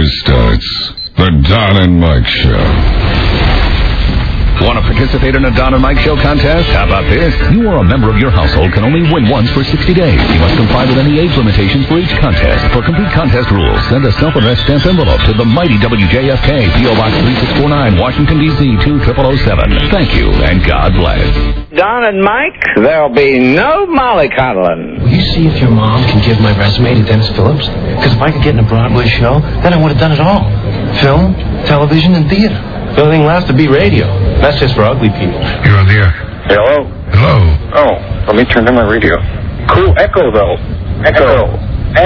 always starts. The Don and Mike Show. Want to participate in a Don and Mike Show contest? How about this? You or a member of your household can only win once for 60 days. You must comply with any age limitations for each contest. For complete contest rules, send a self-addressed stamped envelope to the mighty WJFK, P.O. Box 3649, Washington, D.C. 20007. Thank you, and God bless. Don and Mike, there'll be no mollycoddling. Will you see if your mom can give my resume to Dennis Phillips? Because if I could get in a Broadway show, then I would have done it all. Film, television, and theater. The only thing left to be radio. That's just for ugly people. You're on the air. Hello? Hello. Oh, let me turn down my radio. Cool echo, though. Echo.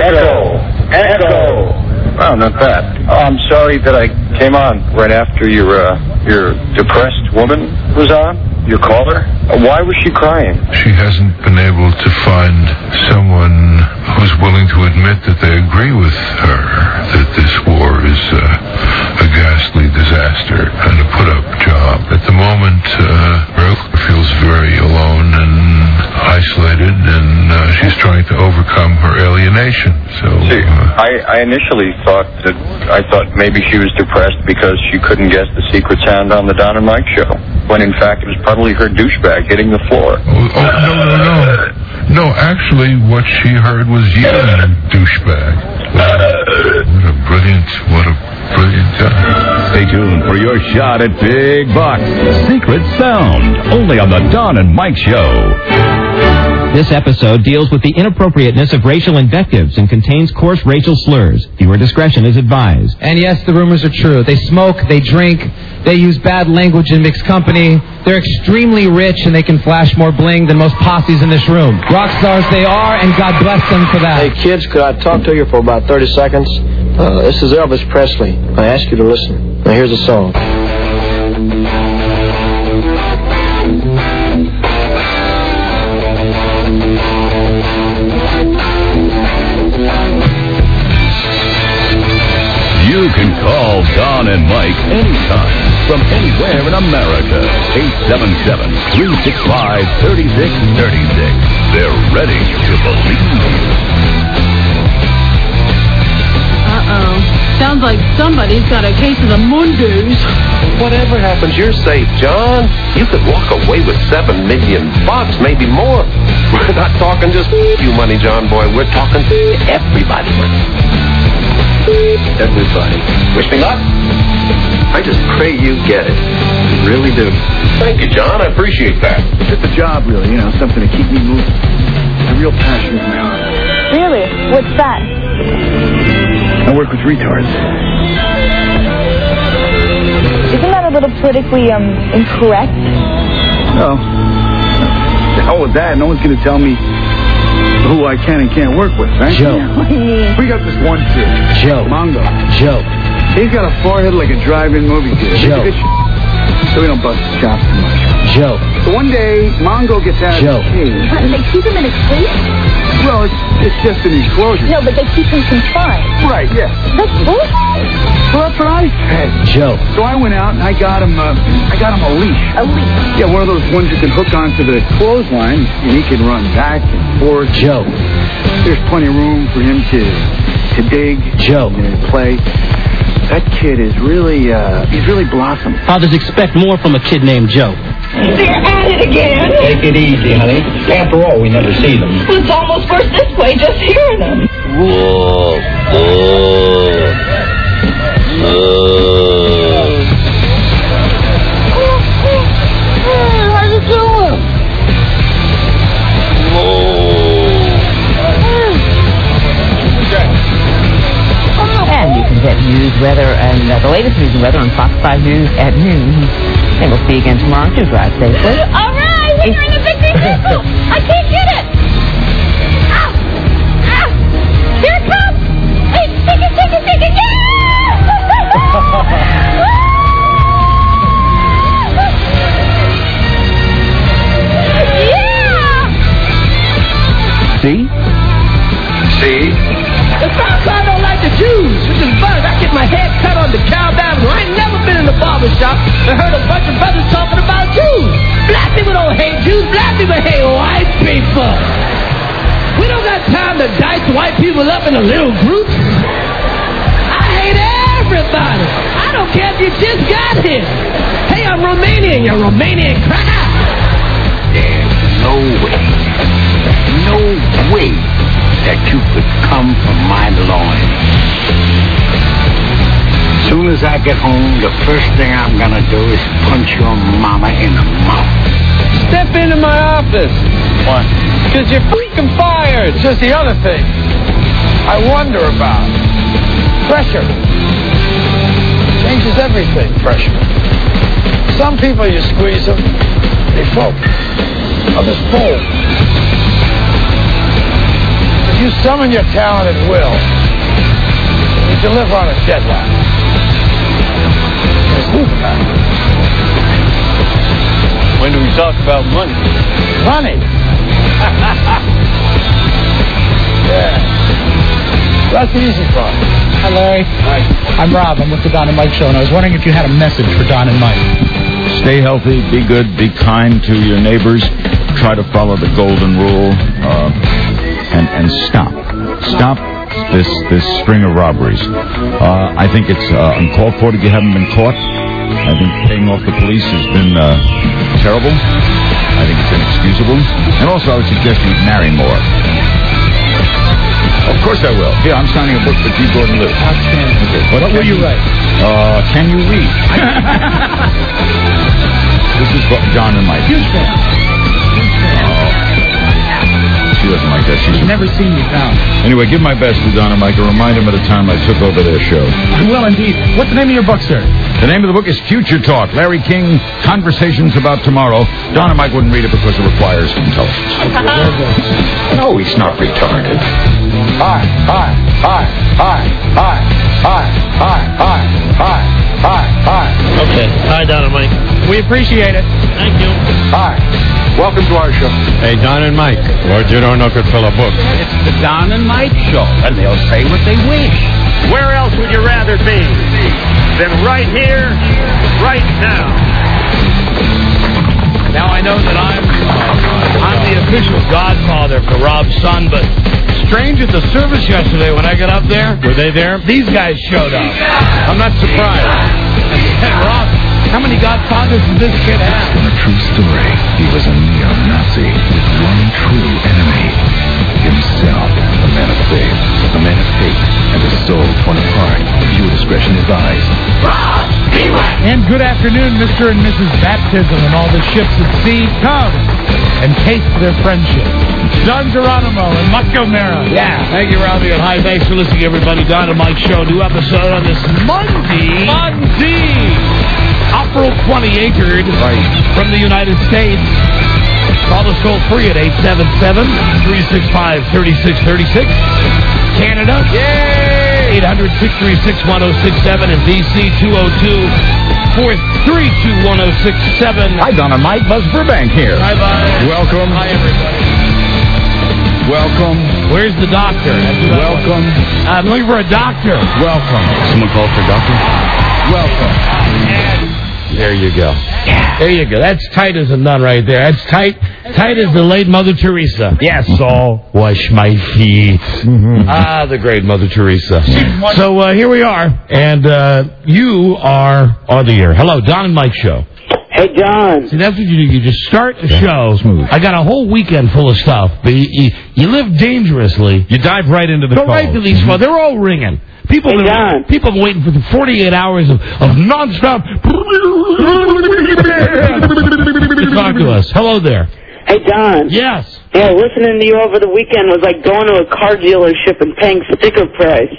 Wow, not bad. Oh, I'm sorry that I came on right after your depressed woman was on. Your caller? Why was she crying? She hasn't been able to find someone who's willing to admit that they agree with her, that this war is a ghastly disaster and a put-up job. At the moment, Ruth feels very alone and isolated, and she's trying to overcome her alienation. So, see, I initially thought maybe she was depressed because she couldn't guess the secret sound on the Don and Mike Show, when in fact it was probably her douchebag hitting the floor. No, actually what she heard was you, douchebag. What a brilliant guy. Stay tuned for your shot at Big Bucks. Secret Sound, only on the Don and Mike Show. This episode deals with the inappropriateness of racial invectives and contains coarse racial slurs. Viewer discretion is advised. And yes, the rumors are true. They smoke, they drink, they use bad language in mixed company. They're extremely rich and they can flash more bling than most posses in this room. Rock stars they are, and God bless them for that. Hey, kids, could I talk to you for about 30 seconds? This is Elvis Presley. I ask you to listen. Now, here's a song. You can call Don and Mike anytime from anywhere in America. 877-365-3636. They're ready to believe you. Sounds like somebody's got a case of the Mondays. Whatever happens, you're safe, John. You could walk away with $7 million, maybe more. We're not talking just you money, John boy. We're talking everybody money. Everybody. Wish me luck. I just pray you get it. I really do. Thank you, John. I appreciate that. It's just a job, really, something to keep me moving. A real passion of my own. Really? What's that? I work with retards. Isn't that a little politically incorrect? No. The hell with that. No one's going to tell me who I can and can't work with, right? Joe. We got this one kid. Joe. Mongo. Joe. He's got a forehead like a drive-in movie theater. Joe. So we don't bust his chops too much. Joe. So one day, Mongo gets out Joe. of his cage. And they keep him in a cage? Well, it's just an enclosure. No, but they keep him confined. Right, yeah. That's bullshit. Well, that's what I said. Joe. So I went out and I got him a leash. A leash? Yeah, one of those ones you can hook onto the clothesline, and he can run back and forth. Joe. There's plenty of room for him to dig. Joe. And play. That kid is really, he's really blossomed. Fathers expect more from a kid named Joe. They're at it again. Take it easy, honey. After all, we never see them. Well, it's almost worse this way, just hearing them. Whoa. How you doing? And you can get news, weather, and the latest news and weather on Fox 5 News at noon. And we'll see you again tomorrow. Do drive safely. All right, we're in the big vehicle. I can't get it. Ow! Ow! Here it comes. Hey, take it, yeah! See? The South Side don't like the Jews, which is fun. I get my hair cut on the Cow Avenue. I ain't never been in the barber shop and heard a bunch of brothers talking about Jews. Black people don't hate Jews. Black people hate white people. We don't got time to dice white people up into little groups. I hate here. Hey, I'm Romanian, you Romanian cracker. There's no way that you could come from my loins. As soon as I get home, the first thing I'm gonna do is punch your mama in the mouth. Step into my office. What? Because you're freaking fired. It's just the other thing I wonder about. Pressure. Changes everything, pressure. Some people, you squeeze them, they float. Others fold. If you summon your talent at will, you deliver on a deadline. There's Superman. When do we talk about money? Money? Yeah. That's the easy part. Hi, Larry. Hi. I'm Rob. I'm with the Don and Mike Show, and I was wondering if you had a message for Don and Mike. Stay healthy, be good, be kind to your neighbors. Try to follow the golden rule, and stop this string of robberies. I think it's uncalled for that you haven't been caught. I think paying off the police has been terrible. I think it's inexcusable. And also, I would suggest you marry more. Of course I will. Here, I'm signing a book for G. Gordon Liu. Outstanding. Okay. What will you write? Can you read? This is John and Mike. Huge fan. She doesn't like that. She's never seen me found. Anyway, give my best to Don and Mike and remind them of the time I took over their show. I will indeed. What's the name of your book, sir? The name of the book is Future Talk. Larry King, Conversations About Tomorrow. Don and Mike wouldn't read it because it requires intelligence. No, he's not retarded. Hi. Okay. Hi, Don and Mike. We appreciate it. Thank you. Hi. Welcome to our show. Hey, Don and Mike. Lord, you don't know could fill a book. It's the Don and Mike Show, and they'll say what they wish. Where else would you rather be than right here, right now? Now I know that I'm the official godfather for Rob's son, but strange at the service yesterday when I got up there. Were they there? These guys showed up. I'm not surprised. And Rob, how many godfathers does this kid have? A true story. He was a neo-Nazi with one true enemy. Himself. A man of faith. A man of hate. And a soul torn apart. Viewer discretion advised. And good afternoon, Mr. and Mrs. Baptism and all the ships at sea. Come and taste their friendship. Don Geronimo and Mike O'Mara. Yeah, thank you, Robbie, and hi, thanks for listening, everybody. Don and Mike Show, new episode on this Monday. April 28th from the United States. Call us toll free at 877-365-3636. Canada, yay! 800-636-1067 and DC 202-432-1067. Hi, Don and Mike. Buzz Burbank here. Hi, Buzz. Welcome. Hi, everybody. Welcome. Where's the doctor? Welcome. I'm looking for a doctor. Welcome. Someone called for a doctor? Welcome. There you go. There you go. That's tight as a nun right there. That's tight as the late Mother Teresa. Yes, Saul. Wash my feet. Mm-hmm. Ah, the great Mother Teresa. So here we are, and you are on the air. Hello, Don and Mike Show. Hey, John. See, that's what you do. You just start the show. Smooth. I got a whole weekend full of stuff, but you live dangerously. You dive right into the Go calls. right to these phones. They're all ringing. People have been waiting for the 48 hours of nonstop. Talk to us. Hello there. Hey, Don. Yes. Yeah, listening to you over the weekend was like going to a car dealership and paying sticker price.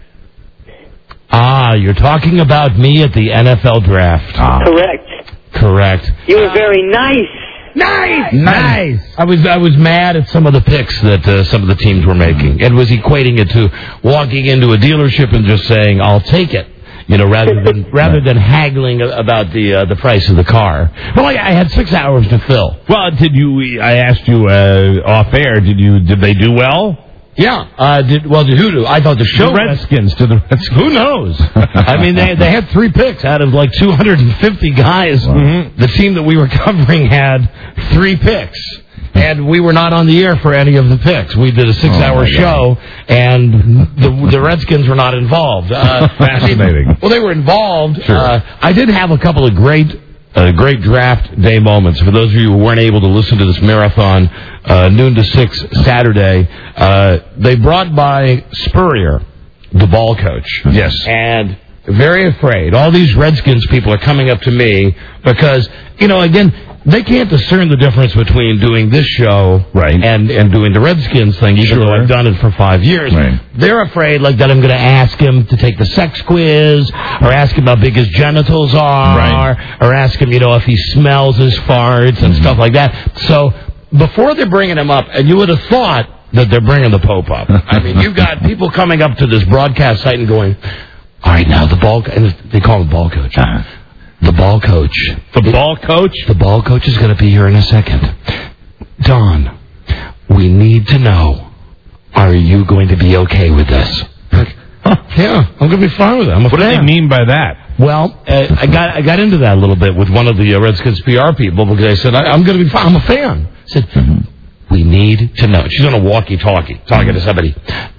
Ah, you're talking about me at the NFL draft. Correct. You were very nice. Nice. I was mad at some of the picks that some of the teams were making, and was equating it to walking into a dealership and just saying, "I'll take it," rather than haggling about the price of the car. Well, I had 6 hours to fill. Well, I asked you off air. Did they do well? Yeah. Did who do? I thought the show. The Redskins. Who knows? I mean, they had 3 picks out of like 250 guys. Mm-hmm. The team that we were covering had 3 picks. And we were not on the air for any of the picks. We did a 6-hour show, and the Redskins were not involved. Fascinating. Well, they were involved. Sure. I did have a couple of great draft day moments. For those of you who weren't able to listen to this marathon, noon to 6 Saturday, they brought by Spurrier, the ball coach. Yes. And very afraid. All these Redskins people are coming up to me because, again, they can't discern the difference between doing this show and doing the Redskins thing, even though I've done it for 5 years. Right. They're afraid that I'm going to ask him to take the sex quiz, or ask him how big his genitals are, or ask him, if he smells his farts and stuff like that. So before they're bringing him up, and you would have thought that they're bringing the Pope up. I mean, you've got people coming up to this broadcast site and going, all right, now the ball, and they call him ball coach. The ball coach. The ball coach? The ball coach is going to be here in a second. Don, we need to know, are you going to be okay with this? Yeah, I'm going to be fine with it. What do they mean by that? Well, I got into that a little bit with one of the Redskins PR people because I said, I'm going to be fine. I'm a fan. I said, we need to know. She's on a walkie-talkie, talking to somebody.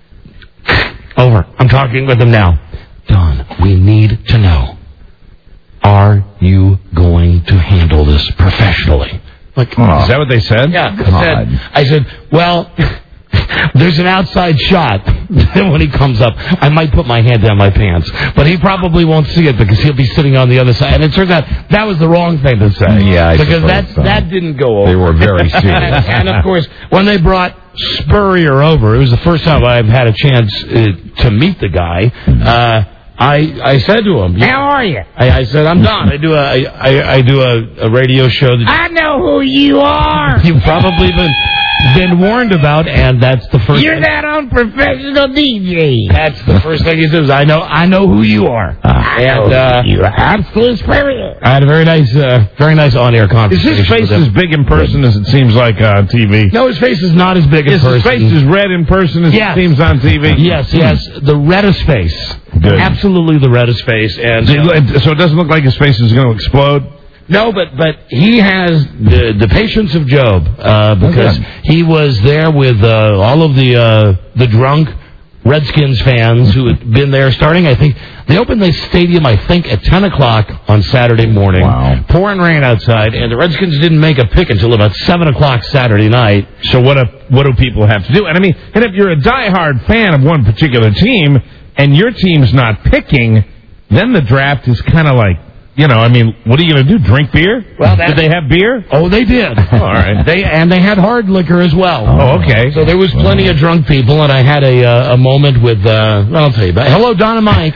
Over. I'm talking with them now. Don, we need to know. Are you going to handle this professionally? Is that what they said? Yeah. I said, well, there's an outside shot. When he comes up, I might put my hand down my pants. But he probably won't see it because he'll be sitting on the other side. And it turns out that was the wrong thing to say. Yeah, because that didn't go over. They were very serious. And, of course, when they brought Spurrier over, it was the first time I've had a chance to meet the guy. I said to him, how are you? I said, I'm Don. I do a radio show. I know who you are. You've probably been warned about, and that's the first. You're that unprofessional DJ. That's the first thing he says. I know who you are. You're absolute Spurrier. I had a very nice on-air conversation. Is his face as big in person as it seems like on TV? No, his face is not as big in person. His face is red in person as it seems on TV? Yes, the reddest face. Good. Absolutely the reddest face. And so it doesn't look like his face is going to explode? No, but he has the patience of Job because he was there with all of the drunk Redskins fans who had been there starting, I think, they opened the stadium, I think, at 10 o'clock on Saturday morning. Wow. Pouring rain outside, and the Redskins didn't make a pick until about 7 o'clock Saturday night. So what do people have to do? And and if you're a diehard fan of one particular team, and your team's not picking, then the draft is kind of like, what are you going to do? Drink beer? Well, did they have beer? Oh, they did. All right. They had hard liquor as well. Oh, okay. So there was plenty of drunk people, and I had a moment with, I'll tell you about it. Hello, Don and Mike.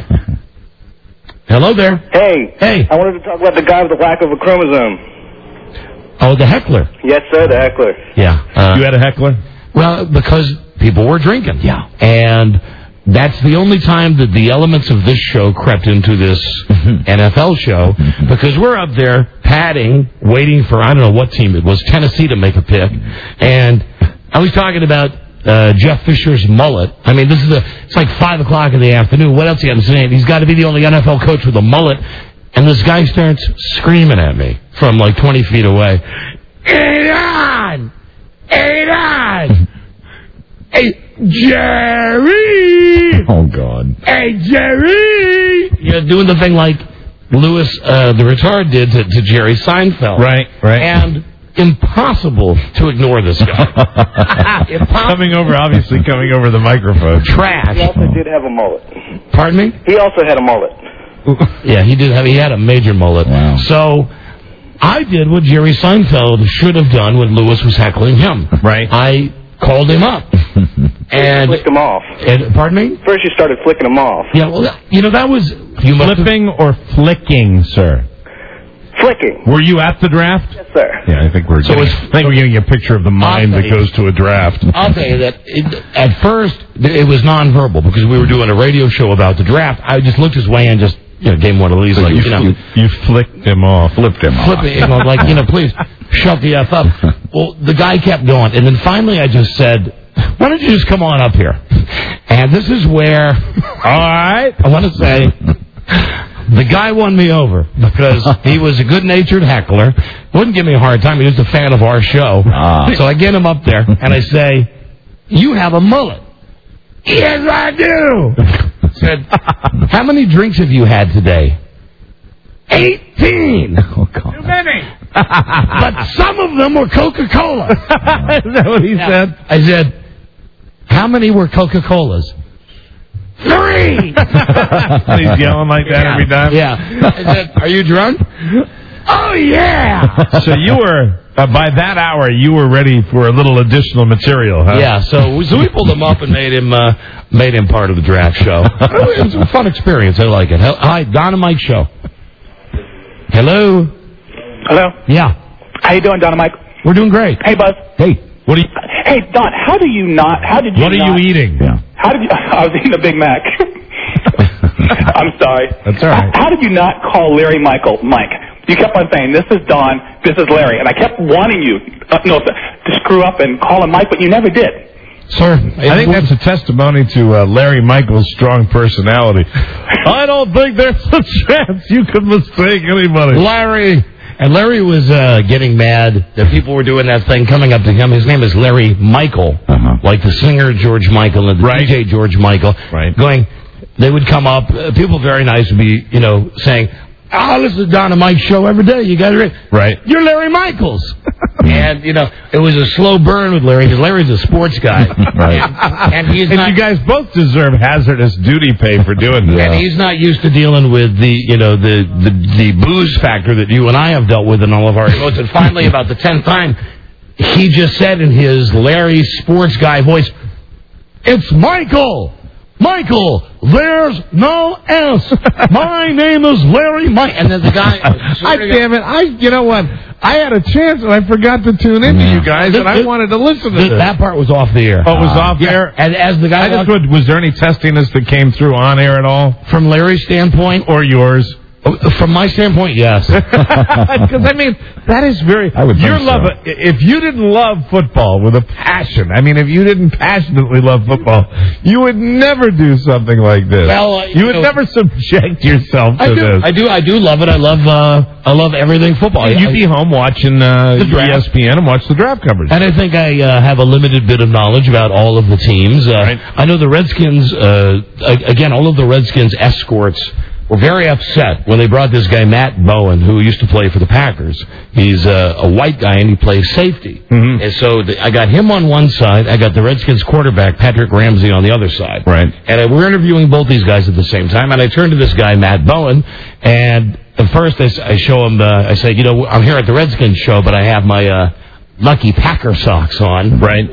Hello there. Hey. I wanted to talk about the guy with the lack of a chromosome. Oh, the heckler. Yes, sir, the heckler. Yeah. You had a heckler? Well, because people were drinking. Yeah. And that's the only time that the elements of this show crept into this NFL show, because we're up there padding, waiting for, I don't know what team it was, Tennessee to make a pick. And I was talking about Jeff Fisher's mullet. I mean, it's like 5 o'clock in the afternoon. What else he got to say? He's got to be the only NFL coach with a mullet. And this guy starts screaming at me from like 20 feet away. Adon! Hey, Jerry! Oh, God. Hey, Jerry! Doing the thing like Louis, the retard, did to Jerry Seinfeld. Right. And impossible to ignore this guy. Coming over the microphone. Trash. He also did have a mullet. Pardon me? He also had a mullet. Yeah, he had a major mullet. Wow. So I did what Jerry Seinfeld should have done when Louis was heckling him. Right. I called him up. And flicked him off. Pardon me? First you started flicking him off. Yeah, well, that was... Flipping or flicking, sir? Flicking. Were you at the draft? Yes, sir. Yeah, I think we're getting a picture of the mind that goes to a draft. I'll tell you that at first it was nonverbal because we were doing a radio show about the draft. I just looked his way and just gave him one of these. Like, you flicked him off. Flipped him off. Like, please shut the F up. Well, the guy kept going. And then finally I just said, why don't you just come on up here? And this is where, all right, I want to say, The guy won me over because he was a good-natured heckler. Wouldn't give me a hard time. He was a fan of our show. So I get him up there, and I say, "You have a mullet." "Yes, I do." Said, "How many drinks have you had today?" 18. Oh, God. Too many. But some of them were Coca-Cola. Is that what he said? I said, "How many were Coca-Colas?" 3. And he's yelling like that every time? Yeah. I said, "Are you drunk?" "Oh, yeah." So you were, by that hour, you were ready for a little additional material, huh? Yeah, so we pulled him up and made him part of the draft show. It was a fun experience. I like it. Hi, Don and Mike Show. Hello. Hello. Yeah. How you doing, Don and Mike? We're doing great. Hey, Buzz. Hey. What are you? Hey, Don. How are you eating? Yeah. How did you? I was eating a Big Mac. I'm sorry. That's all right. How did you not call Larry Michael Mike? You kept on saying, "This is Don, this is Larry," and I kept wanting you to screw up and call him Mike, but you never did. Sir, I think that's a testimony to Larry Michael's strong personality. I don't think there's a chance you could mistake anybody. Larry was getting mad that people were doing that thing coming up to him. His name is Larry Michael, like the singer George Michael and the DJ George Michael. Right. They would come up, people very nice would be, saying, "Oh, this is Don and Mike's show every day. You got it right. You're Larry Michaels." And, it was a slow burn with Larry because Larry's a sports guy. Right. And he's and not, you guys both deserve hazardous duty pay for doing that. And he's not used to dealing with the booze factor that you and I have dealt with in all of our shows. And finally, about the 10th time, he just said in his Larry sports guy voice, "It's Michael! Michael, there's no S. My name is Larry Mike." And then the guy... damn it. You know what? I had a chance and I forgot to tune into you guys, and I wanted to listen to this. That part was off the air. Oh, it was off air? And as the guy... was there any testiness that came through on air at all? From Larry's standpoint? Or yours? From my standpoint, yes. Because, that is very... If you didn't love football with a passion, if you didn't passionately love football, you would never do something like this. Well, you would never subject yourself to this. I do love it. I love everything football. You'd be home watching ESPN and watch the draft coverage. And I think I have a limited bit of knowledge about all of the teams. Right. I know the Redskins, again, all of the Redskins escorts were very upset when they brought this guy, Matt Bowen, who used to play for the Packers. He's a white guy, and he plays safety. Mm-hmm. And so I got him on one side. I got the Redskins quarterback, Patrick Ramsey, on the other side. Right. And we're interviewing both these guys at the same time. And I turned to this guy, Matt Bowen, and at first I show him, I say, I'm here at the Redskins show, but I have my lucky Packer socks on. Right.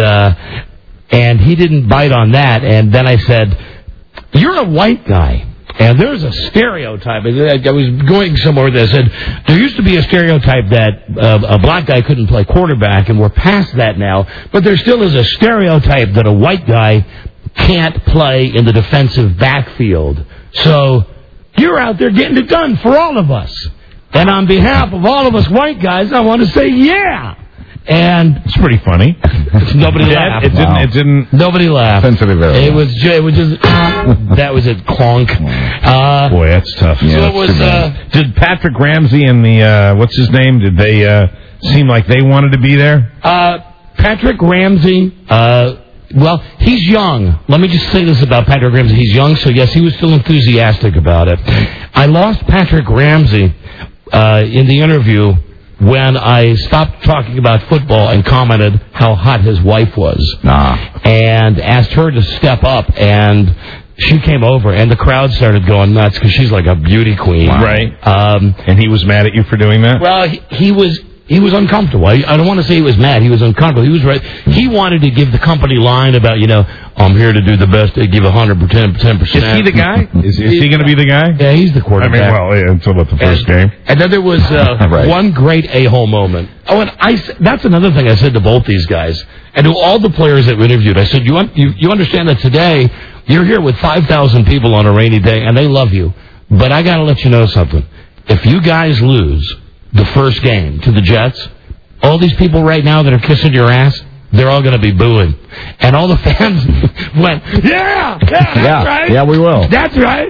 And he didn't bite on that. And then I said, "You're a white guy. And there's a stereotype." I was going somewhere that said, there used to be a stereotype that a black guy couldn't play quarterback, and we're past that now. But there still is a stereotype that a white guy can't play in the defensive backfield. So you're out there getting it done for all of us. And on behalf of all of us white guys, I want to say, yeah. And it's pretty funny. Nobody laughed. It didn't. Nobody laughed. Sensitive area. It was just. That was it. Clonk. Boy, that's tough. So Yeah, it was. Did Patrick Ramsey and the what's his name? Did they seem like they wanted to be there? Patrick Ramsey. Well, he's young. Let me just say this about Patrick Ramsey. He's young, so yes, he was still enthusiastic about it. I lost Patrick Ramsey in the interview when I stopped talking about football and commented how hot his wife was. And asked her to step up, and she came over, and the crowd started going nuts because she's like a beauty queen. Wow. Right. And he was mad at you for doing that? Well, he was uncomfortable. I don't want to say he was mad. He was uncomfortable. He was right. He wanted to give the company line about, I'm here to do the best. To give 110%. Is he the guy? Is he going to be the guy? Yeah, he's the quarterback. Until the first game. And then there was right. one great a-hole moment. Oh, and that's another thing I said to both these guys. And to all the players that we interviewed, I said, you understand that today you're here with 5,000 people on a rainy day, and they love you. But I got to let you know something. If you guys lose the first game to the Jets, all these people right now that are kissing your ass, they're all going to be booing. And all the fans went, yeah, that's right. Yeah, we will. That's right.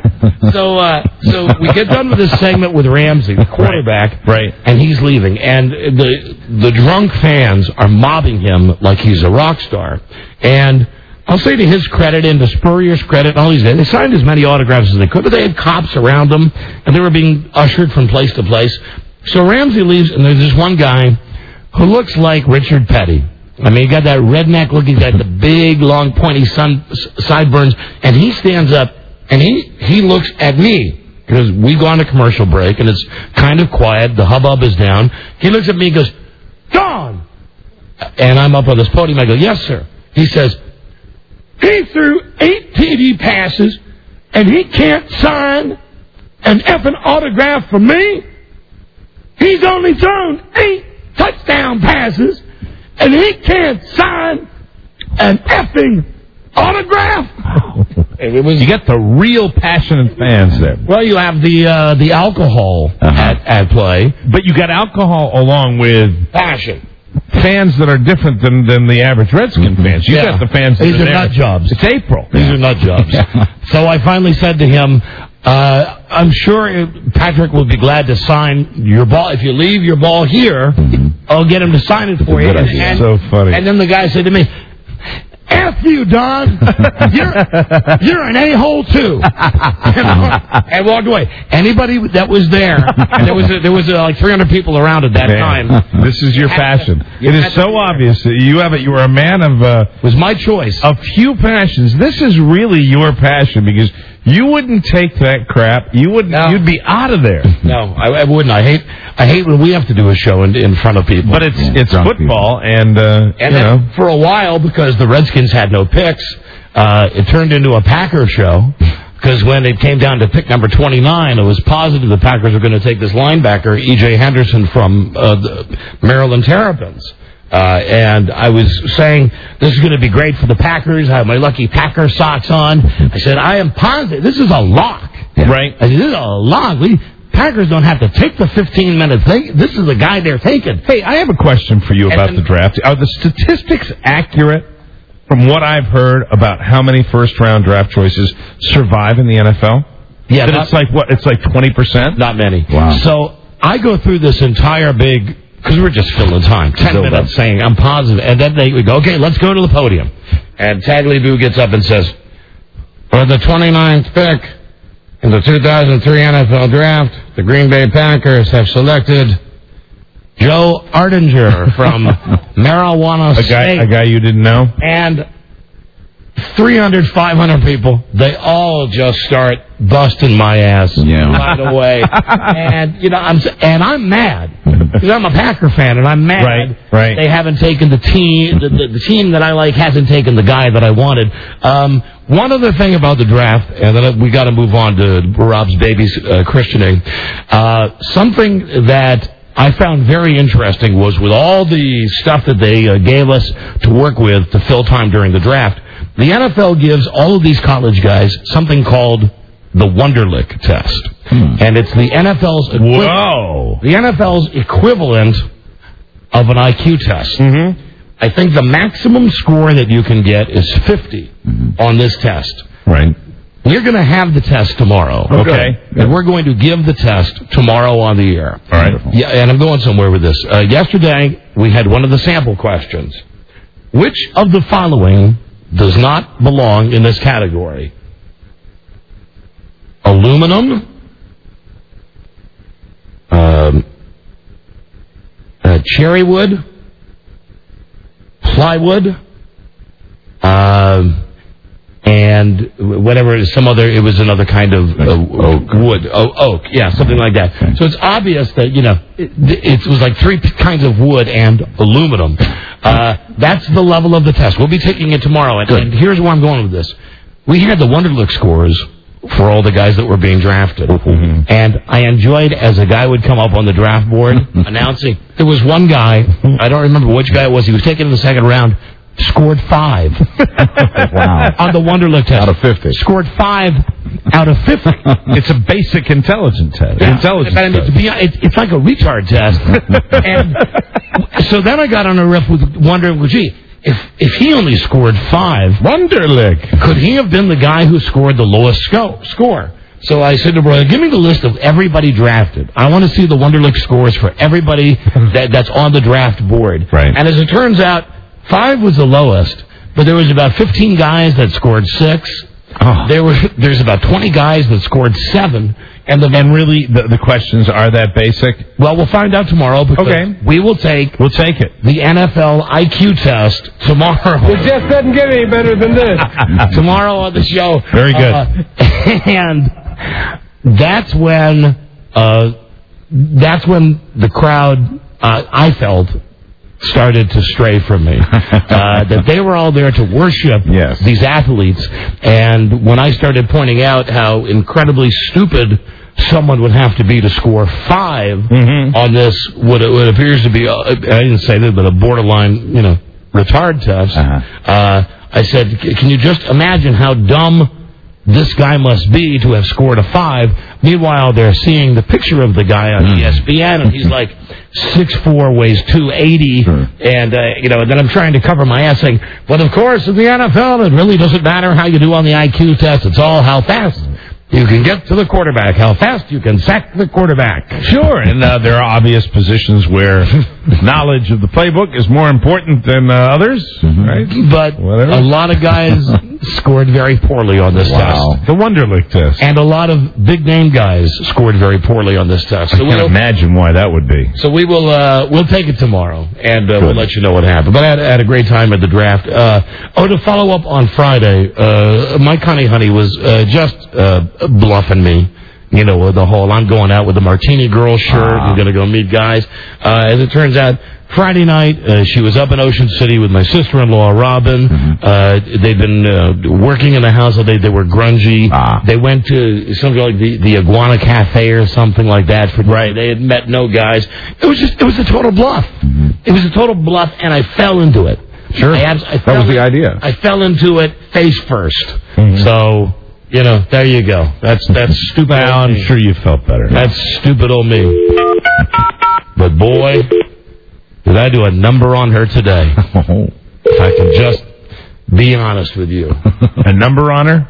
So we get done with this segment with Ramsey, the quarterback, right? And he's leaving. And the drunk fans are mobbing him like he's a rock star. And I'll say to his credit and to Spurrier's credit, all these guys, they signed as many autographs as they could, but they had cops around them, and they were being ushered from place to place. So Ramsey leaves, and there's this one guy who looks like Richard Petty. I mean, he got that redneck look, he's got the big, long, pointy sideburns, and he stands up, and he looks at me, because we go on a commercial break, and it's kind of quiet, the hubbub is down. He looks at me and goes, Don! And I'm up on this podium, I go, yes, sir. He says, he threw 8 TD passes, and he can't sign an effing autograph for me? He's only thrown 8 touchdown passes, and he can't sign an effing autograph? You got the real passionate fans there. Well, you have the alcohol at play. But you got alcohol along with passion. Fans that are different than the average Redskin fans. You got the fans that These are there. nut jobs. It's April. These are nut jobs. So I finally said to him, I'm sure Patrick will be glad to sign your ball. If you leave your ball here, I'll get him to sign it for you. And, so funny. And then the guy said to me, F you, Don. You're an a-hole, too. And walked away. Anybody that was there, and there was like 300 people around at that time. This is your passion. It is so obvious that you have it. You are a man of... It was my choice. A few passions. This is really your passion, because you wouldn't take that crap. You wouldn't. No. You'd be out of there. No, I wouldn't. I hate when we have to do a show in front of people. But it's football, and you know, for a while, because the Redskins had no picks, it turned into a Packer show. Because when it came down to pick number 29, it was positive the Packers were going to take this linebacker, E.J. Henderson from the Maryland Terrapins. And I was saying, this is going to be great for the Packers. I have my lucky Packer socks on. I said, I am positive. This is a lock. Right. I said, this is a lock. Packers don't have to take the 15-minute thing. This is the guy they're taking. Hey, I have a question for you about the draft. Are the statistics accurate from what I've heard about how many first-round draft choices survive in the NFL? Yeah. That it's like, what, it's like 20%? Not many. Wow. So I go through this entire big... Because we're just filling time. 10 minutes saying, I'm positive. And then we go, okay, let's go to the podium. And Tagliabue gets up and says, for the 29th pick in the 2003 NFL Draft, the Green Bay Packers have selected Joe Ardinger from Marijuana State. A guy you didn't know? And 300, 500 people, they all just start busting my ass right away. And, you know, I'm mad. Because I'm a Packer fan, and I'm mad right. They haven't taken the team, the team that I like hasn't taken the guy that I wanted. One other thing about the draft, and then we got to move on to Rob's baby's christening. Something that I found very interesting was with all the stuff that they gave us to work with to fill time during the draft, the NFL gives all of these college guys something called the Wonderlic test. And it's the NFL's equivalent of an IQ test. I think the maximum score that you can get is 50 on this test. Right. We're going to have the test tomorrow. Okay. And we're going to give the test tomorrow on the air. All right. Yeah, and I'm going somewhere with this. Yesterday, we had one of the sample questions. Which of the following does not belong in this category? Aluminum, cherry wood, plywood, and whatever, it was another kind of wood. Oak, yeah, something like that. Okay. So it's obvious that, you know, it was like 3 kinds of wood and aluminum. That's the level of the test. We'll be taking it tomorrow. And here's where I'm going with this. We had the Wonderlic scores for all the guys that were being drafted. And I enjoyed as a guy would come up on the draft board announcing. There was one guy, I don't remember which guy it was, he was taken in the second round, scored 5 on the Wonderlic test. Out of 50. Scored 5 out of 50. It's a basic intelligence test. Yeah. It's like a retard test. And so then I got on a riff with wondering, well, gee, if he only scored 5, Wunderlich, could he have been the guy who scored the lowest score? So I said to Brother, give me the list of everybody drafted. I want to see the Wunderlich scores for everybody that's on the draft board. Right. And as it turns out, 5 was the lowest, but there was about 15 guys that scored 6. Oh. There's about 20 guys that scored 7. And really, the questions are that basic? Well, we'll find out tomorrow. Because we'll take it. The NFL IQ test tomorrow. It just doesn't get any better than this. Tomorrow on the show. Very good. And that's when the crowd, I felt, started to stray from me. That they were all there to worship these athletes. And when I started pointing out how incredibly stupid someone would have to be to score 5 on this, what appears to be, I didn't say this, but a borderline, retard test, I said, can you just imagine how dumb this guy must be to have scored a 5. Meanwhile, they're seeing the picture of the guy on ESPN, and he's like 6'4", weighs 280, and then I'm trying to cover my ass saying, but of course, in the NFL, it really doesn't matter how you do on the IQ test. It's all how fast you can get to the quarterback, how fast you can sack the quarterback. Sure, and there are obvious positions where knowledge of the playbook is more important than others, right? But a lot of guys scored very poorly on this test. The Wunderlich test. And a lot of big-name guys scored very poorly on this test. So I can't imagine why that would be. So we'll take it tomorrow, and we'll let you know what happened. But I had a great time at the draft. To follow up on Friday, Mike Honey was just bluffing me. The whole, I'm going out with the Martini Girl shirt. I'm going to go meet guys. As it turns out, Friday night, she was up in Ocean City with my sister-in-law, Robin. They'd been working in the house all day. They were grungy. They went to something like the Iguana Cafe or something like that. They had met no guys. It was a total bluff. It was a total bluff, and I fell into it. Sure. That was the idea. I fell into it face first. So... there you go. That's stupid. Well, I'm sure you felt better. That's stupid old me. But boy, did I do a number on her today. If I can just be honest with you. A number on her?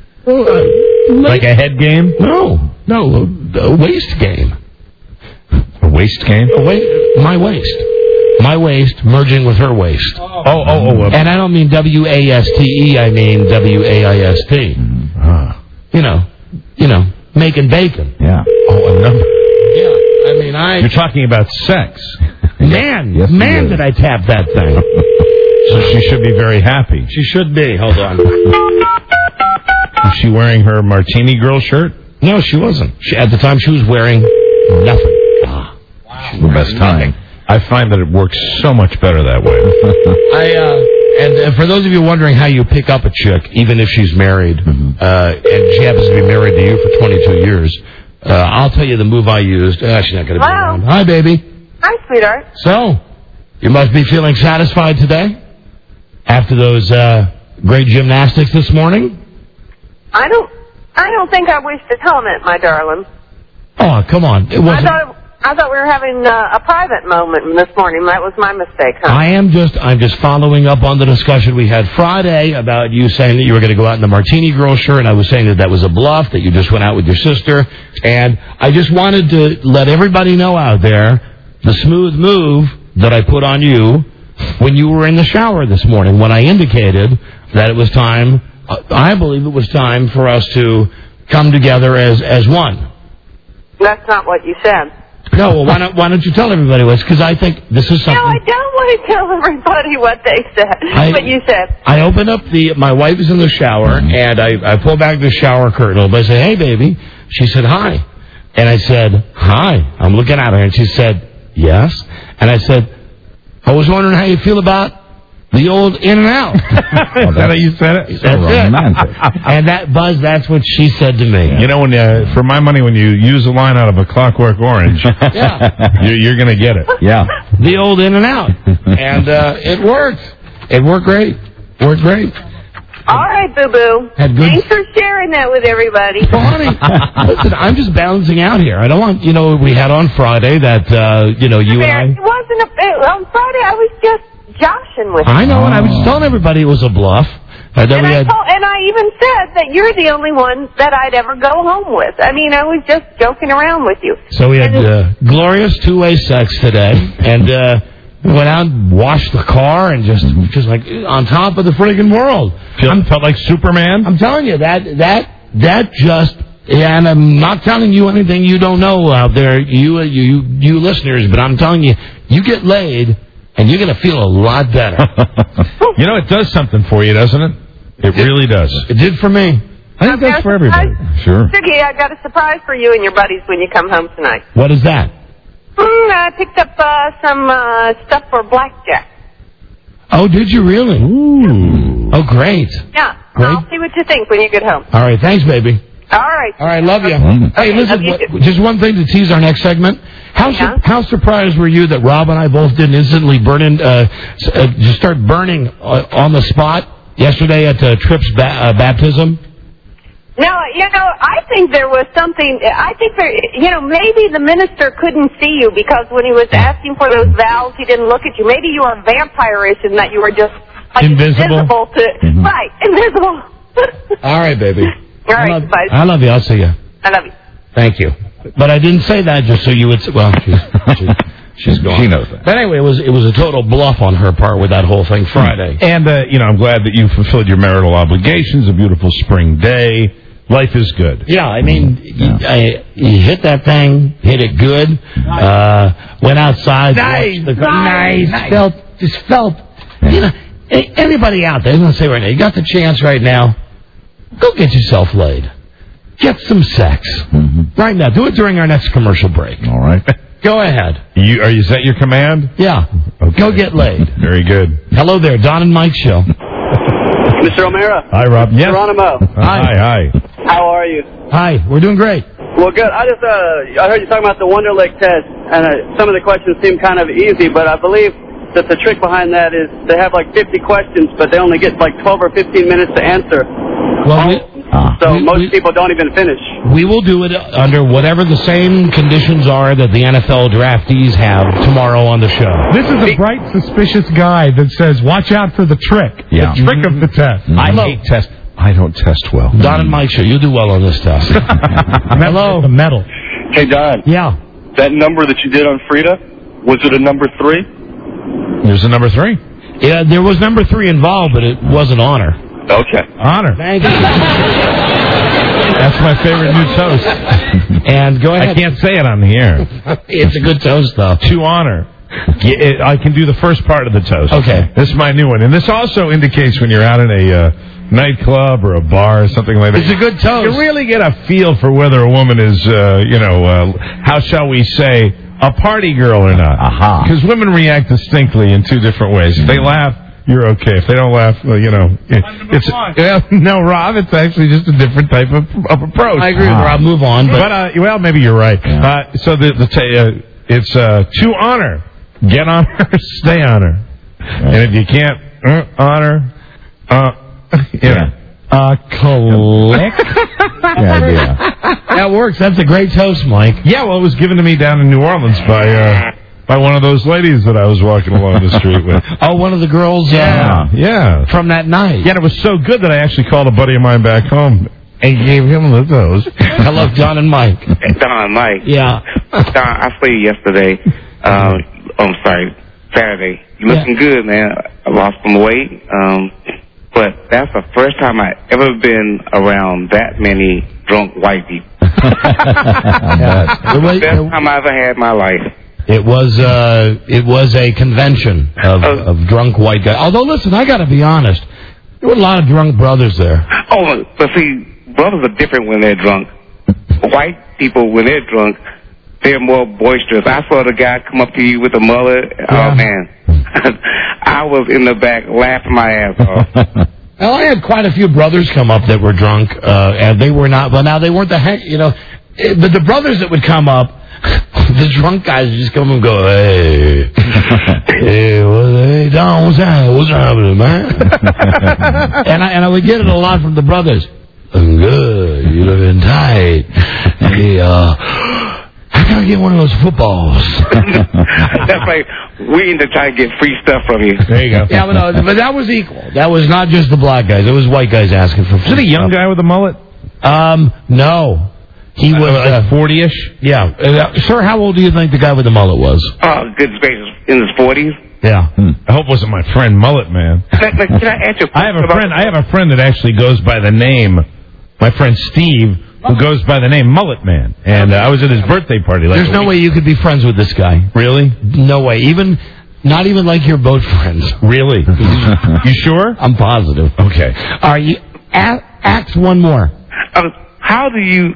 Like a head game? No, a waist game. A waist game? My waist. My waist merging with her waist. And I don't mean WASTE, I mean WAIST. Making bacon. Yeah. Oh, a number. Yeah. I mean, You're talking about sex. Man, did I tap that thing. So she should be very happy. She should be. Hold on. Was she wearing her Martini Girl shirt? No, she wasn't. At the time, she was wearing nothing. The best time. I find that it works so much better that way. And for those of you wondering how you pick up a chick, even if she's married, and she happens to be married to you for 22 years, I'll tell you the move I used. She's not going to be around. Hi, baby. Hi, sweetheart. So, you must be feeling satisfied today? After those great gymnastics this morning? I don't think I wish to comment, my darling. Oh, come on. It wasn't... I thought we were having a private moment this morning. That was my mistake, huh? I'm just following up on the discussion we had Friday about you saying that you were going to go out in the Martini Girl shirt, and I was saying that was a bluff, that you just went out with your sister. And I just wanted to let everybody know out there the smooth move that I put on you when you were in the shower this morning, when I indicated that it was time, I believe it was time for us to come together as one. That's not what you said. No, well, why don't you tell everybody what? Because I think this is something... No, I don't want to tell everybody what they said. What you said. I opened up my wife is in the shower, and I pulled back the shower curtain. I said, hey, baby. She said, hi. And I said, hi. I'm looking at her, and she said, yes. And I said, I was wondering how you feel about the old in and out. Is that how you said it? That's romantic. And that, Buzz, that's what she said to me. You know, when for my money, when you use a line out of A Clockwork Orange, you're going to get it. Yeah. The old in and out. And it worked. It worked great. Worked great. All right, boo-boo. Thanks for sharing that with everybody. Well, honey, listen, I'm just balancing out here. I don't want, we had on Friday that, you and I... It wasn't on Friday, I was just joshing with you. I know, and I was just telling everybody it was a bluff. And I even said that you're the only one that I'd ever go home with. I mean, I was just joking around with you. So we had glorious two-way sex today, and went out and washed the car, and just like on top of the friggin' world. Felt like Superman? I'm telling you, that just... And I'm not telling you anything you don't know out there, you listeners, but I'm telling you, you get laid, and you're going to feel a lot better. You know, it does something for you, doesn't it? It really does. It did for me. I think that's for everybody. Sure. Siggy, I got a surprise for you and your buddies when you come home tonight. What is that? I picked up some stuff for blackjack. Oh, did you really? Ooh. Oh, great. Yeah. Great. I'll see what you think when you get home. All right, thanks, baby. All right. All right, love you. Hey, listen, just one thing to tease our next segment. How surprised were you that Rob and I both didn't instantly just start burning on the spot yesterday at Tripp's baptism? No, I think there was something. I think maybe the minister couldn't see you because when he was asking for those vows, he didn't look at you. Maybe you were vampire-ish and that you were just like, invisible to right, invisible. All right, baby. All right, bye. I love you. I'll see you. I love you. Thank you. But I didn't say that just so you would say, well, she's gone. She knows that. But anyway, it was a total bluff on her part with that whole thing Friday. And, I'm glad that you fulfilled your marital obligations. A beautiful spring day. Life is good. Yeah, I mean, you hit that thing, hit it good, went outside. Nice. Felt. Anybody out there, I'm going to say right now, you got the chance right now, go get yourself laid. Get some sex. Mm-hmm. Right now. Do it during our next commercial break. All right. Go ahead. Is that your command? Yeah. Okay. Go get laid. Very good. Hello there, Don and Mike Show. Mr. O'Mara. Hi, Rob. Yes. Geronimo. Hi. How are you? Hi. We're doing great. Well, good. I heard you talking about the Wonderlic test, and some of the questions seem kind of easy, but I believe that the trick behind that is they have like 50 questions, but they only get like 12 or 15 minutes to answer. Well, most people don't even finish. We will do it under whatever the same conditions are that the NFL draftees have tomorrow on the show. This is a bright, suspicious guy that says, watch out for the trick. Yeah. The trick of the test. I hate tests. I don't test well. Don and Mike Show, you'll do well on this test. Hello. The medal. Hey, Don. Yeah. That number that you did on Frida, was it a number 3? There's a number 3. Yeah, there was number 3 involved, but it wasn't honor. Okay. Honor. Thank you. That's my favorite new toast. And go ahead. I can't say it on the air. It's a good toast, though. To honor. I can do the first part of the toast. Okay. This is my new one. And this also indicates when you're out in a nightclub or a bar or something like that. It's a good toast. You really get a feel for whether a woman is, how shall we say, a party girl or not. Aha. Because women react distinctly in 2 different ways. If they laugh, you're okay. If they don't laugh, well, no, Rob, it's actually just a different type of approach. I agree with Rob. Move on. But maybe you're right. Yeah. So it's to honor. Get on her, stay on her. And if you can't honor, collect. That works. That's a great toast, Mike. Yeah, well, it was given to me down in New Orleans by one of those ladies that I was walking along the street with. Oh, one of the girls? Yeah. From that night. Yeah, and it was so good that I actually called a buddy of mine back home and gave him the toast. Hello, Don and Mike. Don and Mike. Yeah. Don, I saw you yesterday. Saturday. You're looking good, man. I lost some weight. But that's the first time I ever been around that many drunk white people. The best time I ever had in my life. It was a convention of drunk white guys. Although, listen, I got to be honest, there were a lot of drunk brothers there. Oh, but see, brothers are different when they're drunk. White people, when they're drunk, they're more boisterous. I saw the guy come up to you with a mullet. Yeah. Oh, man. I was in the back laughing my ass off. Well, I had quite a few brothers come up that were drunk, and they were not. Well, now they weren't the heck, but the brothers that would come up, the drunk guys would just come and go, hey, Don, what's happening, man? and I would get it a lot from the brothers. I'm good. You looking tight. Hey, how come try to get one of those footballs. That's right. We end up trying to get free stuff from you. There you go. Yeah, but that was equal. That was not just the black guys. It was white guys asking for free Is it a young guy with a mullet? No. He was like 40-ish? Yeah. Sir, how old do you think the guy with the mullet was? Good space in his 40s. Yeah. I hope it wasn't my friend Mullet Man. Can I ask you I have a friend that actually goes by the name, my friend Steve, who goes by the name Mullet Man. And I was at his birthday party. There's no way you could be friends with this guy. Really? No way. Not even like your boat friends. Really? You sure? I'm positive. Okay. All right. Ask one more. How do you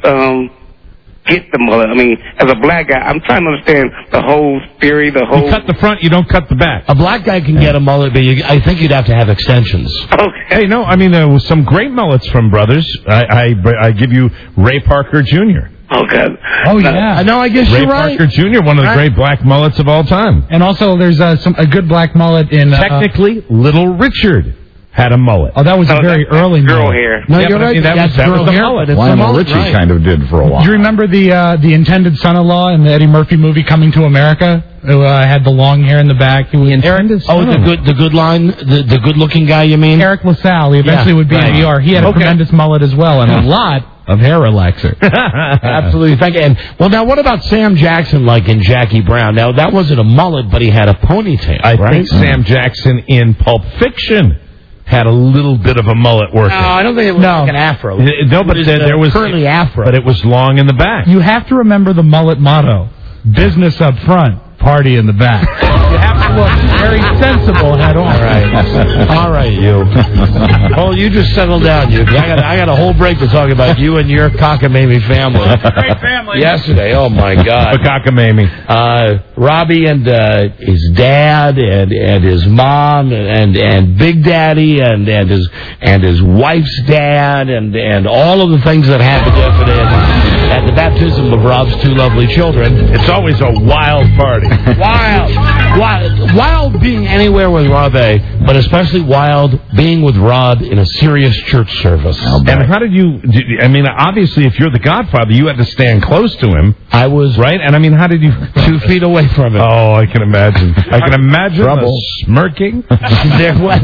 get the mullet? I mean, as a black guy, I'm trying to understand the whole theory, the whole... You cut the front, you don't cut the back. A black guy can get a mullet, but I think you'd have to have extensions. Okay. Hey, no, I mean, there was some great mullets from brothers. I give you Ray Parker Jr. Oh, God. Oh, yeah. No, I guess Ray you're right. Parker Jr., one of the great black mullets of all time. And also, there's a good black mullet in... Technically, Little Richard had a mullet. Oh, that was a very early girl mullet. hair. No, Yeah, you're but I right. mean, that was girl the hair, mullet. but it's the Lionel mullet, Richie right. kind of did for a while. Do you remember the intended son-in-law in the Eddie Murphy movie Coming to America? Who had the long hair in the back? He was the good line, the good-looking guy, you mean? Eric LaSalle. He eventually would be in ER. He had a tremendous mullet as well, and a lot of hair relaxer. Absolutely. Thank you. And, well, now, what about Sam Jackson, like in Jackie Brown? Now, that wasn't a mullet, but he had a ponytail, I right? think Sam Jackson in Pulp Fiction had a little bit of a mullet working. No, I don't think it was like an afro. No, but there was curly afro. But it was long in the back. You have to remember the mullet motto: business up front, party in the back. You have to look very sensible head on. All right, you. Oh, you just settle down, you. I got a whole break to talk about you and your cockamamie family. Great family. Yesterday, oh my God. Cockamamie. Robbie and his dad and his mom and Big Daddy and his wife's dad and all of the things that happened yesterday at the baptism of Rob's two lovely children. It's always a wild party. Wild being anywhere with Rob A, but especially wild being with Rob in a serious church service. And how did you? I mean, obviously, if you're the Godfather, you had to stand close to him. I was right, and I mean, how did you? 2 feet away from him. Oh, I can imagine. I can imagine the smirking. There was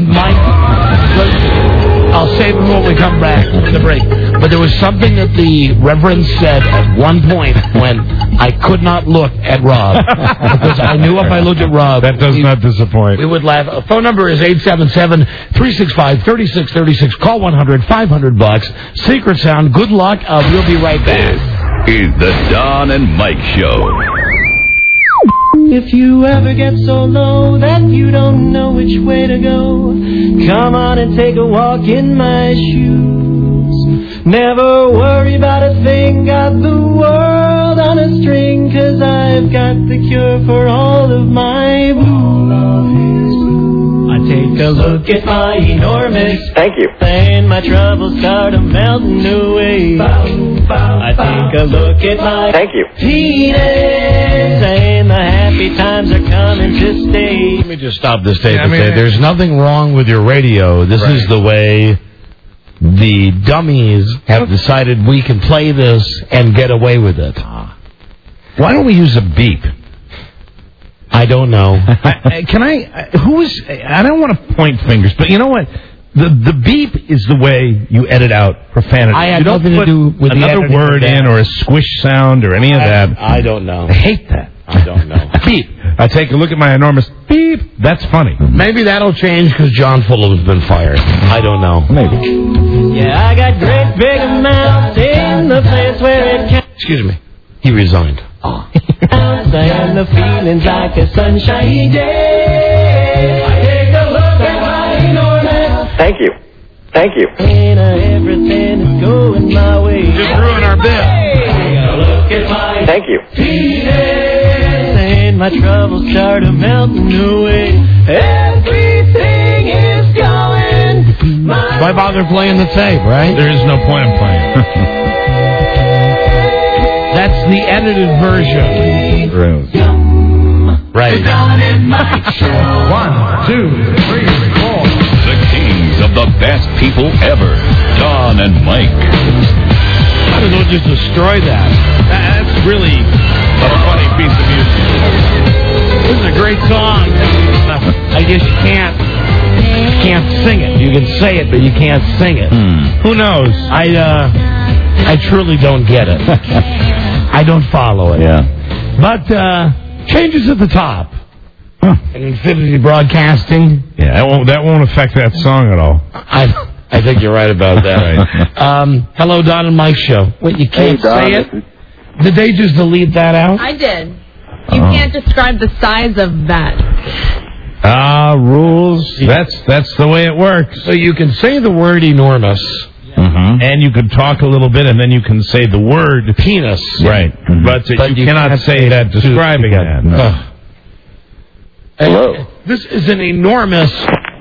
I'll save it when we come back in the break. But there was something that the Reverend said at one point when I could not look at Rob. Because I knew if I looked at Rob... That does not disappoint. We would laugh. Phone number is 877-365-3636. Call 100-500. Secret sound. Good luck. We'll be right back. Is the Don and Mike Show. If you ever get so low that you don't know which way to go, come on and take a walk in my shoes. Never worry about a thing, got the world on a string, 'cause I've got the cure for all of my blues. I take a look at my enormous and my troubles start melting away. I take a look at my penis and the happy times are coming to stay. Let me just stop this tape and say there's nothing wrong with your radio. This is the way the dummies have decided we can play this and get away with it. Why don't we use a beep? I don't know. I don't want to point fingers, but you know what? The beep is the way you edit out profanity. I had you don't nothing to put do with another the word in or a squish sound or any of that. I don't know. I hate that. I don't know. Beep. I take a look at my enormous beep. That's funny. Maybe that'll change because John Fulham's been fired. I don't know. Maybe. Yeah, I got great big amounts in the place where it counts. Excuse me. He resigned. And the feeling's like a sunshiny day. I take a look at my enormous. Thank you. And everything is going my way. Just ruin our bit. Take a look at my penis, and my troubles start melting away. Everything is going my Why bother playing the tape, right? There is no point in playing. That's the edited version. Right. The Don and Mike Show. 1, 2, 3, 4. The kings of the best people ever. Don and Mike. How did they just destroy that? That's really a funny piece of music. This is a great song. I guess you can't sing it. You can say it, but you can't sing it. Who knows? I truly don't get it. I don't follow it. Yeah. But changes at the top. And Infinity Broadcasting. Yeah, that won't affect that song at all. I think you're right about that. Right. Hello, Don and Mike show. Wait, you can't say it? Did they just delete that out? I did. You can't describe the size of that. Rules. That's the way it works. So you can say the word enormous. And you can talk a little bit, and then you can say the word penis. Right. But you cannot say that describing that. Hello. This is an enormous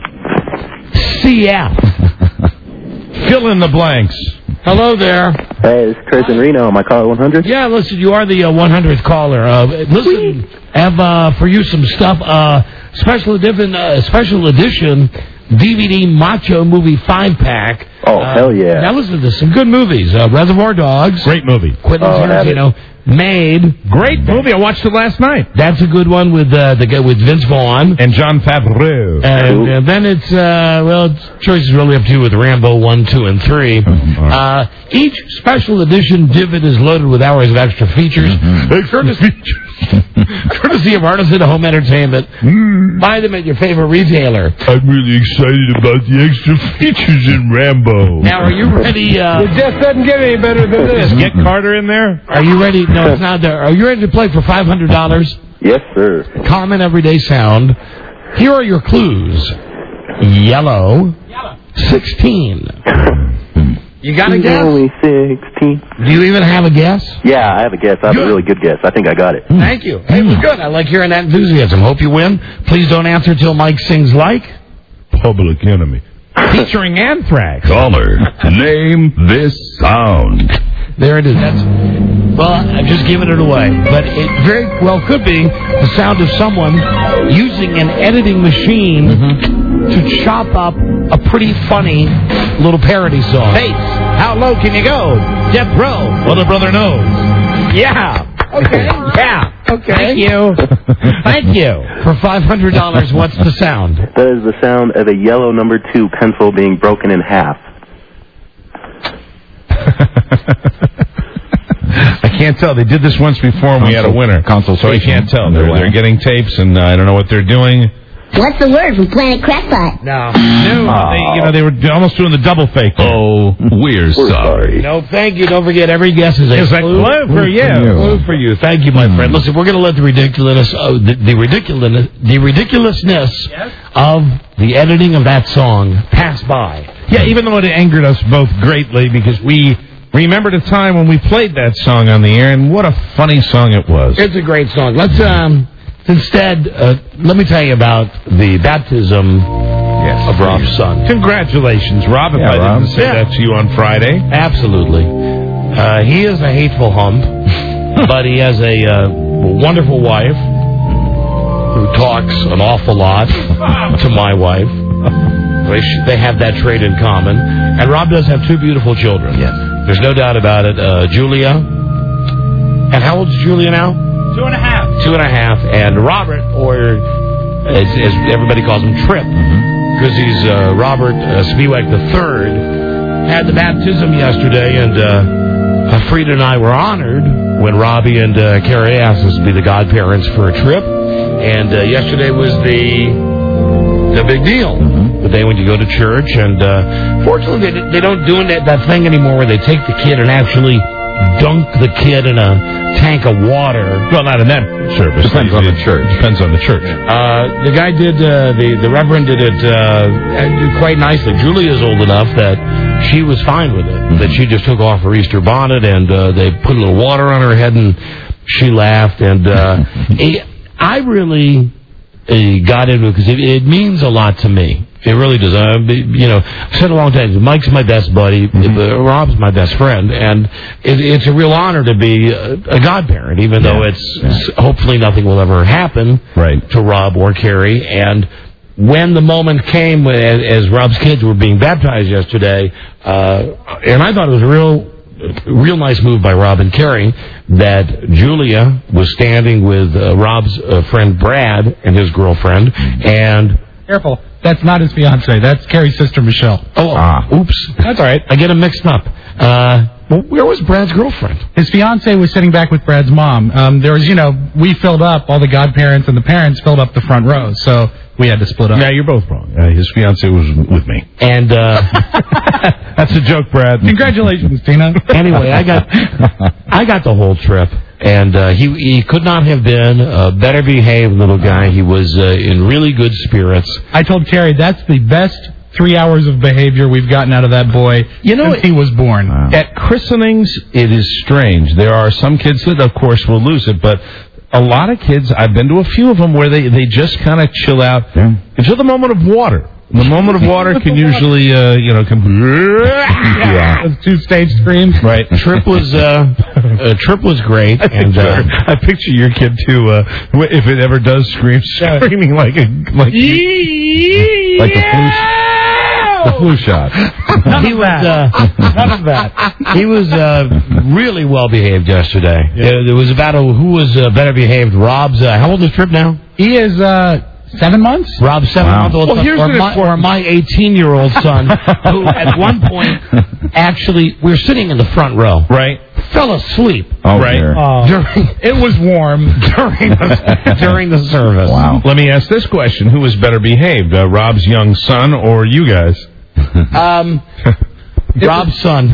CF. Fill in the blanks. Hello there. Hey, this is Chris in Reno. Am I caller 100? Yeah, listen, you are the 100th caller. Listen, have for you some stuff. Special edition DVD Macho Movie 5-pack. Oh, hell yeah. Now listen to this. Some good movies. Reservoir Dogs. Great movie. Quentin Tarantino. Made. Great movie. I watched it last night. That's a good one with the guy with Vince Vaughn. And Jon Favreau. And then it's choice is really up to you with Rambo 1, 2, and 3. Each special edition divot is loaded with hours of extra features. Courtesy of Artisan Home Entertainment. Buy them at your favorite retailer. I'm really excited about the extra features in Rambo. Now, are you ready? It just doesn't get any better than this. Get Carter in there? Are you ready? No, it's not there. Are you ready to play for $500? Yes, sir. Common everyday sound. Here are your clues. Yellow. 16. You got a guess? Only 16. Do you even have a guess? Yeah, I have a guess. I have a really good guess. I think I got it. Thank you. It was good. I like hearing that enthusiasm. Hope you win. Please don't answer till Mike sings like Public Enemy. Featuring Anthrax. Caller, name this sound. There it is. Well, I've just given it away. But it very well could be the sound of someone using an editing machine to chop up a pretty funny little parody song. Hey, how low can you go? Death Row. Well, the brother knows. Yeah. Okay. Yeah. Okay. Thank you. Thank you. For $500, what's the sound? That is the sound of a yellow number 2 pencil being broken in half. I can't tell. They did this once before and we had a winner. So I can't tell. They're getting tapes and I don't know what they're doing. What's the word from Planet Crackpot? No. They were almost doing the double fake. Oh, we're sorry. No, thank you. Don't forget, every guess is a clue for you. Clue for you. Thank you, my friend. Listen, we're going to let the ridiculousness of the editing of that song pass by. Yeah, even though it angered us both greatly because we remembered a time when we played that song on the air, and what a funny song it was. It's a great song. Let's instead, let me tell you about the baptism of Rob's son. Congratulations, Rob, if I didn't say that to you on Friday. Absolutely. He is a hateful hump, but he has a wonderful wife who talks an awful lot to my wife. They have that trait in common. And Rob does have 2 beautiful children. Yes. There's no doubt about it. Julia. And how old is Julia now? 2.5. 2.5. And Robert, or as everybody calls him, Trip, because he's Robert Spiewak III, had the baptism yesterday, and Frida and I were honored when Robbie and Carrie asked us to be the godparents for a trip. And yesterday was the big deal. The day when you go to church, and fortunately they don't do that thing anymore where they take the kid and actually dunk the kid in a tank of water. Well, not in that service. Depends on the church. Depends on the church. The guy did, the Reverend did it quite nicely. Julia's old enough that she was fine with it. That she just took off her Easter bonnet and they put a little water on her head and she laughed. And I really got into it because it means a lot to me. It really does. I've said a long time, Mike's my best buddy, Rob's my best friend, and it's a real honor to be a godparent, even though hopefully nothing will ever happen to Rob or Carrie. And when the moment came, as Rob's kids were being baptized yesterday, and I thought it was a real real nice move by Rob and Carrie that Julia was standing with Rob's friend Brad and his girlfriend, and... Careful. That's not his fiancée. That's Carrie's sister, Michelle. Oops. That's all right. I get them mixed up. Well, where was Brad's girlfriend? His fiancée was sitting back with Brad's mom. There was, we filled up, all the godparents and the parents filled up the front row, so we had to split up. Yeah, you're both wrong. His fiancée was with me. And, that's a joke, Brad. Congratulations, Tina. Anyway, I got the whole trip. And he could not have been a better behaved little guy. He was in really good spirits. I told Terry that's the best 3 hours of behavior we've gotten out of that boy since he was born. At christenings, it is strange. There are some kids that, of course, will lose it, but a lot of kids, I've been to a few of them where they just kind of chill out until the moment of water. The moment of water can usually, Those two-stage screams. Right. Trip was great. And I picture your kid too. If it ever does scream, screaming like the flu shot. He was none of that. He was really well behaved yesterday. Yeah. There was about who was better behaved. Rob's how old is Trip now? He is 7 months? Rob's 7-month-old son, or my 18-year-old son, who at one point actually, we were sitting in the front row. Right. Fell asleep. Oh, right. It was warm during the service. Wow. Let me ask this question. Who was better behaved, Rob's young son or you guys? Rob's son.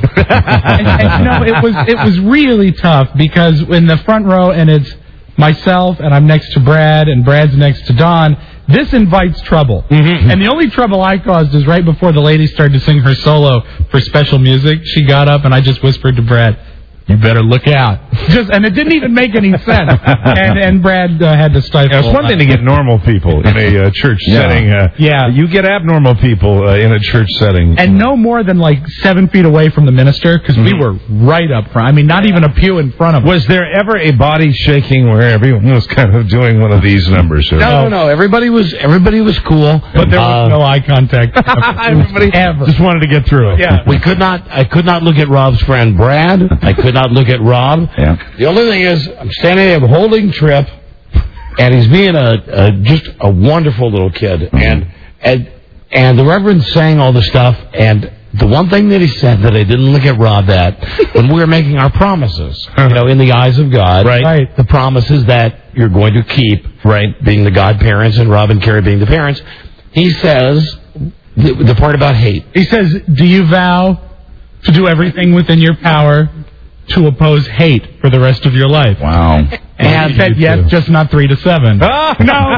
It was really tough because in the front row, and it's myself, and I'm next to Brad, and Brad's next to Don. This invites trouble. Mm-hmm. And the only trouble I caused is right before the lady started to sing her solo for special music. She got up, and I just whispered to Brad, "You better look out." And it didn't even make any sense. And Brad had to stifle. It's one thing to get normal people in a church setting. You get abnormal people in a church setting. And no more than 7 feet away from the minister, because we were right up front. I mean, not even a pew in front of us. Was there ever a body shaking where everyone was kind of doing one of these numbers? No. Everybody was cool. But there was no eye contact. Everybody just wanted to get through it. Yeah. I could not look at Rob's friend Brad. I could not look at Rob. Yeah. The only thing is, I'm standing there holding Trip, and he's being just a wonderful little kid. And the Reverend sang all the stuff, and the one thing that he said that I didn't look at Rob at when we were making our promises, in the eyes of God, right. The promises that you're going to keep, right, being the godparents and Rob and Carrie being the parents. He says the part about hate. He says, "Do you vow to do everything within your power to oppose hate for the rest of your life?" Wow. And he said yes, just not 3 to 7. Oh, no.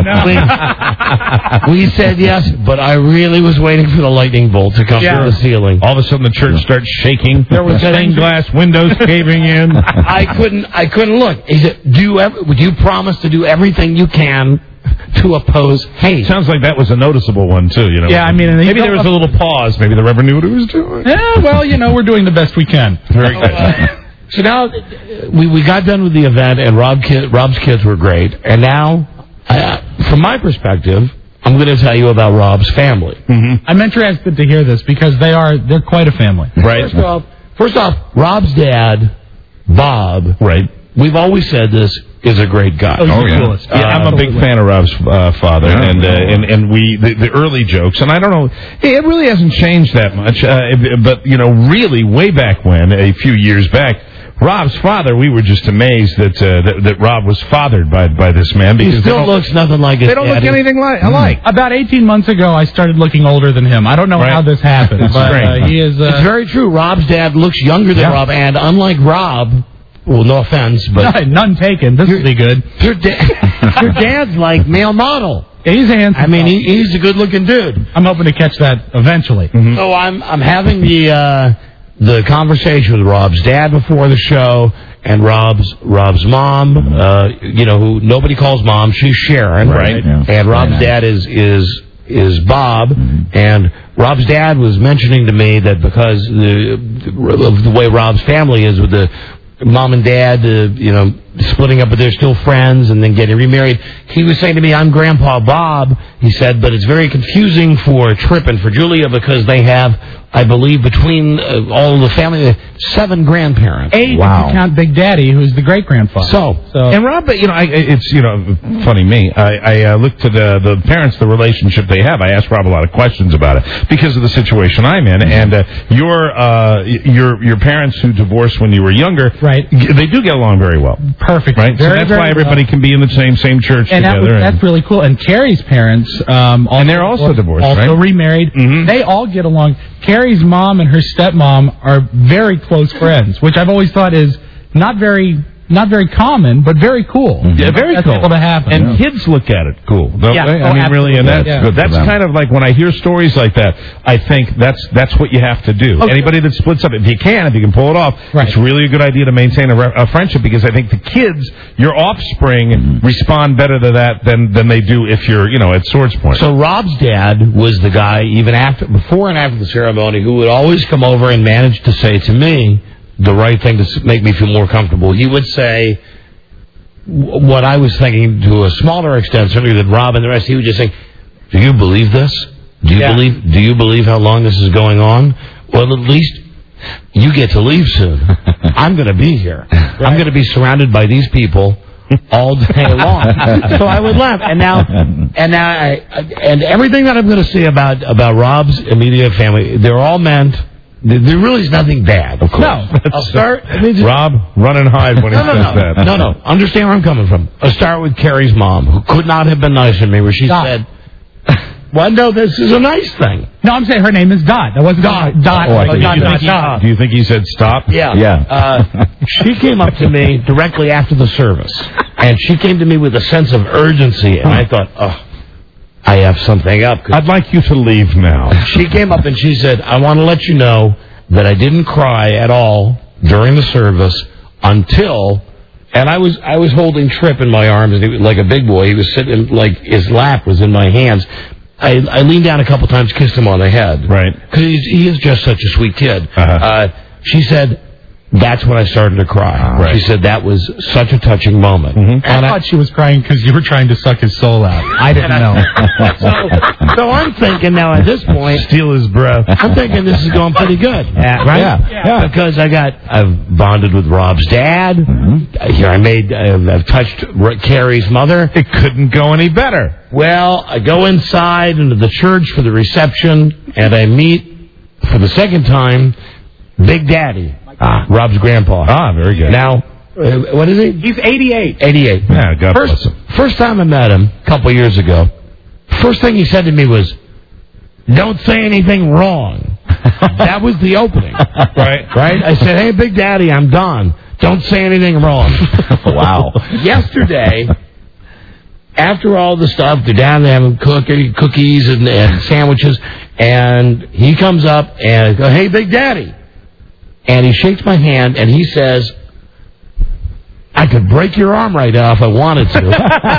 We said yes, but I really was waiting for the lightning bolt to come through the ceiling. All of a sudden the church starts shaking. There was stained glass windows caving in. I couldn't look. He said, would you promise to do everything you can to oppose hate? Sounds like that was a noticeable one, too. Yeah, I mean... Maybe there was a little pause. Maybe the Reverend knew what he was doing. Yeah, well, we're doing the best we can. Very good. So now, we got done with the event, and Rob's kids were great. And now, from my perspective, I'm going to tell you about Rob's family. Mm-hmm. I'm interested to hear this, because they're quite a family. Right. First off, Rob's dad, Bob, right. We've always said this, is a great guy. Oh, yeah. Coolest. Yeah, I'm a big fan of Rob's father, and the early jokes, and I don't know, it really hasn't changed that much, but really way back when, a few years back, Rob's father, we were just amazed that Rob was fathered by this man, because he still looks nothing like his They don't daddy. look anything alike. About 18 months ago, I started looking older than him. I don't know how this happened, but he is. It's very true. Rob's dad looks younger than Rob, and unlike Rob. Well, no offense, but... None taken. This will be good. Your dad's like male model. He's handsome. I mean, he's a good-looking dude. I'm hoping to catch that eventually. Mm-hmm. So I'm having the conversation with Rob's dad before the show, and Rob's mom, who nobody calls mom. She's Sharon, right? Yeah. And Rob's dad is Bob, and Rob's dad was mentioning to me that because of the way Rob's family is with the mom and dad, splitting up, but they're still friends and then getting remarried. He was saying to me, I'm Grandpa Bob, he said, but it's very confusing for Tripp and for Julia because they have, I believe, between all of the family, 7 grandparents. 8 if you count Big Daddy, who's the great-grandfather. And Rob, it's, funny me. I looked at the parents, the relationship they have. I asked Rob a lot of questions about it because of the situation I'm in. And your parents who divorced when you were younger, right? They do get along very well. Perfect. Right? Very, so that's very why everybody can be in the same church and together. That's really cool. And Carrie's parents, and they're also divorced, also right? remarried. Mm-hmm. They all get along. Carrie's mom and her stepmom are very close friends, which I've always thought is not very common, but very cool. Mm-hmm. Yeah, very cool. Able to happen. And kids look at it cool, don't Yeah. they? Oh, I mean, really, and absolutely. that's kind of like when I hear stories like that, I think that's what you have to do. Okay. Anybody that splits up, if you can pull it off, it's really a good idea to maintain a friendship because I think the kids, your offspring, respond better to that than they do if you're, at Swords Point. So Rob's dad was the guy, even before and after the ceremony, who would always come over and manage to say to me the right thing to make me feel more comfortable. He would say what I was thinking to a smaller extent, certainly than Rob and the rest. He would just say, "Do you believe this? Do you believe how long this is going on? Well, at least you get to leave soon. I'm going to be here. Right. I'm going to be surrounded by these people all day long." So I would laugh. And everything that I'm going to say about Rob's immediate family, they're all meant. There really is nothing bad. Of course. No. I'll start. Rob, run and hide when he says that. No. Understand where I'm coming from. I'll start with Carrie's mom, who could not have been nicer to me, where she said, well, no, this is a nice thing. No, I'm saying her name is Dot. That wasn't Dot. Do you think he said stop? Yeah. She came up to me directly after the service, and she came to me with a sense of urgency, and I thought, I have something up. I'd like you to leave now. She came up and she said, I want to let you know that I didn't cry at all during the service until, and I was holding Tripp in my arms and he was like a big boy. He was sitting, like his lap was in my hands. I leaned down a couple times, kissed him on the head. Right. Because he is just such a sweet kid. She said, that's when I started to cry. Right. She said that was such a touching moment. Mm-hmm. And I thought she was crying because you were trying to suck his soul out. I didn't know. So I'm thinking now at this point, steal his breath. I'm thinking this is going pretty good, right? Yeah. Because I've bonded with Rob's dad. Mm-hmm. Here I've touched Carrie's mother. It couldn't go any better. Well, I go inside into the church for the reception, and I meet for the second time Big Daddy. Rob's grandpa. Very good. Now, what is he? He's 88. 88. Yeah, God bless him. First time I met him, a couple years ago, first thing he said to me was, don't say anything wrong. That was the opening. Right? I said, hey, Big Daddy, I'm Don. Don't say anything wrong. Wow. Yesterday, after all the stuff, they're down there having cookies and sandwiches, and he comes up and I go, hey, Big Daddy. And he shakes my hand, and he says, I could break your arm right now if I wanted to.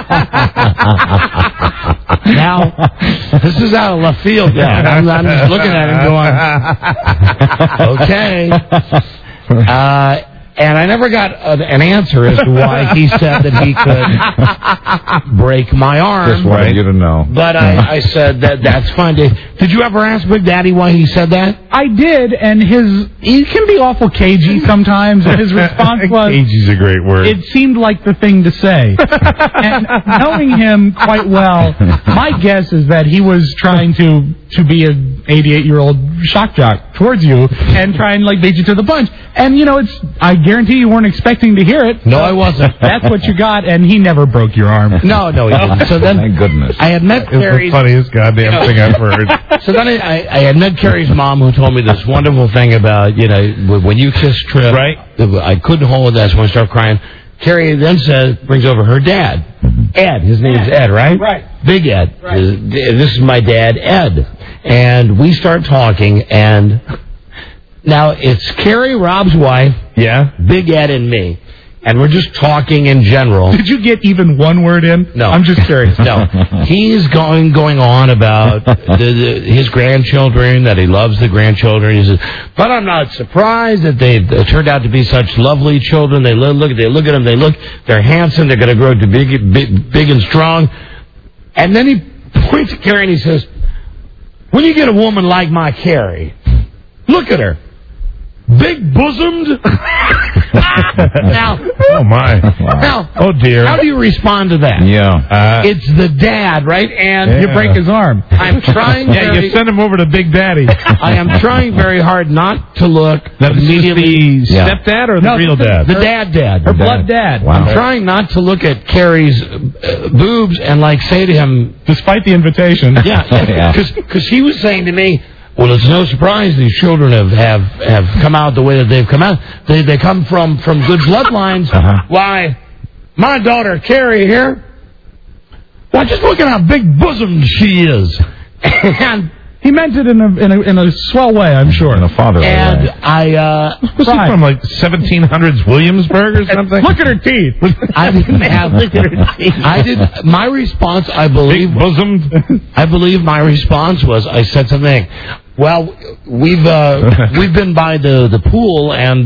Now, this is out of left field. I'm just looking at him going, okay. And I never got an answer as to why he said that he could break my arm. Just wanted you to know. But I said that's fine. Did you ever ask Big Daddy why he said that? I did, and he can be awful cagey sometimes, and his response was... Cagey's a great word. It seemed like the thing to say. And knowing him quite well, my guess is that he was trying to be an 88-year-old shock jock towards you and try and, beat you to the punch. And, I guarantee you weren't expecting to hear it. No, I wasn't. That's what you got, and he never broke your arm. No, he didn't. So then, thank goodness. I had met Carrie's... It's the funniest goddamn thing I've heard. So then I had met Carrie's mom, who told me this wonderful thing about, when you kiss Tripp... Right. I couldn't hold that, so when I started crying. Carrie then brings over her dad, Ed. His name's Ed, right? Right. Big Ed. Right. This is my dad, Ed. And we start talking, and now it's Carrie, Rob's wife, yeah, Big Ed, and me. and we're just talking in general. Did you get even one word in? No. I'm just curious. No. He's going on about his grandchildren, that he loves the grandchildren. He says, but I'm not surprised that they turned out to be such lovely children. They look at them, they're handsome, they're going to grow to big and strong. And then he points at Carrie and he says, when you get a woman like my Carrie, look at her. Big bosomed. Now, oh my! Now, oh dear! How do you respond to that? Yeah, it's the dad, right? And you break his arm. I'm trying. You send him over to Big Daddy. I am trying very hard not to look immediately. The stepdad or the real dad? The dad. Her blood dad. Wow. I'm trying not to look at Carrie's boobs and say to him, despite the invitation. Yeah, because he was saying to me, well, it's no surprise these children have come out the way that they've come out. They come from good bloodlines. Why, my daughter Carrie here, well, just look at how big bosomed she is. And he meant it in a swell way, I'm sure. In a fatherly way. And was he from like 1700s Williamsburg or something? Look at her teeth. I didn't have look at her teeth. I did. My response, I believe, big bosomed. I believe my response was, I said something. Well, we've been by the pool, and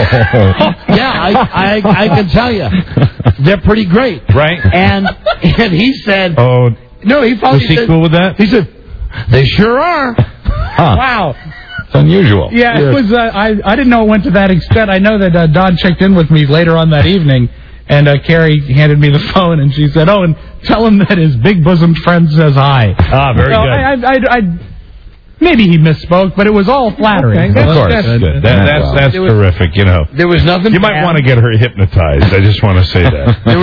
yeah, I can tell you, they're pretty great, right? And he said, oh no, he thought was he cool with that? He said, they sure are. Wow. It's unusual. Yeah, it was. I didn't know it went to that extent. I know that Don checked in with me later on that evening, and Carrie handed me the phone, and she said, "Oh, and tell him that his big bosomed friend says hi." Ah, very good. I maybe he misspoke, but it was all flattering. Okay, of course, that's good. That's terrific. You know, there was nothing. You might want to get her hypnot. I just want to say that. There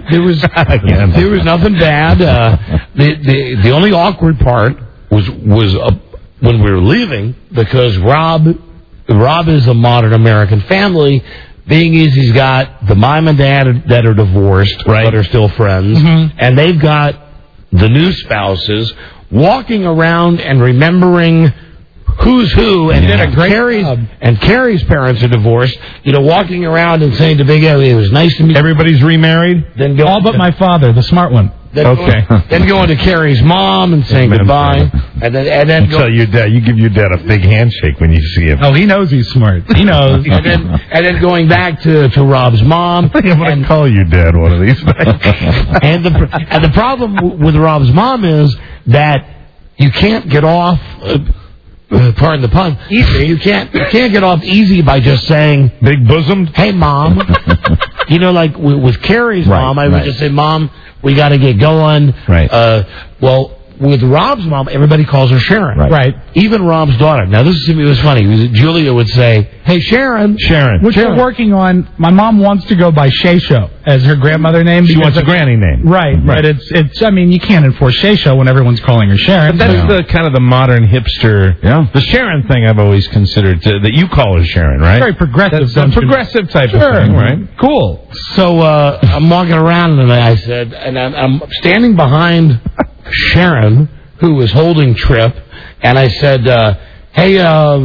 was nothing bad. The only awkward part was when we were leaving, because Rob is a modern American family. Being as he's got the mom and dad that are divorced, right, but are still friends, and they've got the new spouses walking around and remembering who's who, and Carrie's parents are divorced. You know, walking around and saying to Big Ellie, "It was nice to meet." Everybody's remarried. Then all but my father, the smart one. Then going to Carrie's mom and saying goodbye, and then tell your dad. You give your dad a big handshake when you see him. Oh, he knows he's smart. He knows. and then going back to Rob's mom. I'm going to call your dad one of these nights. and the problem with Rob's mom is that you can't get off. Pardon the pun. Easy. You can't get off easy by just saying big bosomed. Hey, Mom. You know, like with Carrie's mom, I would just say, Mom, we got to get going. Right. Well, with Rob's mom, everybody calls her Sharon. Right. Even Rob's daughter. Now, this was funny. Julia would say, "Hey, Sharon." Which we're working on. My mom wants to go by Shaysho as her grandmother name. She wants a granny name. Right. But it's. I mean, you can't enforce Shaysho when everyone's calling her Sharon. But that's the kind of the modern hipster. Yeah. The Sharon thing I've always considered that you call her Sharon, right? Very progressive. That's a progressive type of thing, right? Cool. So I'm walking around and I said, and I'm standing behind Sharon, who was holding Trip, and I said, hey,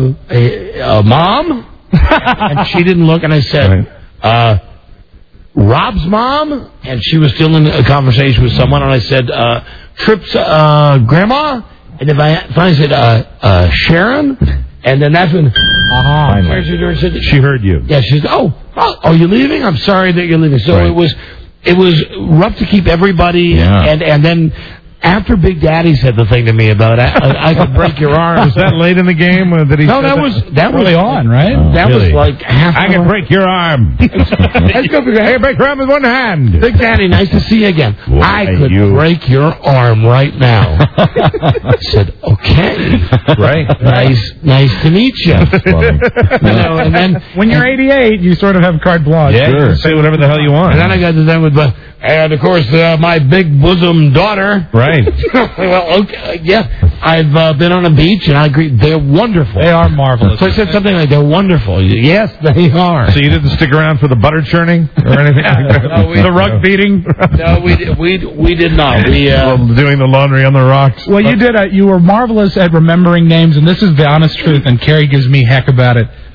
Mom? And she didn't look, and I said, Rob's mom? And she was still in a conversation with someone, and I said, Trip's grandma? And if I finally said, Sharon? And then that's when she heard you. Yeah, she said, oh, you're leaving? I'm sorry that you're leaving. So it was rough to keep everybody, and then after Big Daddy said the thing to me about I could break your arm. Was that late in the game? That he no, that was early on, right? That was like half. I can break your arm. Let's go. Hey, break your arm with one hand. Big Daddy, nice to see you again. Boy, I could break your arm right now. I said, okay, right, nice to meet you. And then when you're 88, you sort of have carte blanche. Yeah, sure. Say whatever the hell you want. And then I got to them with and of course my big bosom daughter. Right. Well, okay, yeah. I've been on a beach, and I agree. They're wonderful. They are marvelous. So I said something like, they're wonderful. Yes, they are. So you didn't stick around for the butter churning or anything? The rug beating? No, we did not. Doing the laundry on the rocks? Well, you did. You were marvelous at remembering names, and this is the honest truth, and Carrie gives me heck about it.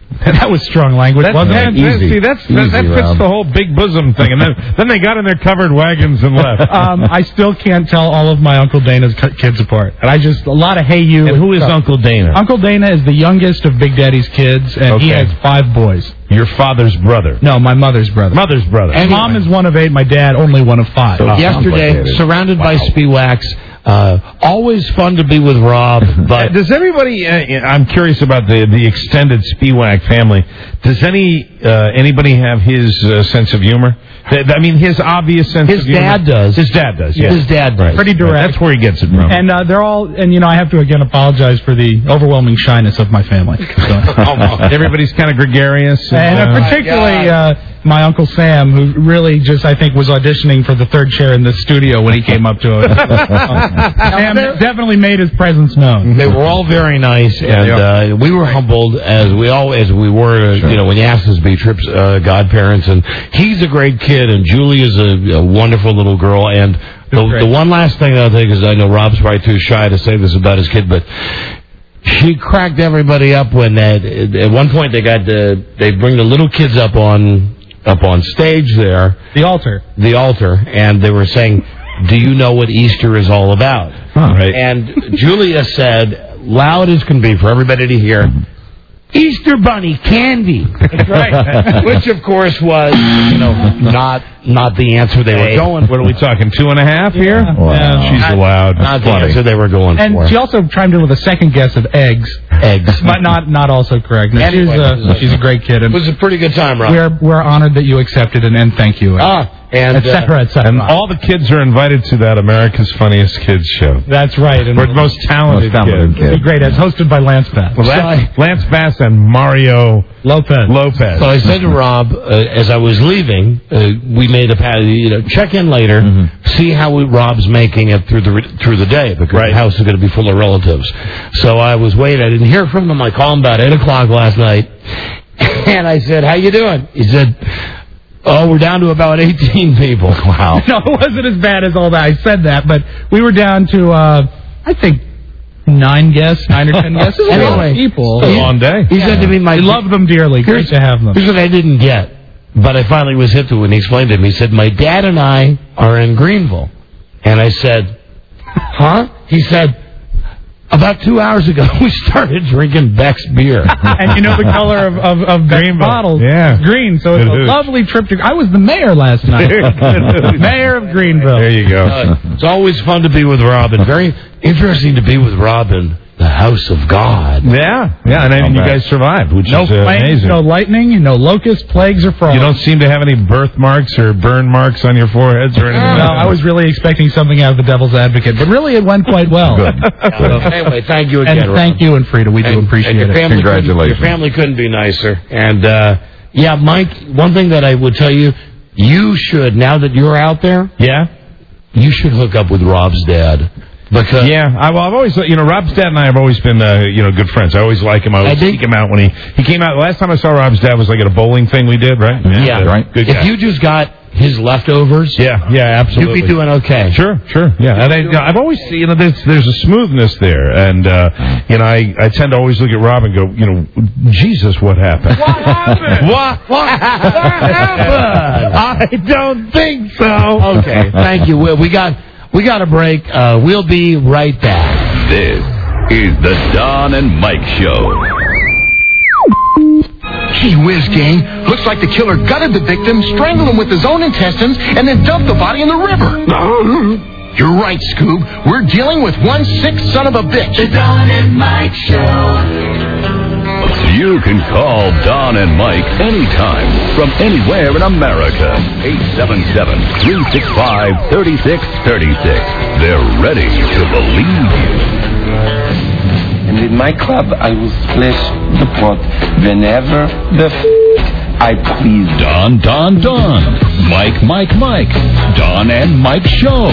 That was strong language, wasn't it? See, that fits the whole big bosom thing. And then they got in their covered wagons and left. I still can't tell all of my Uncle Dana's kids apart. And a lot of hey you. And who is Uncle Dana? Uncle Dana is the youngest of Big Daddy's kids, and he has 5 boys. Your father's brother? No, my mother's brother. Mother's brother. And Mom is one of 8, my dad only one of 5. So yesterday, surrounded by Spiewaks. Always fun to be with Rob, but does everybody? I'm curious about the extended Spiewak family. Does anybody have his sense of humor? I mean, his obvious sense of humor. His dad does. His dad does. Yeah. His dad does. Pretty direct. Right. That's where he gets it from. And they're all, and I have to again apologize for the overwhelming shyness of my family. So. Everybody's kind of gregarious, and particularly. My Uncle Sam, who really just, I think, was auditioning for the 3rd chair in the studio when he came up to us. Sam definitely made his presence known. They were all very nice, and we were humbled, as we were, when you asked us to be Trip's godparents. And he's a great kid, and Julie is a wonderful little girl. And the one last thing I think is, I know Rob's probably too shy to say this about his kid, but she cracked everybody up when at one point they bring the little kids up on stage there. The altar, and they were saying, do you know what Easter is all about? Right. And Julia said, loud as can be for everybody to hear, Easter bunny candy. That's right. Which, of course, was, not the answer they were going for. What are we talking, 2.5 here? Wow. She's allowed. Not the answer they were going for. And she also chimed in with a second guess of eggs. But not also correct. No, she's a great kid. It was a pretty good time, Rob. We're honored that you accepted and thank you. And et cetera, et cetera. And all the kids are invited to that America's Funniest Kids show. That's right. We're the most talented kids. It'll be great. It's hosted by Lance Bass. Lance Bass and Mario Lopez. So I said to Rob, as I was leaving, we made a check in later, see how Rob's making it through the day, because the house is going to be full of relatives. So I was waiting. I didn't hear from him. I called him about 8 o'clock last night, and I said, "How you doing?" He said, "Oh, we're down to about 18 people." Wow. No, it wasn't as bad as all that. I said that, but we were down to, I think, 9 guests, 9 or 10 guests. Anyway, people. It's a long day. He said to me, "We love them dearly. Great to have them." Here's what I didn't get, but I finally was hit to when he explained it to me. He said, "My dad and I are in Greenville," and I said, "Huh?" He said, "About 2 hours ago, we started drinking Beck's beer." And you know the color of Beck's bottles? Yeah. Green. So it's a lovely trip to... I was the mayor last night. Mayor of Greenville. There you go. It's always fun to be with Robin. Very interesting to be with Robin. The house of God. Yeah, and you guys survived, which is amazing. No lightning, no locusts, plagues, or frogs. You don't seem to have any birthmarks or burn marks on your foreheads or anything. No, I was really expecting something out of the Devil's Advocate, but really it went quite well. Good. Anyway, thank you again, and thank you, and Frida. We do appreciate it. Congratulations. Your family couldn't be nicer. And, Mike, one thing that I would tell you, you should, now that you're out there, you should hook up with Rob's dad. Because I've always, Rob's dad and I have always been, good friends. I always like him. I always seek him out when he came out. Last time I saw Rob's dad was like at a bowling thing we did, right? Yeah. Right. Good guy. If you just got his leftovers, absolutely, you'd be doing okay. Sure, yeah. And I've always, there's a smoothness there, and I tend to always look at Rob and go, Jesus, what happened? What happened? What happened? I don't think so. Okay, thank you. We got a break. We'll be right back. This is the Don and Mike Show. Gee whiz, gang. Looks like the killer gutted the victim, strangled him with his own intestines, and then dumped the body in the river. You're right, Scoob. We're dealing with one sick son of a bitch. The Don and Mike Show. You can call Don and Mike anytime from anywhere in America. 877-365-3636. They're ready to believe you. And in my club, I will splash the pot whenever I please. Don. Mike. Don and Mike Show.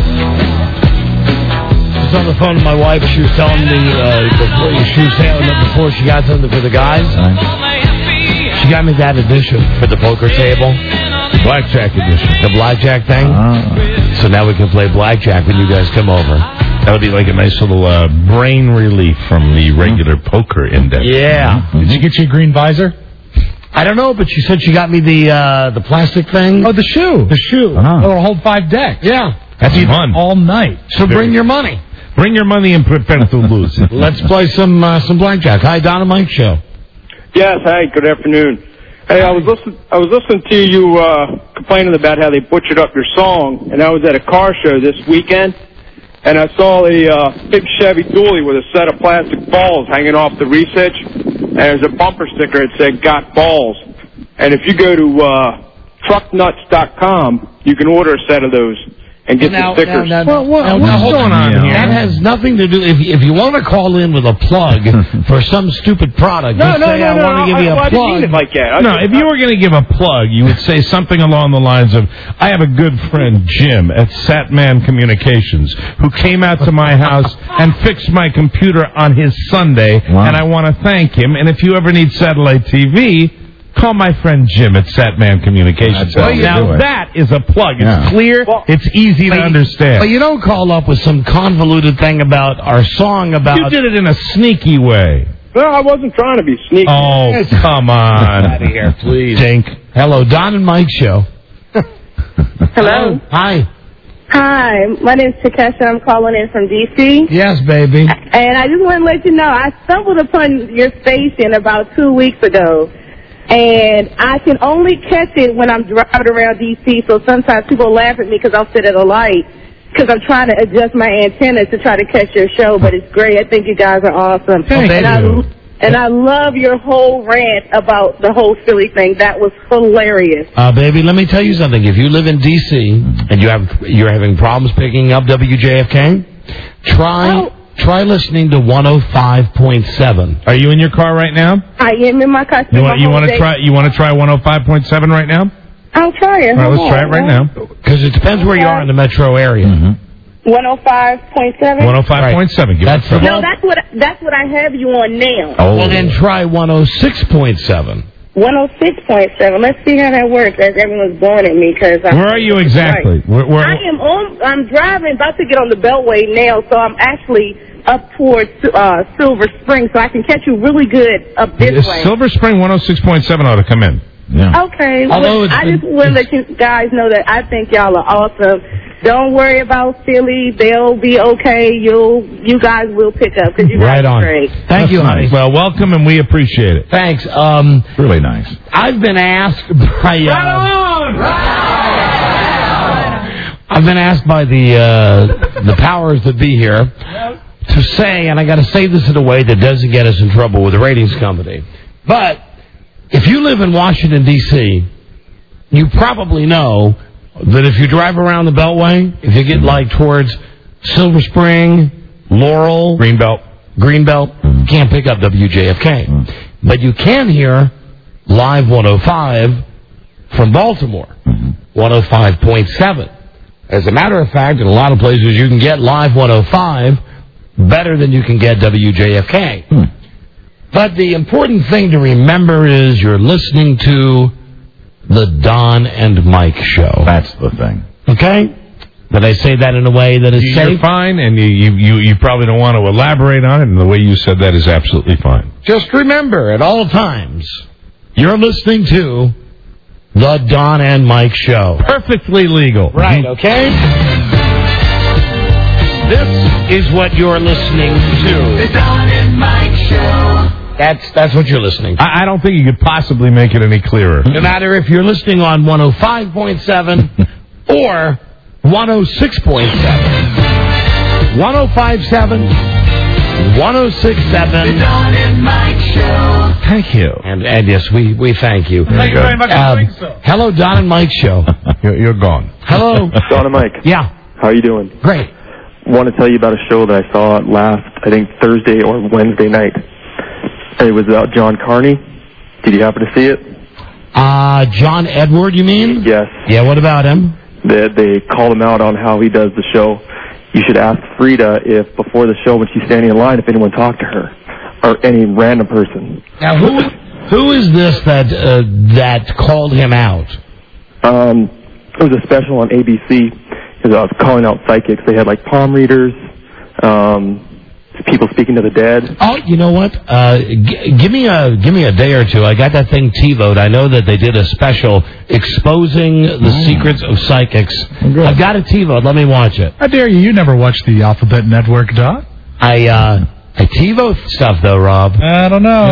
On the phone with my wife, she was telling me before she got something for the guys. She got me that edition for the poker table, Blackjack edition, the blackjack thing. So now we can play blackjack when you guys come over. That'll be like a nice little brain relief from the regular poker index. Yeah. Did you get your green visor? I don't know, but she said she got me the plastic thing. Oh, the shoe. The shoe. It'll hold 5 decks. Yeah. That's fun. All night. So bring your money. Bring your money and prepare to lose. Let's play some blackjack. Hi, Don and Mike Show. Yes, hi, good afternoon. Hey, I was listening to you complaining about how they butchered up your song, and I was at a car show this weekend, and I saw a big Chevy Dually with a set of plastic balls hanging off the research, and there's a bumper sticker that said "Got Balls." And if you go to trucknuts.com, you can order a set of those and get the stickers. What's going on here? That has nothing to do. If you want to call in with a plug for some stupid product, I want to give you a plug. I didn't mean it like that. No, if you were going to give a plug, you would say something along the lines of, I have a good friend, Jim, at Satman Communications, who came out to my house and fixed my computer on his Sunday, and I want to thank him. And if you ever need satellite TV, call my friend Jim at Satman Communications. Now, that is a plug. It's clear. It's easy to understand. But you don't call up with some convoluted thing about our song about... You did it in a sneaky way. No, I wasn't trying to be sneaky. Oh, come on. Out of here, please. Dink. Hello, Don and Mike Show. Hello. Hi. Hi, my name is Takesha. I'm calling in from D.C. Yes, baby. And I just want to let you know, I stumbled upon your station about 2 weeks ago. And I can only catch it when I'm driving around D.C., so sometimes people laugh at me because I'll sit at a light because I'm trying to adjust my antennas to try to catch your show, but it's great. I think you guys are awesome. Thank you. And I love your whole rant about the whole Philly thing. That was hilarious. Baby, let me tell you something. If you live in D.C. and you're having problems picking up WJFK, try listening to 105.7. Are you in your car right now? I am in my car. You want to try 105.7 right now? I'll try it. All right, let's try it right now. Because it depends where you are in the metro area. 105.7? 105.7. That's what I have you on now. Well, then try 106.7. 106.7. Let's see how that works as everyone's blowing at me. Where are you exactly? I'm driving, about to get on the Beltway now, so I'm actually up towards Silver Spring, so I can catch you really good up this way. Silver Spring 106.7 ought to come in. Yeah. Okay. I just want to let you guys know that I think y'all are awesome. Don't worry about Philly. They'll be okay. You guys will pick up because you guys are great. Thank you, honey. Well, welcome, and we appreciate it. Thanks. Really nice. I've been asked by... I've been asked by the powers that be here to say, and I got to say this in a way that doesn't get us in trouble with the ratings company, but if you live in Washington, D.C., you probably know that if you drive around the Beltway, if you get like towards Silver Spring, Laurel, Greenbelt, you can't pick up WJFK. But you can hear Live 105 from Baltimore, 105.7. As a matter of fact, in a lot of places you can get Live 105 better than you can get WJFK. But the important thing to remember is you're listening to the Don and Mike Show. That's the thing. Okay? Did I say that in a way that is safe? You're fine, and you probably don't want to elaborate on it, and the way you said that is absolutely fine. Just remember, at all times, you're listening to the Don and Mike Show. Perfectly legal. Right, okay? This is what you're listening to. The Don and Mike Show. That's what you're listening to. I don't think you could possibly make it any clearer. No matter if you're listening on 105.7 or 106.7. 105.7, 106.7. The Don and Mike Show. Thank you. And yes, we thank you. Thank you very much. Hello, Don and Mike Show. You're gone. Hello. Don and Mike. Yeah. How are you doing? Great. Want to tell you about a show that I saw last, I think, Thursday or Wednesday night. It was about John Carney. Did you happen to see it? John Edward, you mean? Yes. Yeah, what about him? They called him out on how he does the show. You should ask Frida if, before the show, when she's standing in line, if anyone talked to her. Or any random person. Now, who is this that called him out? It was a special on ABC. Because I was calling out psychics. They had, like, palm readers, people speaking to the dead. Oh, you know what? Give me a day or two. I got that thing TiVo'd. I know that they did a special exposing the secrets of psychics. I've got it TiVo'd. Let me watch it. How dare you? You never watched the Alphabet Network, Doc? I TiVo stuff, though, Rob. I don't know.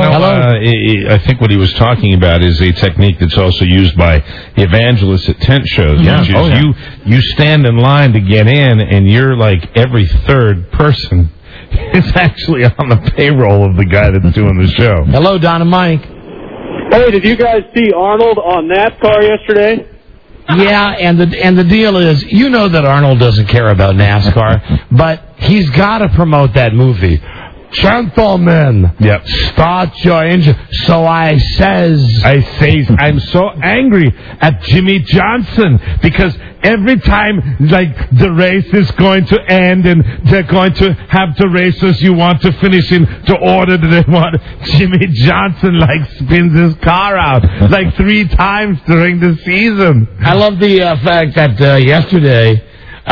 I think what he was talking about is a technique that's also used by evangelists at tent shows. Yeah. Which is you stand in line to get in, and you're like every third person is actually on the payroll of the guy that's doing the show. Hello, Don and Mike. Hey, did you guys see Arnold on NASCAR yesterday? Yeah, and the deal is, you know that Arnold doesn't care about NASCAR, but he's got to promote that movie. Gentlemen, start your engine. So I says, I'm so angry at Jimmy Johnson because every time, like, the race is going to end and they're going to have the racers you want to finish in the order that they want, Jimmy Johnson, like, spins his car out, like, 3 times during the season. I love the fact that yesterday,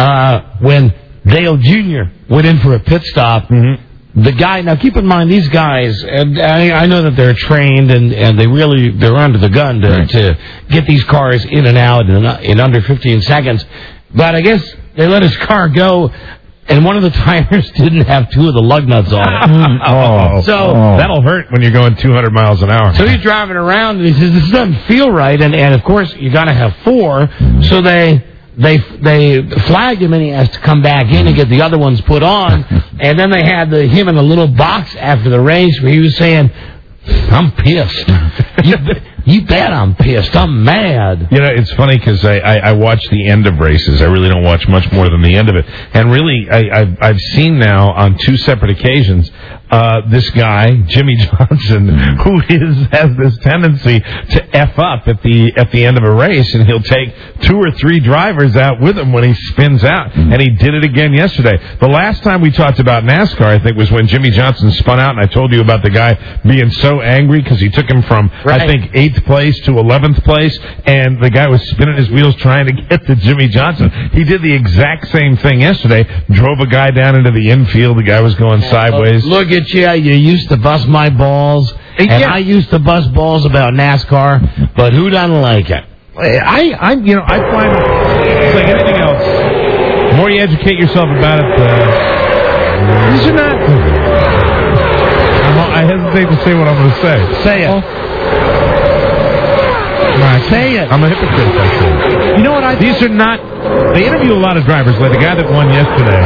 when Dale Jr. went in for a pit stop, the guy, now keep in mind, these guys, and I know that they're trained and they're under the gun to get these cars in and out in under 15 seconds. But I guess they let his car go, and one of the tires didn't have 2 of the lug nuts on it. So that'll hurt when you're going 200 miles an hour. So he's driving around, and he says, this doesn't feel right, and of course, you got to have 4, so they flagged him, and he has to come back in and get the other ones put on. And then they had him in a little box after the race where he was saying, I'm pissed. You bet I'm pissed. I'm mad. You know, it's funny because I watch the end of races. I really don't watch much more than the end of it. And really, I've seen now on 2 separate occasions this guy, Jimmy Johnson, who has this tendency to F up at the end of a race, and he'll take 2 or 3 drivers out with him when he spins out. And he did it again yesterday. The last time we talked about NASCAR, I think, was when Jimmy Johnson spun out, and I told you about the guy being so angry because he took him from, I think, 8th place to 11th place, and the guy was spinning his wheels trying to get to Jimmy Johnson. He did the exact same thing yesterday, drove a guy down into the infield. The guy was going sideways. Look at you. You used to bust my balls, and I used to bust balls about NASCAR, but who doesn't like it? I find it's like anything else. The more you educate yourself about it, these are not. I hesitate to say what I'm going to say. Say it. Say it. I'm a hypocrite, actually. You know what These are not... They interview a lot of drivers, like the guy that won yesterday,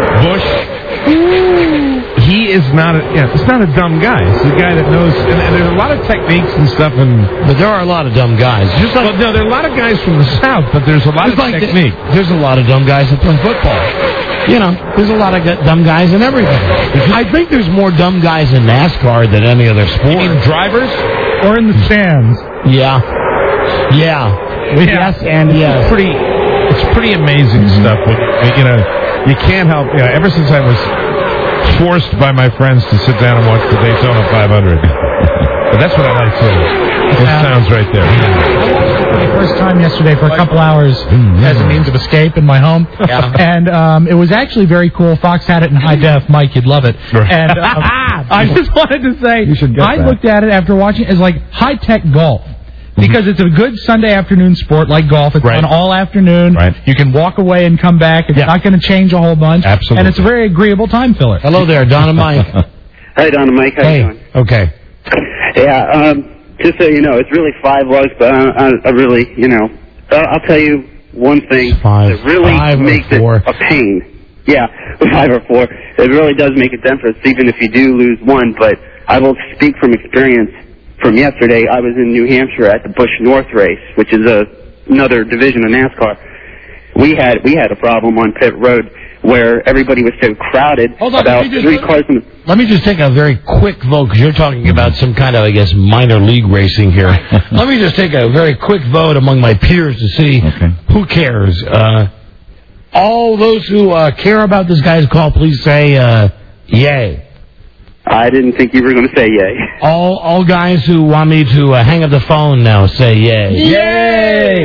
Busch. He is not it's not a dumb guy. It's a guy that knows... And there's a lot of techniques and stuff. But there are a lot of dumb guys. Just like, there are a lot of guys from the South, but there's a lot of technique. There's a lot of dumb guys that play football. You know, there's a lot of dumb guys in everything. I think there's more dumb guys in NASCAR than any other sport. You mean drivers? Or in the stands? Yeah. Yes, and yes. It's pretty amazing stuff. You know, you can't help. You know, ever since I was forced by my friends to sit down and watch the Daytona 500, but that's what I like too. Those sounds right there. For the first time yesterday for a couple hours as a means of escape in my home. And it was actually very cool. Fox had it in high def. Mike, you'd love it. And I just wanted to say, I looked at it after watching it as like high-tech golf. Because it's a good Sunday afternoon sport like golf. It's on all afternoon. You can walk away and come back. It's not going to change a whole bunch. Absolutely. And it's a very agreeable time filler. Hello there, Don and Mike. Hey, Don and Mike. How you doing? Okay. Yeah, just so you know, it's really 5 lugs, but I really, you know, I'll tell you one thing that really makes it a pain. Yeah, 5 or 4. It really does make a difference, even if you do lose one. But I will speak from experience. From yesterday, I was in New Hampshire at the Busch North race, which is another division of NASCAR. We had a problem on pit road where everybody was so crowded. Hold on, about 3 cars. Let me just take a very quick vote, because you're talking about some kind of, I guess, minor league racing here. Let me just take a very quick vote among my peers to see who cares. All those who care about this guy's call, please say yay. I didn't think you were going to say yay. All guys who want me to hang up the phone now, say yay. Yay!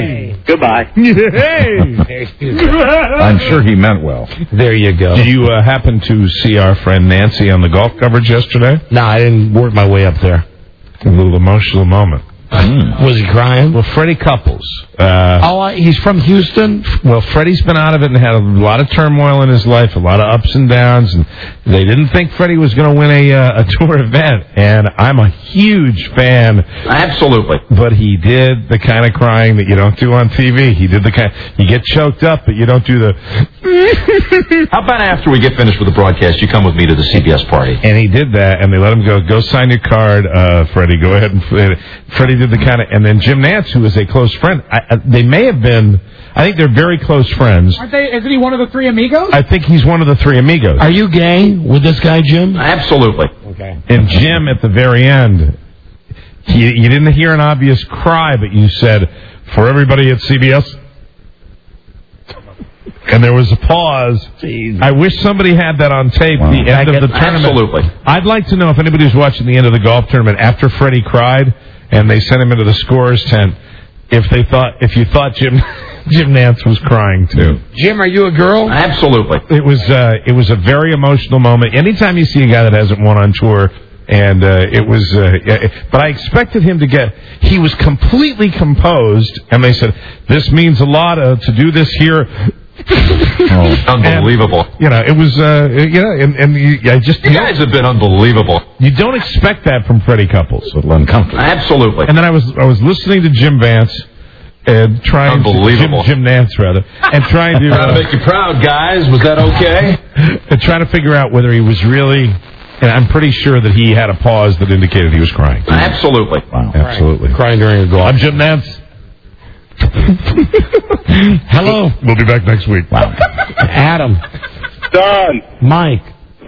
Goodbye. Hey! I'm sure he meant well. There you go. Did you happen to see our friend Nancy on the golf coverage yesterday? No, I didn't work my way up there. A little emotional moment. Was he crying? Well, Freddie Couples. He's from Houston? Well, Freddie's been out of it and had a lot of turmoil in his life, a lot of ups and downs, and they didn't think Freddie was going to win a tour event, and I'm a huge fan. Absolutely. But he did the kind of crying that you don't do on TV. He did the kind, you get choked up, but you don't do the... How about after we get finished with the broadcast, you come with me to the CBS party? And he did that, and they let him go sign your card, Freddie, go ahead. And Freddie did the kind of, and then Jim Nantz, who is a close friend, they may have been, I think they're very close friends. Isn't he one of the three amigos? I think he's one of the three amigos. Are you gay with this guy, Jim? Absolutely. Okay. And Jim, at the very end, you didn't hear an obvious cry, but you said, for everybody at CBS... And there was a pause. Jeez. I wish somebody had that on tape. Wow. The end of the tournament. Absolutely. I'd like to know if anybody was watching the end of the golf tournament after Freddie cried and they sent him into the scorer's tent, if you thought Jim Nantz was crying too. Jim, are you a girl? Absolutely. It was a very emotional moment. Anytime you see a guy that hasn't won on tour. And but I expected him to he was completely composed, and they said, this means a lot to do this here. Unbelievable. And, it was, I just... You guys have been unbelievable. You don't expect that from Freddie Couples. It's a little uncomfortable. Absolutely. And then I was listening to Jim Vance, and trying Unbelievable. Jim Nantz, rather, and trying to... Trying to make you proud, guys. Was that okay? And trying to figure out whether he was really... And I'm pretty sure that he had a pause that indicated he was crying. Absolutely. Wow, absolutely. Crying during a golf. I'm Jim Nantz. Hello. We'll be back next week. Wow. Adam. Don. Mike.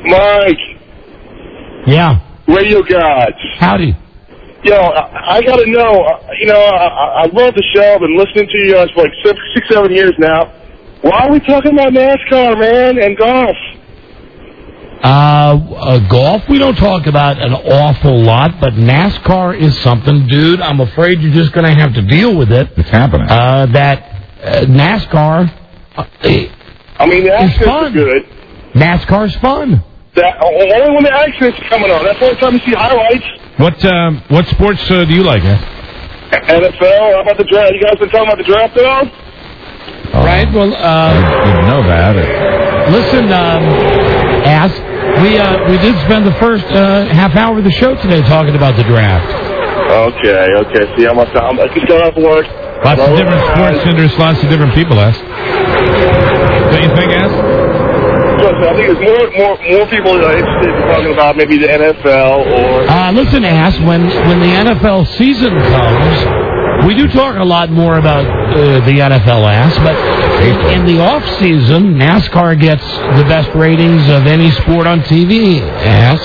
Yeah. Radio gods. Howdy. I got to know, I love the show. I've been listening to you guys for like 6-7 years now. Why are we talking about NASCAR, man, and golf? Golf, we don't talk about an awful lot, but NASCAR is something, dude. I'm afraid you're just going to have to deal with it. It's happening. NASCAR the accidents are good. NASCAR's fun. Only when the accidents are coming on. That's the only time you see highlights. What sports do you like, NFL. How about the draft? You guys been talking about the draft at all? Right. Well, I didn't know that. Listen, Ask. We did spend the first half hour of the show today talking about the draft. Okay. See, I'm still off work. Lots of different sports interests, lots of different people, Ask. Don't you think, Ask? I think there's more people that are interested in talking about maybe the NFL or... Listen, Ask, when the NFL season comes, we do talk a lot more about the NFL, Ask, but... In the off-season, NASCAR gets the best ratings of any sport on TV, Ass.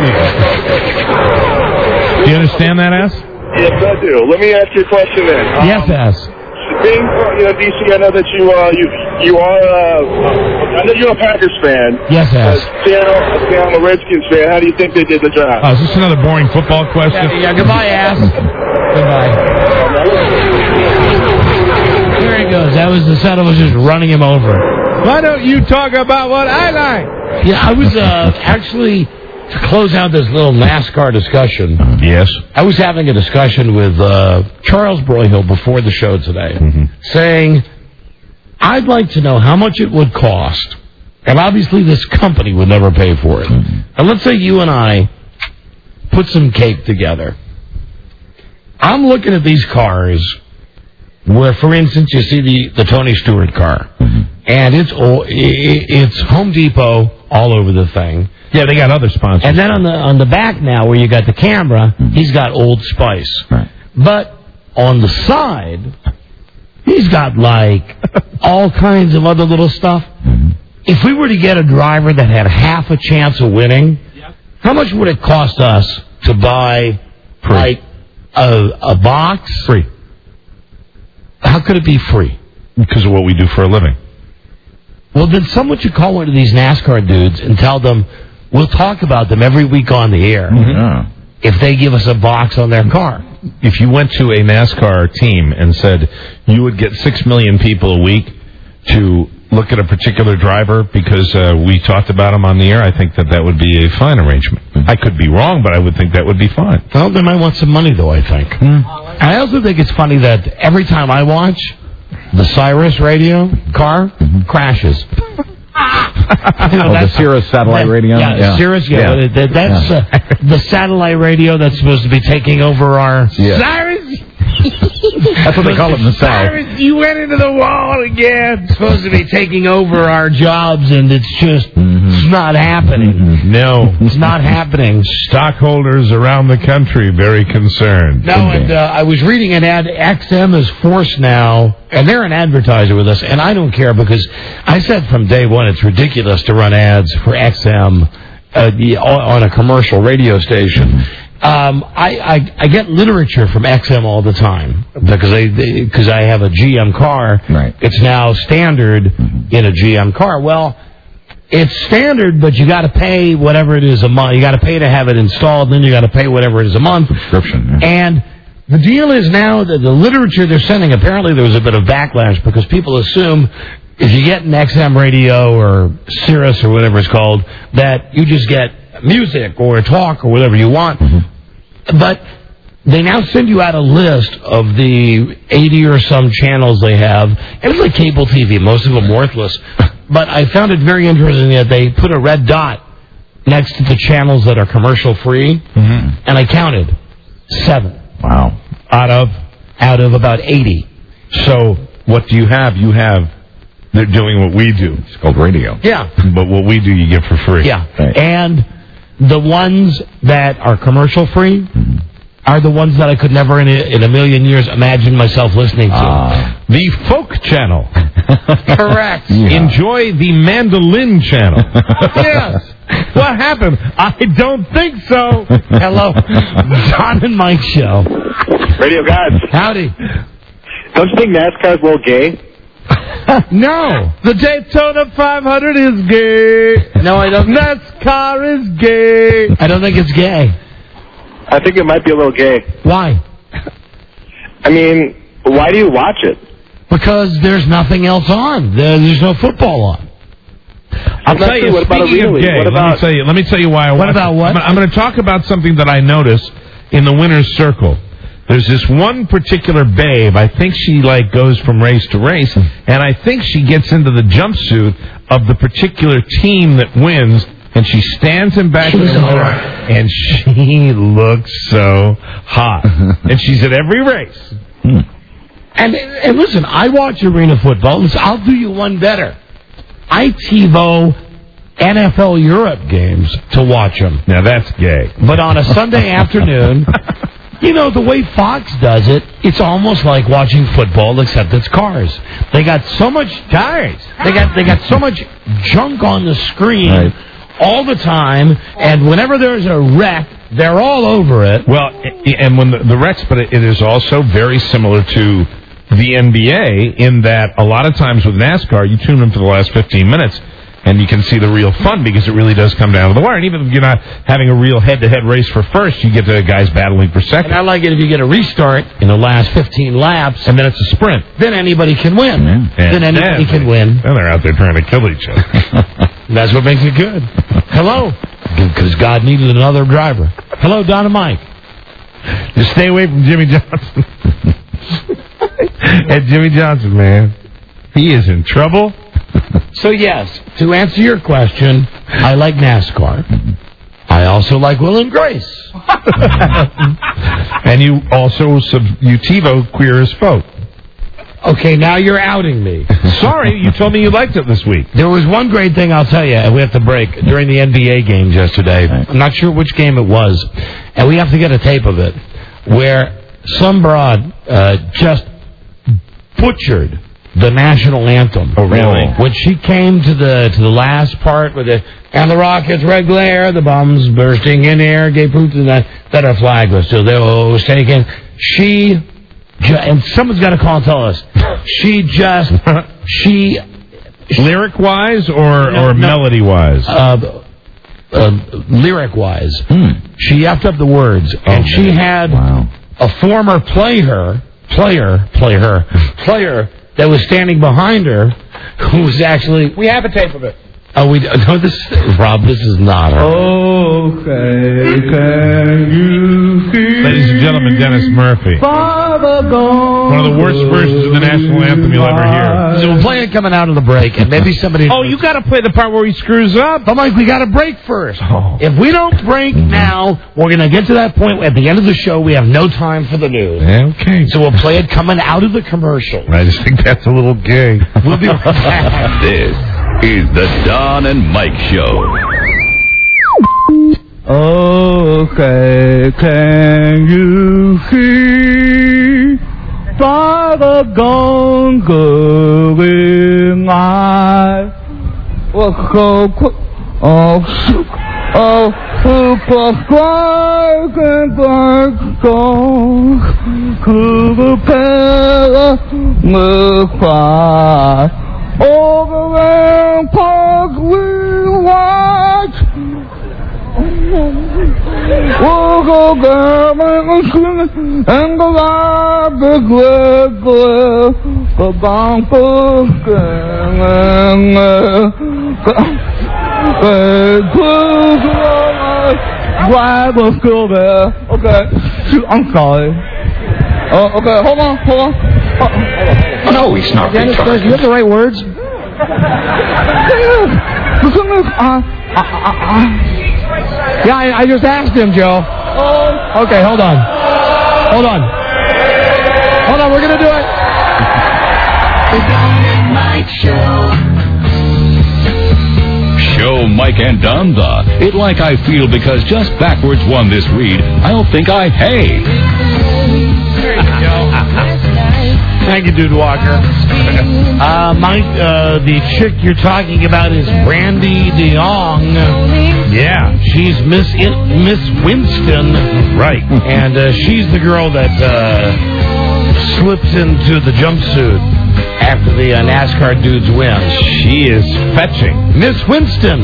Do you understand that, Ass? Yes, I do. Let me ask you a question then. Yes, Ass. Being DC, I know that you are, I know you're a Packers fan. Yes, Ass. I'm a Redskins fan. How do you think they did the job? Is this another boring football question? Yeah, goodbye, Ass. Goodbye. There he goes. That was the sound of us just running him over. Why don't you talk about what I like? Yeah, I was actually, to close out this little NASCAR discussion. Yes. I was having a discussion with Charles Broyhill before the show today, saying, I'd like to know how much it would cost, and obviously this company would never pay for it. And let's say you and I put some cake together. I'm looking at these cars where, for instance, you see the Tony Stewart car, and it's Home Depot all over the thing. Yeah, they got other sponsors. And then on the back now, where you got the camera, he's got Old Spice. Right. But on the side, he's got like all kinds of other little stuff. If we were to get a driver that had half a chance of winning, how much would it cost us to buy like a box? Free. How could it be free? Because of what we do for a living. Well, then someone should call one of these NASCAR dudes and tell them, we'll talk about them every week on the air if they give us a box on their car. if you went to a NASCAR team and said you would get 6 million people a week to look at a particular driver because we talked about him on the air, I think that would be a fine arrangement. I could be wrong, but I would think that would be fine. Well, they might want some money, though, I think. I also think it's funny that every time I watch, the Sirius radio car crashes. The Sirius satellite radio? Yeah, Sirius, that's the satellite radio that's supposed to be taking over our... Cyrus! That's what they call it in the South. Cyrus, you went into the wall again. It's supposed to be taking over our jobs, and it's just it's not happening. No. It's not happening. Stockholders around the country very concerned. No, and I was reading an ad. XM is forced now, and they're an advertiser with us, and I don't care because I said from day one it's ridiculous to run ads for XM on a commercial radio station. I get literature from XM all the time because I have a GM car. Right. It's now standard in a GM car. Well, it's standard, but you got to pay whatever it is a month. You got to pay to have it installed, then you got to pay whatever it is a month. Subscription. Yeah. And the deal is now that the literature they're sending, apparently there was a bit of backlash because people assume if you get an XM radio or Sirius or whatever it's called, that you just get music or talk or whatever you want. But they now send you out a list of the 80 or some channels they have. And it's like cable TV, most of them worthless. But I found it very interesting that they put a red dot next to the channels that are commercial free. And I counted 7. Wow. Out of about 80. So what do you have? They're doing what we do. It's called radio. Yeah. But what we do, you get for free. Yeah. Right. And the ones that are commercial free are the ones that I could never in a million years imagine myself listening to. The folk channel. Correct. Yeah. Enjoy the mandolin channel. Yes. What happened? I don't think so. Hello. Don and Mike Show. Radio guys. Howdy. Don't you think NASCAR's a little gay? No. The Daytona 500 is gay. No, I don't. NASCAR is gay. I don't think it's gay. I think it might be a little gay. Why? I mean, why do you watch it? Because there's nothing else on. There's no football on. I'll tell you, what about speaking of gay, let me tell you why I watch it. What about what? I'm going to talk about something that I noticed in the winner's circle. There's this one particular babe, I think she goes from race to race, and I think she gets into the jumpsuit of the particular team that wins, and she stands in back of the winner, and she looks so hot. And she's at every race. And listen, I watch arena football. Listen, I'll do you one better. I TiVo NFL Europe games to watch them. Now that's gay. But on a Sunday afternoon, you know, the way Fox does it, it's almost like watching football, except it's cars. They got so much tires. They got so much junk on the screen all the time, and whenever there's a wreck, they're all over it. Well, and when the wrecks, but it is also very similar to the NBA in that a lot of times with NASCAR, you tune in for the last 15 minutes, and you can see the real fun because it really does come down to the wire. And even if you're not having a real head-to-head race for first, you get the guys battling for second. And I like it if you get a restart in the last 15 laps. And then it's a sprint. Then anybody can win. Then anybody can win. Then they're out there trying to kill each other. That's what makes it good. Hello. Because God needed another driver. Hello, Don and Mike. Just stay away from Jimmy Johnson. And Jimmy Johnson, man, he is in trouble. So, yes, to answer your question, I like NASCAR. I also like Will and Grace. And you also, you TiVo Queer as Folk. Okay, now you're outing me. Sorry, you told me you liked it this week. There was one great thing I'll tell you, and we have to break, during the NBA games yesterday. I'm not sure which game it was, and we have to get a tape of it, where some broad just butchered the national anthem. Oh, really? When she came to the last part with it, and the Rockets' red glare, the bombs bursting in air, gave proof to that her flag was still there, was taken. And someone's got to call and tell us. Lyric-wise or melody-wise? Lyric-wise. She effed up the words. And she had a former player that was standing behind her, who was actually. We have a tape of it. Oh, we no. This Rob. This is not her. Okay, can you see? Ladies and gentlemen, Dennis Murphy. One of the worst versions of the national anthem you'll ever hear. So we'll play it coming out of the break, and maybe somebody. Oh, you got to play the part where he screws up. I'm like, we got to break first. Oh. If we don't break now, we're going to get to that point at the end of the show. We have no time for the news. Okay. So we'll play it coming out of the commercial. I just think that's a little gay. We'll be right back. This is the Don and Mike Show. Okay, can you see by the gun going on? Over the park we watch. We'll go gathering and go out the drive us go there. Okay. Shoot, I'm sorry. Okay, hold on. No, he's not Dennis, you have the right words? Yeah, I just asked him, Joe. Okay, hold on, we're going to do it. The Don and Mike Show. Show Mike and Don the It Like I Feel Because Just Backwards won this read. I'll think I hate. There you go. Thank you, Dude Walker. Mike, the chick you're talking about is Brandy DeYoung. Yeah. She's Miss Winston. Right. And she's the girl that slips into the jumpsuit after the NASCAR dudes win. She is fetching. Miss Winston.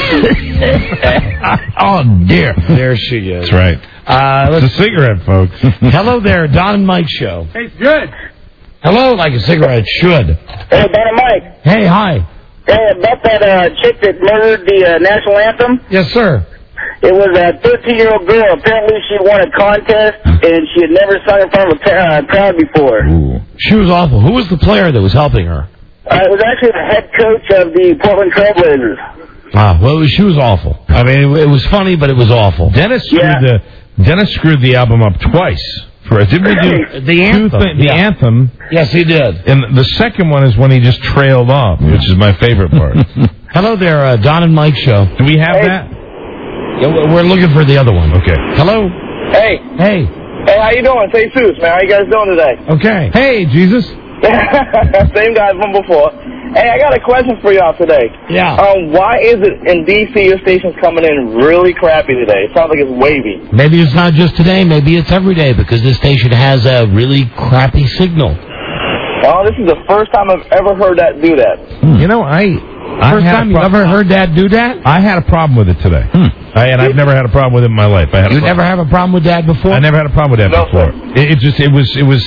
Oh, dear. There she is. That's right. It's a cigarette, folks. Hello there, Don and Mike Show. Hey, good. Hello, like a cigarette should. Hey, Don and Mike. Hey, hi. Hey, about that chick that murdered the national anthem. Yes, sir. It was a 13-year-old girl. Apparently, she won a contest, and she had never sung in front of a crowd before. Ooh. She was awful. Who was the player that was helping her? It was actually the head coach of the Portland Trailblazers. Well, she was awful. I mean, it was funny, but it was awful. Dennis screwed the album up twice. Didn't we do the anthem? The anthem. Yes, he did. And the second one is when he just trailed off, which is my favorite part. Hello there, Don and Mike Show. Do we have that? Yeah, we're looking for the other one. Okay. Hello. Hey. Hey, how you doing? Say Seuss, man. How you guys doing today? Okay. Hey, Jesus. Same guy from before. Hey, I got a question for y'all today. Yeah. Why is it in D.C. your station's coming in really crappy today? It sounds like it's wavy. Maybe it's not just today. Maybe it's every day because this station has a really crappy signal. Oh, this is the first time I've ever heard that do that. You know, First time you've ever heard Dad do that? I had a problem with it today. And I've never had a problem with it in my life. You never have a problem with Dad before? I never had a problem with that before. It was.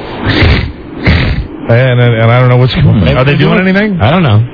And I don't know what's going on. Are they doing anything? I don't know.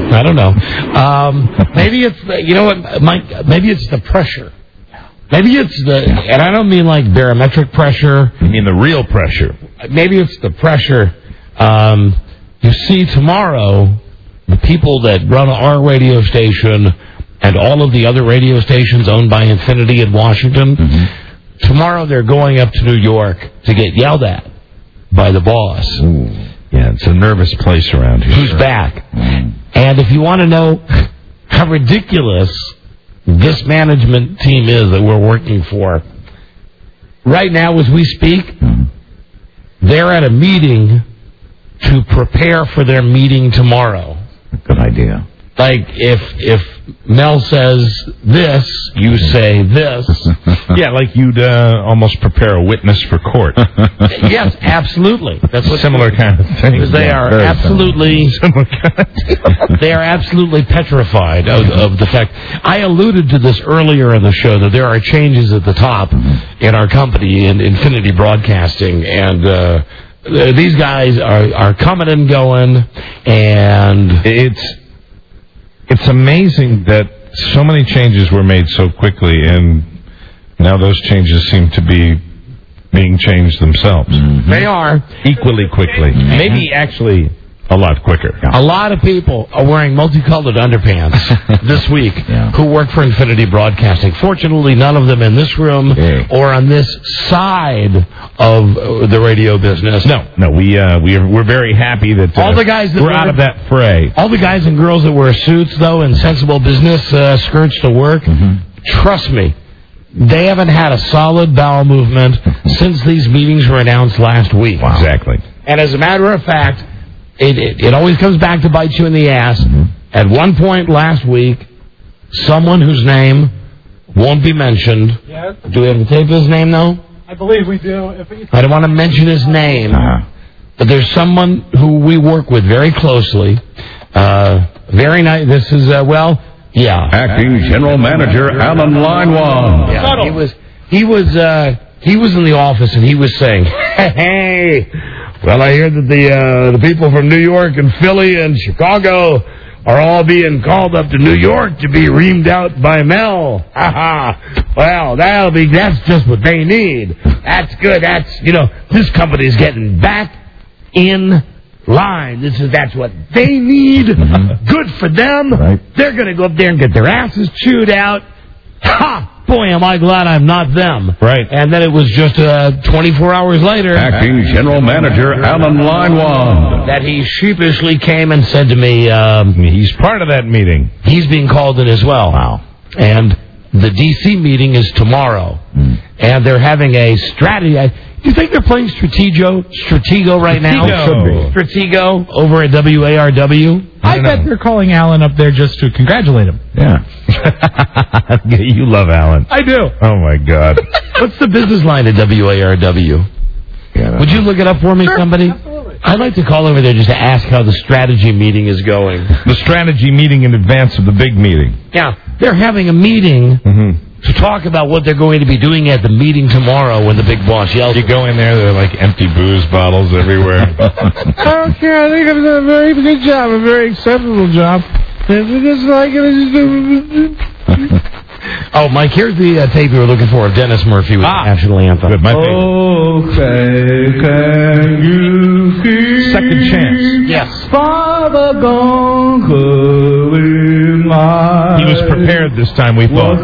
Maybe it's, you know what, Mike, maybe it's the pressure. Maybe it's and I don't mean like barometric pressure. You mean the real pressure. Maybe it's the pressure. You see, tomorrow, the people that run our radio station and all of the other radio stations owned by Infinity in Washington, tomorrow they're going up to New York to get yelled at by the boss. Ooh. Yeah, it's a nervous place around here. Who's back. And if you want to know how ridiculous this management team is that we're working for, right now as we speak, they're at a meeting to prepare for their meeting tomorrow. Good idea. Like, if Mel says this, you say this. Yeah, like you'd almost prepare a witness for court. Yes, absolutely. That's what similar kind of thing. Because they are absolutely they are absolutely petrified of the fact. I alluded to this earlier in the show that there are changes at the top in our company in Infinity Broadcasting, and these guys are coming and going, and it's amazing that so many changes were made so quickly, and now those changes seem to be being changed themselves. They are. Equally quickly. Maybe actually a lot quicker. A lot of people are wearing multicolored underpants this week who work for Infinity Broadcasting. Fortunately, none of them in this room or on this side of the radio business. No, we're very happy that all the guys that we're out of that fray. All the guys and girls that wear suits, though, and sensible business skirts to work, trust me, they haven't had a solid bowel movement since these meetings were announced last week. Wow. Exactly. And as a matter of fact, it always comes back to bite you in the ass. At one point last week, someone whose name won't be mentioned. Yes. Do we have to tape his name, though? I believe we do. I don't want to mention his name. But there's someone who we work with very closely. Very nice. This is, Acting General Manager Alan Linewand. Yeah, he was in the office and he was saying, hey, well, I hear that the people from New York and Philly and Chicago are all being called up to New York to be reamed out by Mel. Well, that's just what they need. That's good. This company's getting back in line. That's what they need. Good for them. Right. They're going to go up there and get their asses chewed out. Ha! Boy, am I glad I'm not them. Right. And then it was just 24 hours later. Acting General Manager Alan Linewand. That he sheepishly came and said to me, he's part of that meeting. He's being called in as well. Wow. And the D.C. meeting is tomorrow. And they're having a strategy. Do you think they're playing Stratego right now? Stratego over at WARW? I bet they're calling Alan up there just to congratulate him. Yeah. You love Alan. I do. Oh, my God. What's the business line at WARW? Would you look it up for me, somebody? Absolutely. I'd like to call over there just to ask how the strategy meeting is going. The strategy meeting in advance of the big meeting. Yeah. They're having a meeting to talk about what they're going to be doing at the meeting tomorrow when the big boss yells. You go in there are like empty booze bottles everywhere. I don't care. I think I've done a very good job, a very acceptable job. Just like Oh, Mike, here's the tape we were looking for of Dennis Murphy with the national anthem. Good, my favorite. Okay, can you hear? Second chance. Yes. Father gone, my he was prepared this time, we thought.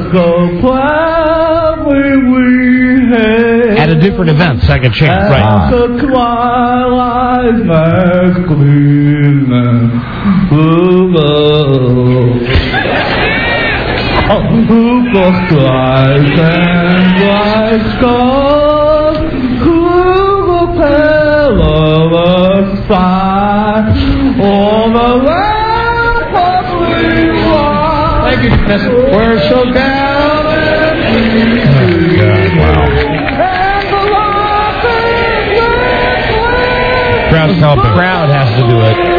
At a different event, second chance. Right. The twilight who goes twice and white scars, who will tell of us fire on the land of we walk. Thank you, Professor. We're so down and Crowd's helping. Crowd has to do it.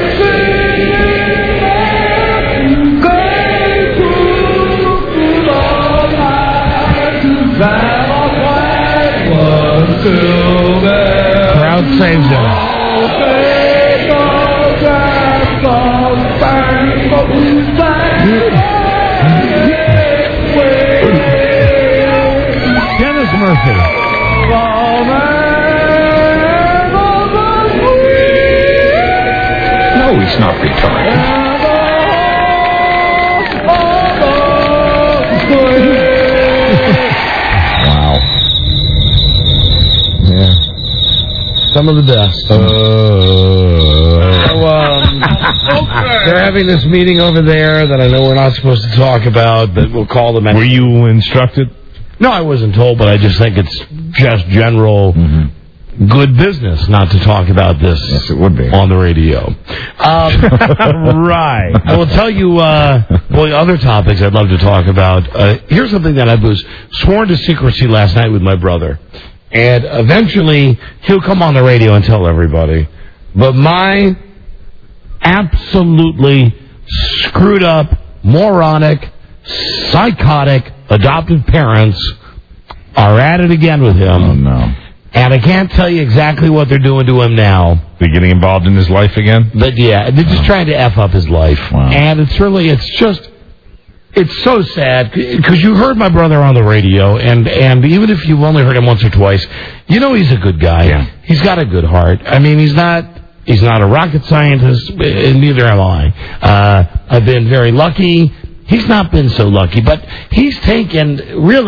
Crowd saved him. Dennis Murphy. No, he's not retired. Some of the best. They're having this meeting over there that I know we're not supposed to talk about, but we'll call them. Were you instructed? No, I wasn't told, but I just think it's just general good business not to talk about this. Yes, it would be on the radio. Right. I will tell you Boy, other topics I'd love to talk about. Here's something that I was sworn to secrecy last night with my brother. And eventually, he'll come on the radio and tell everybody. But my absolutely screwed up, moronic, psychotic adoptive parents are at it again with him. Oh, no. And I can't tell you exactly what they're doing to him now. They're getting involved in his life again? But yeah, they're just trying to F up his life. Wow. And it's so sad, because you heard my brother on the radio, and even if you've only heard him once or twice, you know he's a good guy. Yeah. He's got a good heart. I mean, he's not a rocket scientist, and neither am I. I've been very lucky. He's not been so lucky, but he's taken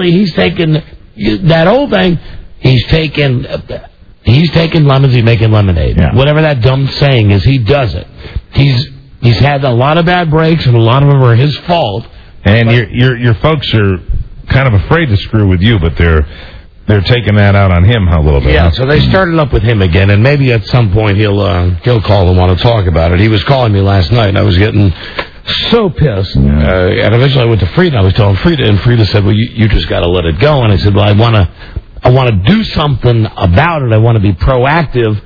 that old thing. He's taking lemons, he's making lemonade. Yeah. Whatever that dumb saying is, he does it. He's had a lot of bad breaks, and a lot of them are his fault. And your folks are kind of afraid to screw with you, but they're taking that out on him a little bit. Yeah, so they started up with him again, and maybe at some point he'll call and want to talk about it. He was calling me last night, and I was getting so pissed. Yeah. And eventually I went to Frida, and I was telling Frida, and Frida said, well, you just got to let it go. And I said, well, I want to do something about it. I want to be proactive.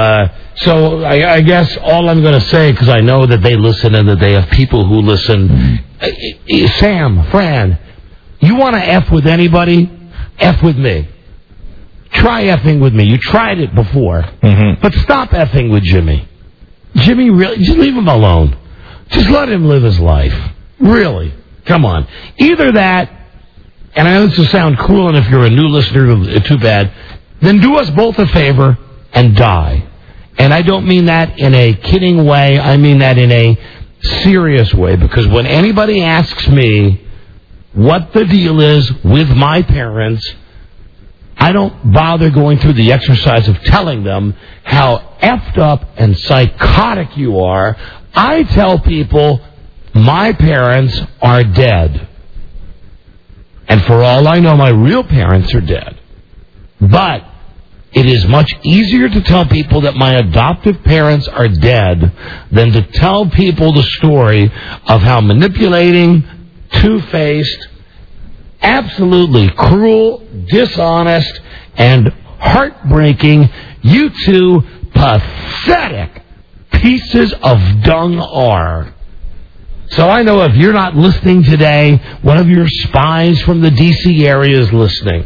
So I guess all I'm going to say, because I know that they listen and that they have people who listen, Sam, Fran, you want to F with anybody? F with me. Try effing with me. You tried it before. Mm-hmm. But stop effing with Jimmy. Jimmy, really, just leave him alone. Just let him live his life. Really. Come on. Either that, and I know this will sound cruel, and if you're a new listener, too bad, then do us both a favor and die. And I don't mean that in a kidding way. I mean that in a serious way. Because when anybody asks me what the deal is with my parents, I don't bother going through the exercise of telling them how effed up and psychotic you are. I tell people my parents are dead. And for all I know, my real parents are dead. But it is much easier to tell people that my adoptive parents are dead than to tell people the story of how manipulating, two-faced, absolutely cruel, dishonest, and heartbreaking, you two pathetic pieces of dung are. So I know if you're not listening today, one of your spies from the D.C. area is listening.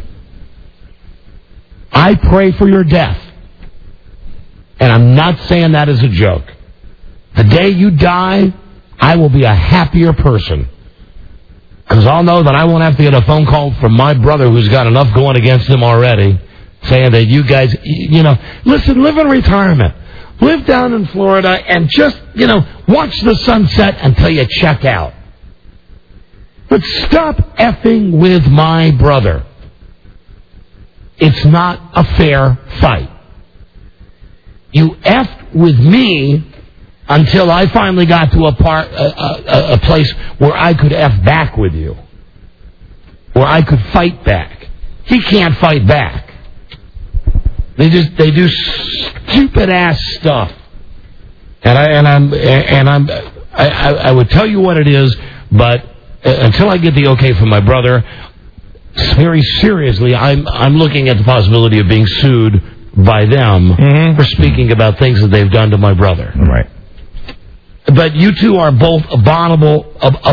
I pray for your death. And I'm not saying that as a joke. The day you die, I will be a happier person. Because I'll know that I won't have to get a phone call from my brother who's got enough going against him already, saying that you guys, listen, live in retirement. Live down in Florida and just, watch the sunset until you check out. But stop effing with my brother. It's not a fair fight. You effed with me until I finally got to a place where I could F back with you. Where I could fight back. He can't fight back. They do stupid ass stuff. I would tell you what it is, but until I get the okay from my brother, very seriously, I'm looking at the possibility of being sued by them for speaking about things that they've done to my brother. Right. But you two are both abominable.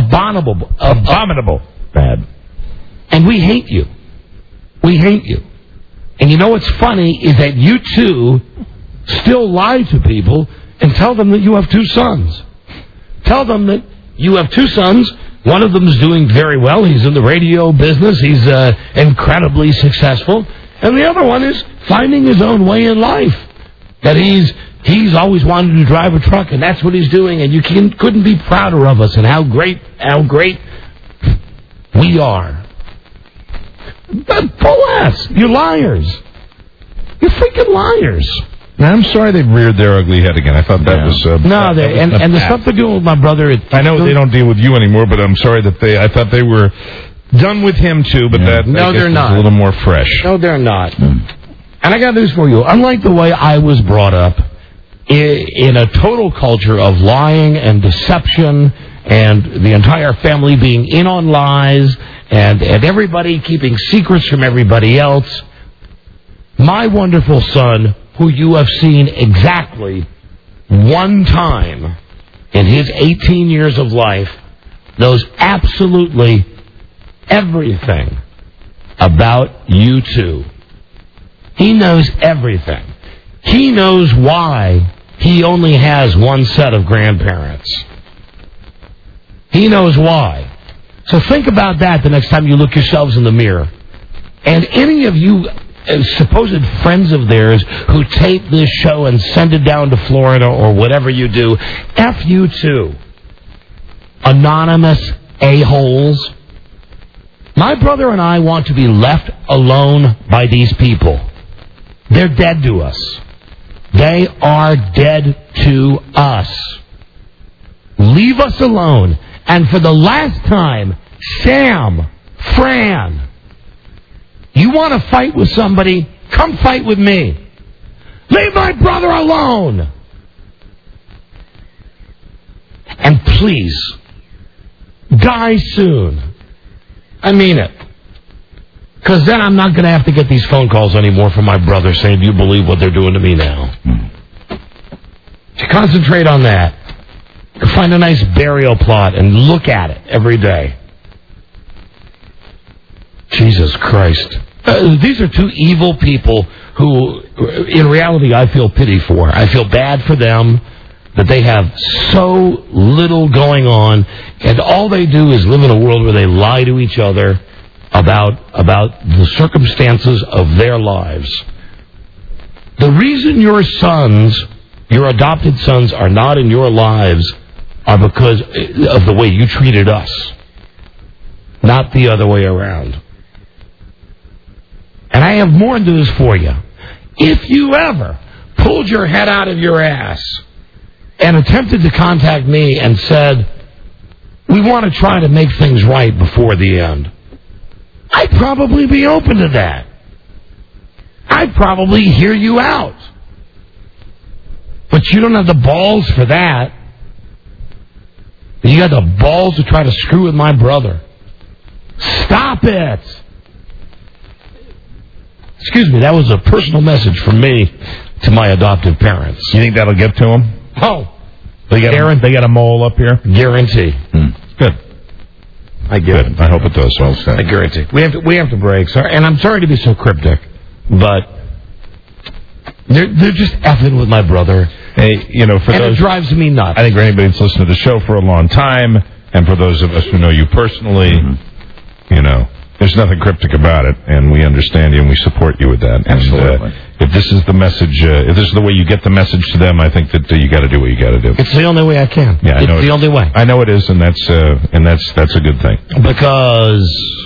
Bad. And we hate you. We hate you. And you know what's funny is that you two still lie to people and tell them that you have two sons. Tell them that you have two sons. One of them is doing very well. He's in the radio business. He's incredibly successful. And the other one is finding his own way in life. That he's always wanted to drive a truck, and that's what he's doing. And you couldn't be prouder of us and how great we are. But bull ass. You're liars. You're freaking liars. Now, I'm sorry they reared their ugly head again. I thought that was... No, and the stuff they're doing with my brother... I know they don't deal with you anymore, but I'm sorry that I thought they were done with him, too, but that they're not. A little more fresh. No, they're not. And I got news for you. Unlike the way I was brought up, in a total culture of lying and deception and the entire family being in on lies and everybody keeping secrets from everybody else. My wonderful son, who you have seen exactly one time in his 18 years of life, knows absolutely everything about you two. He knows everything. He knows why he only has one set of grandparents. He knows why. So think about that the next time you look yourselves in the mirror. And any of you supposed friends of theirs who tape this show and send it down to Florida or whatever you do, F you too. Anonymous a-holes. My brother and I want to be left alone by these people. They're dead to us. They are dead to us. Leave us alone. And for the last time, Sam, Fran, you want to fight with somebody? Come fight with me. Leave my brother alone. And please, die soon. I mean it. Because then I'm not going to have to get these phone calls anymore from my brother saying, do you believe what they're doing to me now? To concentrate on that. Find a nice burial plot and look at it every day. Jesus Christ. These are two evil people who, in reality, I feel pity for. I feel bad for them that they have so little going on, and all they do is live in a world where they lie to each other about the circumstances of their lives. The reason your sons, your adopted sons, are not in your lives are because of the way you treated us, not the other way around. And I have more news for you. If you ever pulled your head out of your ass and attempted to contact me and said, we want to try to make things right before the end, I'd probably be open to that. I'd probably hear you out. But you don't have the balls for that. You got the balls to try to screw with my brother. Stop it. Excuse me, that was a personal message from me to my adoptive parents. You think that'll get to them? Oh. They got a mole up here? Guarantee. Good. I guarantee. Good. I hope it does. Well said. I guarantee. We have to break. Sorry, and I'm sorry to be so cryptic, but they're just effing with my brother. Hey, you know, for and those, it drives me nuts. I think for anybody that's listened to the show for a long time, and for those of us who know you personally, you know, there's nothing cryptic about it, and we understand you and we support you with that. Absolutely. And, if this is the message, if this is the way you get the message to them, I think that you got to do what you got to do. It's the only way I can. Yeah, I know it's the only way. I know it is, and that's a good thing. Because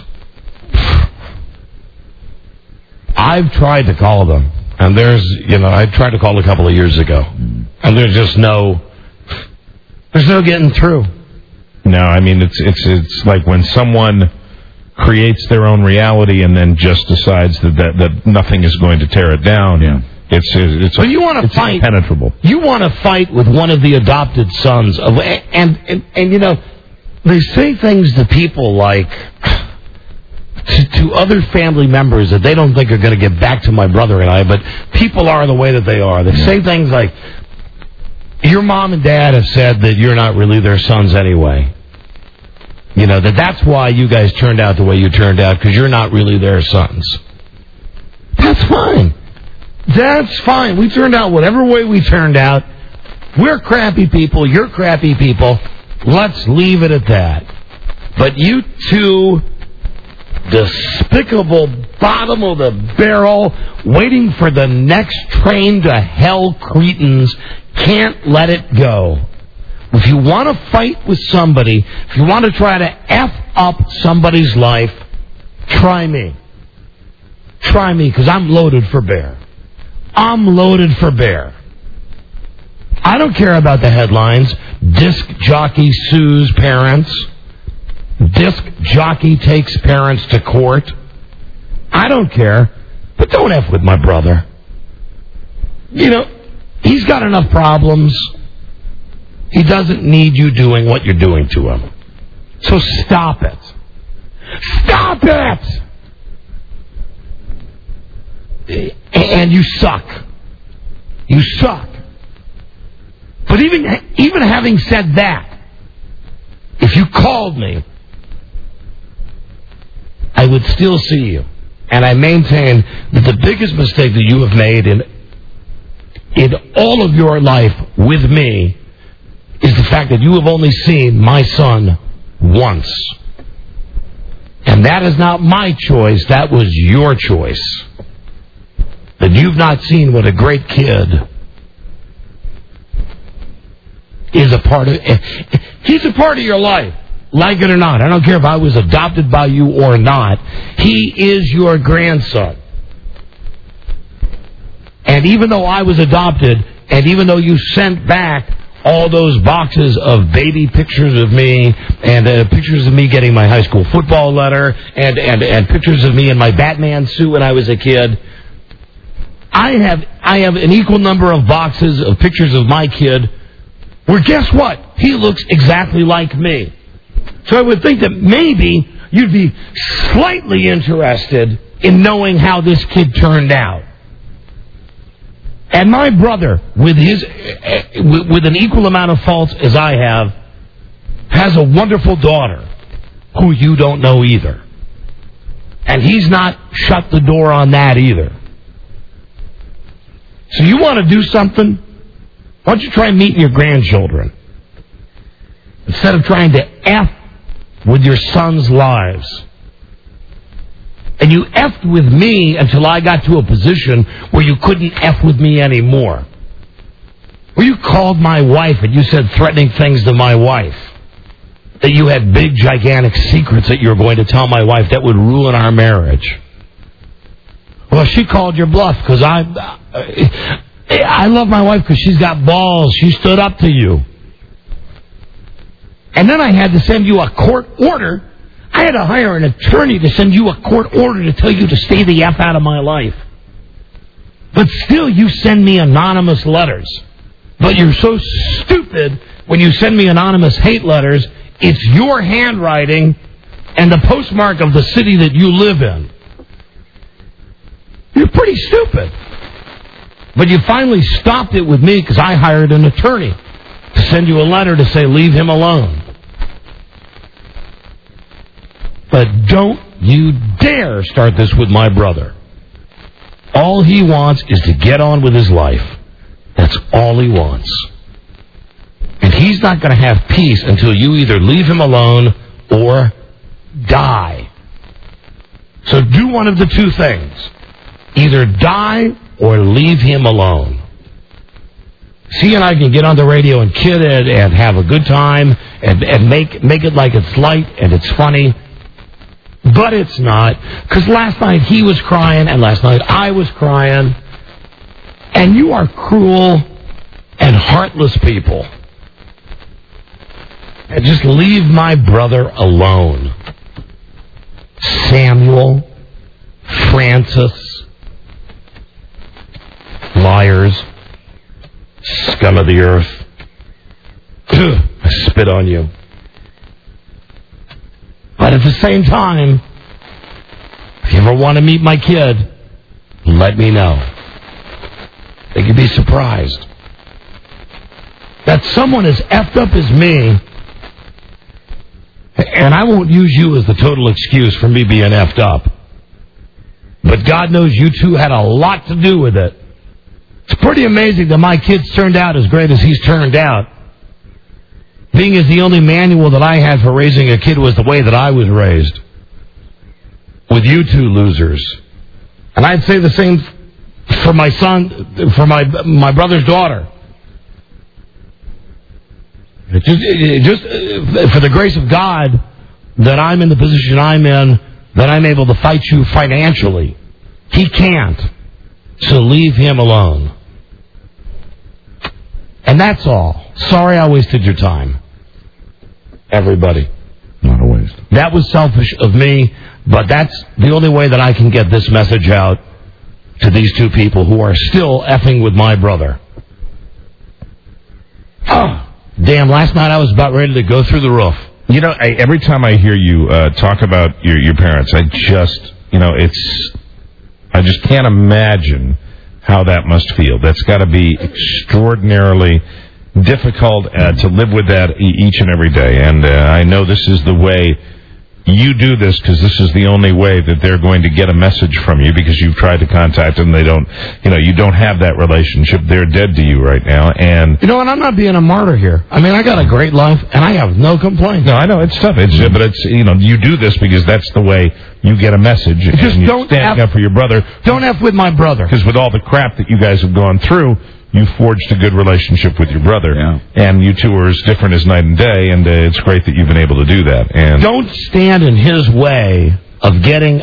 I've tried to call them, and I tried to call a couple of years ago, and there's no getting through. No, I mean it's like when someone creates their own reality and then just decides that nothing is going to tear it down. Yeah. It's you want to fight impenetrable. You want to fight with one of the adopted sons of and you know, they say things to people like to other family members that they don't think are going to get back to my brother and I, but people are the way that they are. They say things like, your mom and dad have said that you're not really their sons anyway. You know, that's why you guys turned out the way you turned out, because you're not really their sons. That's fine. That's fine. We turned out whatever way we turned out. We're crappy people. You're crappy people. Let's leave it at that. But you two despicable bottom of the barrel, waiting for the next train to hell cretins, can't let it go. If you want to fight with somebody, if you want to try to F up somebody's life, try me. Try me, because I'm loaded for bear. I'm loaded for bear. I don't care about the headlines. Disc jockey sues parents. Disc jockey takes parents to court. I don't care. But don't F with my brother. You know, he's got enough problems. He doesn't need you doing what you're doing to him. So stop it. Stop it! And you suck. You suck. But even having said that, if you called me, I would still see you. And I maintain that the biggest mistake that you have made in all of your life with me is the fact that you have only seen my son once. And that is not my choice, that was your choice. That you've not seen what a great kid is a part of. He's a part of your life, like it or not. I don't care if I was adopted by you or not. He is your grandson. And even though I was adopted, and even though you sent back all those boxes of baby pictures of me, and pictures of me getting my high school football letter, and pictures of me in my Batman suit when I was a kid, I have an equal number of boxes of pictures of my kid where, guess what? He looks exactly like me. So I would think that maybe you'd be slightly interested in knowing how this kid turned out. And my brother, with an equal amount of faults as I have, has a wonderful daughter who you don't know either. And he's not shut the door on that either. So you want to do something? Why don't you try meeting your grandchildren? Instead of trying to F with your sons' lives. And you F'd with me until I got to a position where you couldn't F with me anymore. Where you called my wife and you said threatening things to my wife. That you had big, gigantic secrets that you were going to tell my wife that would ruin our marriage. Well, she called your bluff because I love my wife because she's got balls. She stood up to you. And then I had to send you a court order. I had to hire an attorney to send you a court order to tell you to stay the F out of my life. But still, you send me anonymous letters. But you're so stupid when you send me anonymous hate letters, it's your handwriting and the postmark of the city that you live in. You're pretty stupid. But you finally stopped it with me because I hired an attorney to send you a letter to say, leave him alone. But don't you dare start this with my brother. All he wants is to get on with his life. That's all he wants. And he's not going to have peace until you either leave him alone or die. So do one of the two things. Either die or leave him alone. He and I can get on the radio and kid it and have a good time and make it like it's light and it's funny. But it's not. Because last night he was crying and last night I was crying. And you are cruel and heartless people. And just leave my brother alone. Samuel, Francis, liars, scum of the earth. I spit on you. But at the same time, if you ever want to meet my kid, let me know. They could be surprised that someone as effed up as me, and I won't use you as the total excuse for me being effed up, but God knows you two had a lot to do with it. It's pretty amazing that my kid's turned out as great as he's turned out. Being as the only manual that I had for raising a kid was the way that I was raised. With you two losers. And I'd say the same for my son, for my brother's daughter. Just for the grace of God that I'm in the position I'm in, that I'm able to fight you financially. He can't. So leave him alone. And that's all. Sorry I wasted your time. Everybody. Not a waste. That was selfish of me, but that's the only way that I can get this message out to these two people who are still effing with my brother. Damn, last night I was about ready to go through the roof. You know, every time I hear you talk about your parents, I just can't imagine how that must feel. That's got to be extraordinarily difficult to live with that each and every day. And I know this is the way you do this, because this is the only way that they're going to get a message from you, because you've tried to contact them. They don't, you don't have that relationship. They're dead to you right now. And you know what? I'm not being a martyr here. I mean, I got a great life, and I have no complaints. No, I know it's tough. But it's you do this because that's the way you get a message. Just and don't stand up for your brother. Don't F with my brother. Because with all the crap that you guys have gone through, you forged a good relationship with your brother, and you two are as different as night and day, and it's great that you've been able to do that. And don't stand in his way of getting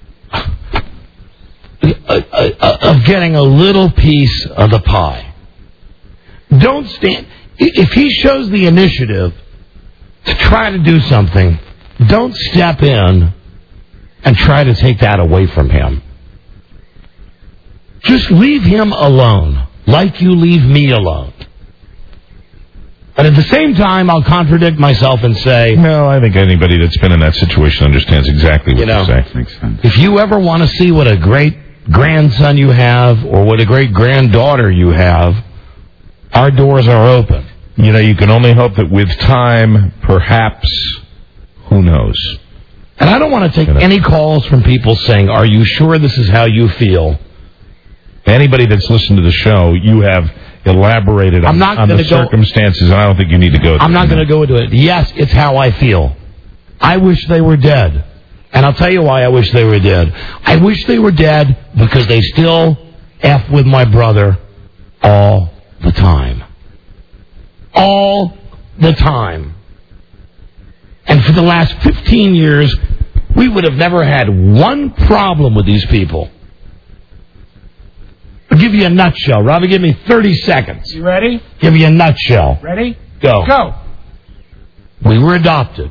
a little piece of the pie. Don't stand. If he shows the initiative to try to do something, don't step in and try to take that away from him. Just leave him alone. Like you leave me alone. But at the same time, I'll contradict myself and say... No, I think anybody that's been in that situation understands exactly what you're saying. Makes sense. If you ever want to see what a great grandson you have or what a great granddaughter you have, our doors are open. You can only hope that with time, perhaps, who knows. And I don't want to take any calls from people saying, are you sure this is how you feel? Anybody that's listened to the show, you have elaborated on the circumstances, and I don't think you need to go there. I'm not going to go into it. Yes, it's how I feel. I wish they were dead. And I'll tell you why I wish they were dead. I wish they were dead because they still F with my brother all the time. All the time. And for the last 15 years, we would have never had one problem with these people. I'll give you a nutshell. Robbie, give me 30 seconds. You ready? Give you a nutshell. Ready? Go. Go. We were adopted.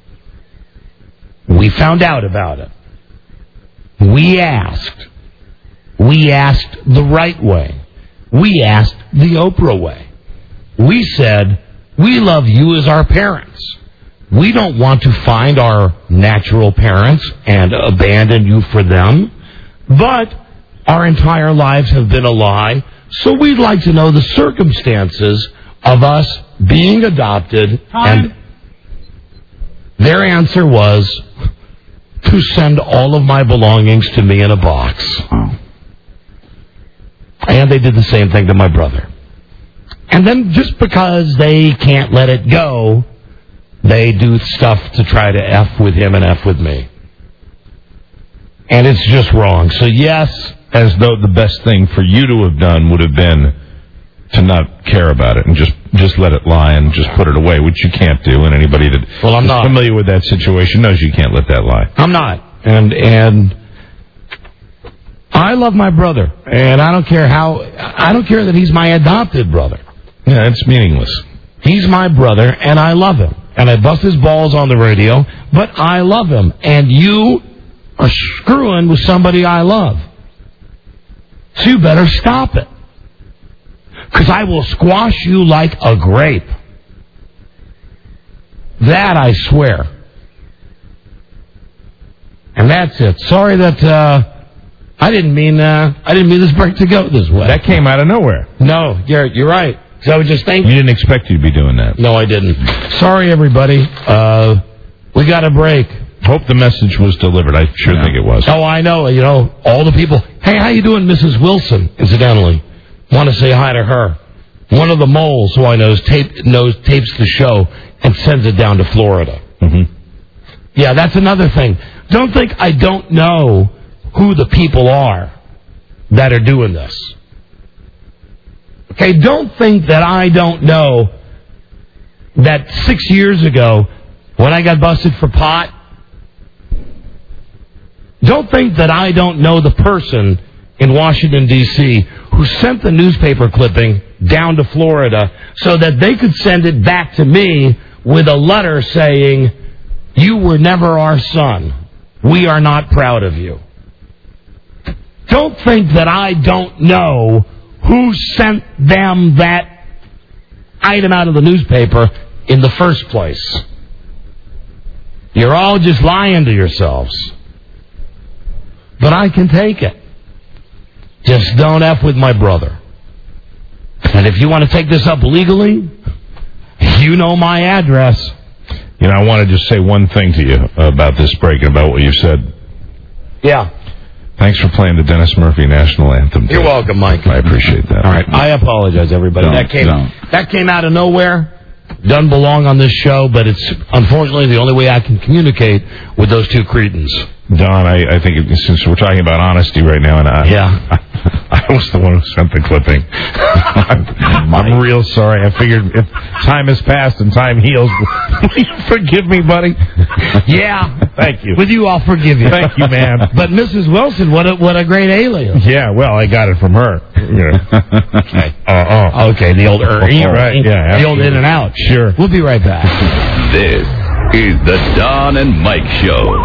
We found out about it. We asked. We asked the right way. We asked the Oprah way. We said, we love you as our parents. We don't want to find our natural parents and abandon you for them. But our entire lives have been a lie, so we'd like to know the circumstances of us being adopted. And their answer was to send all of my belongings to me in a box. And they did the same thing to my brother. And then just because they can't let it go, they do stuff to try to F with him and F with me. And it's just wrong. So yes, as though the best thing for you to have done would have been to not care about it and just let it lie and just put it away, which you can't do. And anybody that is familiar with that situation knows you can't let that lie. I'm not. And I love my brother, and I don't care that he's my adopted brother. Yeah, it's meaningless. He's my brother, and I love him. And I bust his balls on the radio, but I love him. And you are screwing with somebody I love. So you better stop it. Because I will squash you like a grape. That I swear. And that's it. Sorry that I didn't mean this break to go this way. That came out of nowhere. No, you're right. So I was just thinking. You didn't expect you to be doing that. No, I didn't. Sorry, everybody. We got a break. Hope the message was delivered. I sure think it was. Oh, I know. All the people. Hey, how you doing, Mrs. Wilson, incidentally? Want to say hi to her. One of the moles who I know tapes the show and sends it down to Florida. Mm-hmm. Yeah, that's another thing. Don't think I don't know who the people are that are doing this. Okay, don't think that I don't know that 6 years ago when I got busted for pot, don't think that I don't know the person in Washington, D.C. who sent the newspaper clipping down to Florida so that they could send it back to me with a letter saying, you were never our son. We are not proud of you. Don't think that I don't know who sent them that item out of the newspaper in the first place. You're all just lying to yourselves. But I can take it. Just don't F with my brother. And if you want to take this up legally, you know my address. You know, I want to just say one thing to you about this break and about what you said. Yeah. Thanks for playing the Dennis Murphy National Anthem. You're welcome, Mike. I appreciate that. All right. I apologize, everybody. That came out of nowhere. Doesn't belong on this show, but it's unfortunately the only way I can communicate with those two cretins. Don, I think since we're talking about honesty right now, and I was the one who sent the clipping. I'm real sorry. I figured if time has passed and time heals, will you forgive me, buddy? Yeah. Thank you. With you, I'll forgive you. Thank you, man. But Mrs. Wilson, what a great alias. Yeah, well, I got it from her. Yeah. Okay. Okay, the old right, yeah, the old in and out. Sure. We'll be right back. This is the Don and Mike Show.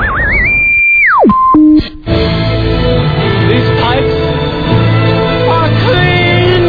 These pipes are clean.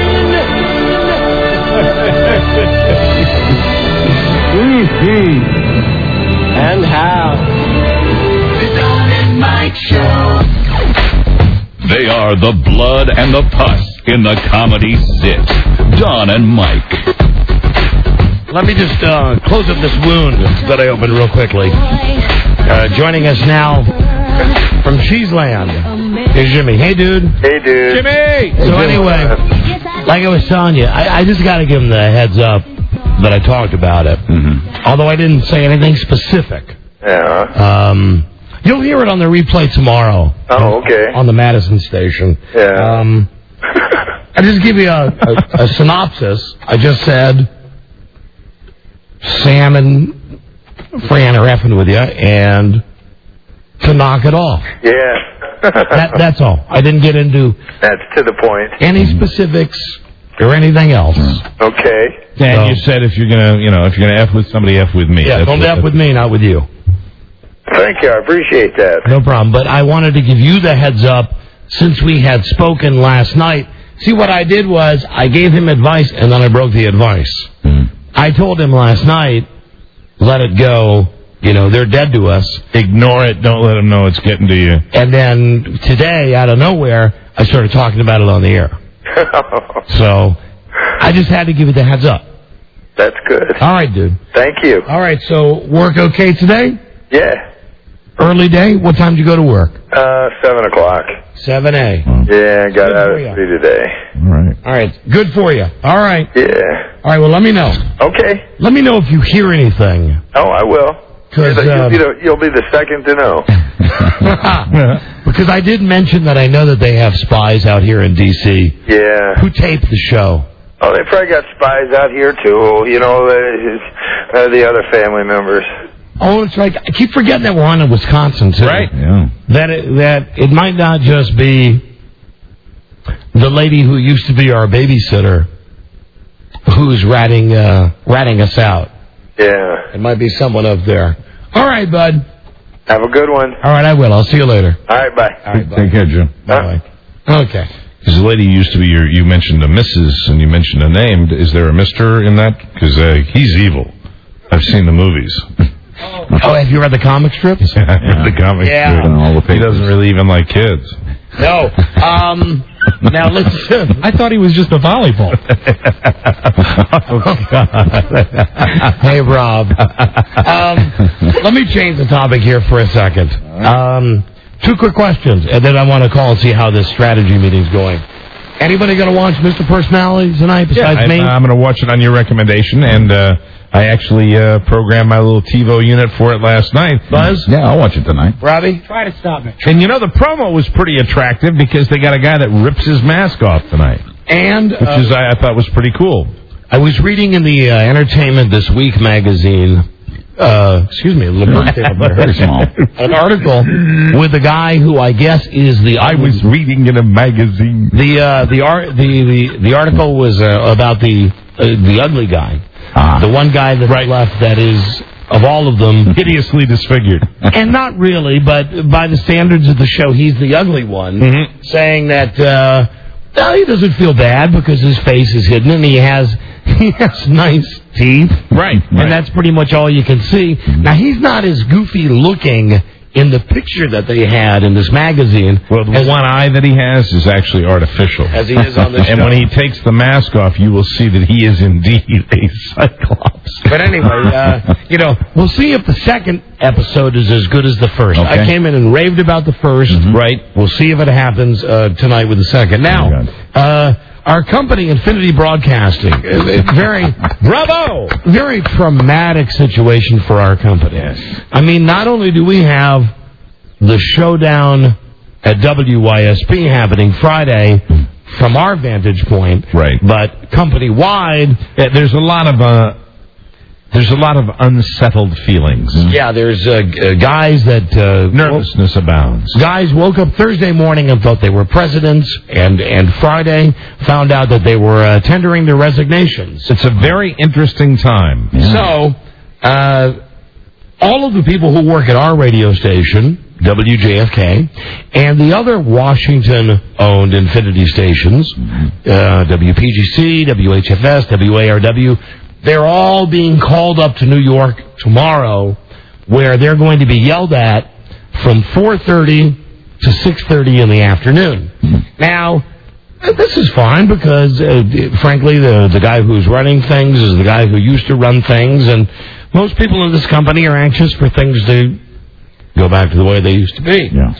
And how? The Don and Mike Show. They are the blood and the pus in the comedy zit. Don and Mike. Let me just close up this wound that I opened real quickly. Joining us now from Cheeseland is Jimmy. Hey, dude. Hey, dude. Jimmy! So anyway, like I was telling you, I just got to give him the heads up that I talked about it. Mm-hmm. Although I didn't say anything specific. Yeah. You'll hear it on the replay tomorrow. Oh, okay. On the Madison station. Yeah. I just give you a synopsis. I just said Sam and Fran are effing with you, and to knock it off. Yeah. That's all. I didn't get into That's to the point. any specifics or anything else. Okay. And you said if you're gonna F with somebody, F with me. Yeah, That's don't what- F with me, not with you. Thank you. I appreciate that. No problem. But I wanted to give you the heads up since we had spoken last night. See, what I did was I gave him advice, and then I broke the advice. I told him last night, let it go. You know, they're dead to us. Ignore it. Don't let them know it's getting to you. And then today, out of nowhere, I started talking about it on the air. So I just had to give you the heads up. That's good. All right, dude. Thank you. All right, so work okay today? Yeah. Early day? What time did you go to work? 7 o'clock. 7A. Yeah, got Good out for at ya. 3 today. All right. All right, good for you. All right. Yeah. All right, well, let me know. Okay. Let me know if you hear anything. Oh, I will. 'Cause, You'll be the second to know. Because I did mention that I know that they have spies out here in D.C. Yeah. Who taped the show. Oh, they probably got spies out here, too. You know, the other family members. Oh, it's like, I keep forgetting that we're on in Wisconsin, too. Right. Yeah. That it might not just be the lady who used to be our babysitter who's ratting us out. Yeah. It might be someone up there. All right, bud. Have a good one. All right, I will. I'll see you later. All right, bye. All right, bye. Take care, Jim. Bye. Okay. Because the lady used to be you mentioned a Mrs. and you mentioned a name. Is there a Mr. in that? Because he's evil. I've seen the movies. Oh, have you read the comic strips? Yeah, I've read the comic strip. He doesn't really even like kids. No. Now listen. I thought he was just a volleyball. Oh, God. Hey, Rob. Let me change the topic here for a second. Two quick questions, and then I want to call and see how this strategy meeting's going. Anybody going to watch Mr. Personality tonight besides me? I'm going to watch it on your recommendation, and I actually programmed my little TiVo unit for it last night. Buzz? Yeah, I'll watch it tonight. Robbie? Try to stop me. And the promo was pretty attractive because they got a guy that rips his mask off tonight. And which I thought was pretty cool. I was reading in the Entertainment This Week magazine, excuse me, very small, an article with a guy who I guess is the. I was reading in a magazine. The article was about the ugly guy, the one guy that's left that is of all of them hideously disfigured, and not really, but by the standards of the show, he's the ugly one, saying that Well, he doesn't feel bad because his face is hidden and he has nice teeth. Right. And that's pretty much all you can see. Now, he's not as goofy looking in the picture that they had in this magazine. Well, the one eye that he has is actually artificial. As he is on the show. And when he takes the mask off, you will see that he is indeed a Cyclops. But anyway, we'll see if the second episode is as good as the first. Okay. I came in and raved about the first. Right. We'll see if it happens tonight with the second. Now, our company, Infinity Broadcasting, Bravo! Very traumatic situation for our company. Yes. I mean, not only do we have the showdown at WYSP happening Friday from our vantage point, right? But company-wide, there's a lot of unsettled feelings. Yeah, there's guys that nervousness abounds. Guys woke up Thursday morning and thought they were presidents, and Friday found out that they were tendering their resignations. It's a very interesting time. Yeah. So, all of the people who work at our radio station, WJFK, and the other Washington-owned Infinity stations, WPGC, WHFS, WARW, they're all being called up to New York tomorrow, where they're going to be yelled at from 4:30 to 6:30 in the afternoon. Now, this is fine because, frankly, the guy who's running things is the guy who used to run things, and most people in this company are anxious for things to go back to the way they used to be. Yeah.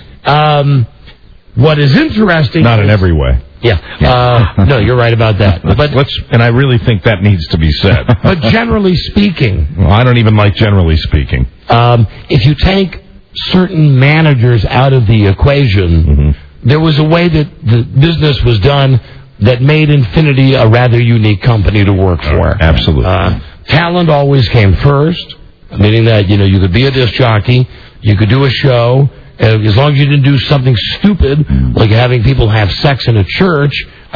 What is interesting... Not in every way. Yeah. No, you're right about that. And I really think that needs to be said. But generally speaking... Well, I don't even like generally speaking. If you take certain managers out of the equation, there was a way that the business was done that made Infinity a rather unique company to work for. Absolutely. Talent always came first, meaning that, you could be a disc jockey, you could do a show... as long as you didn't do something stupid, like having people have sex in a church,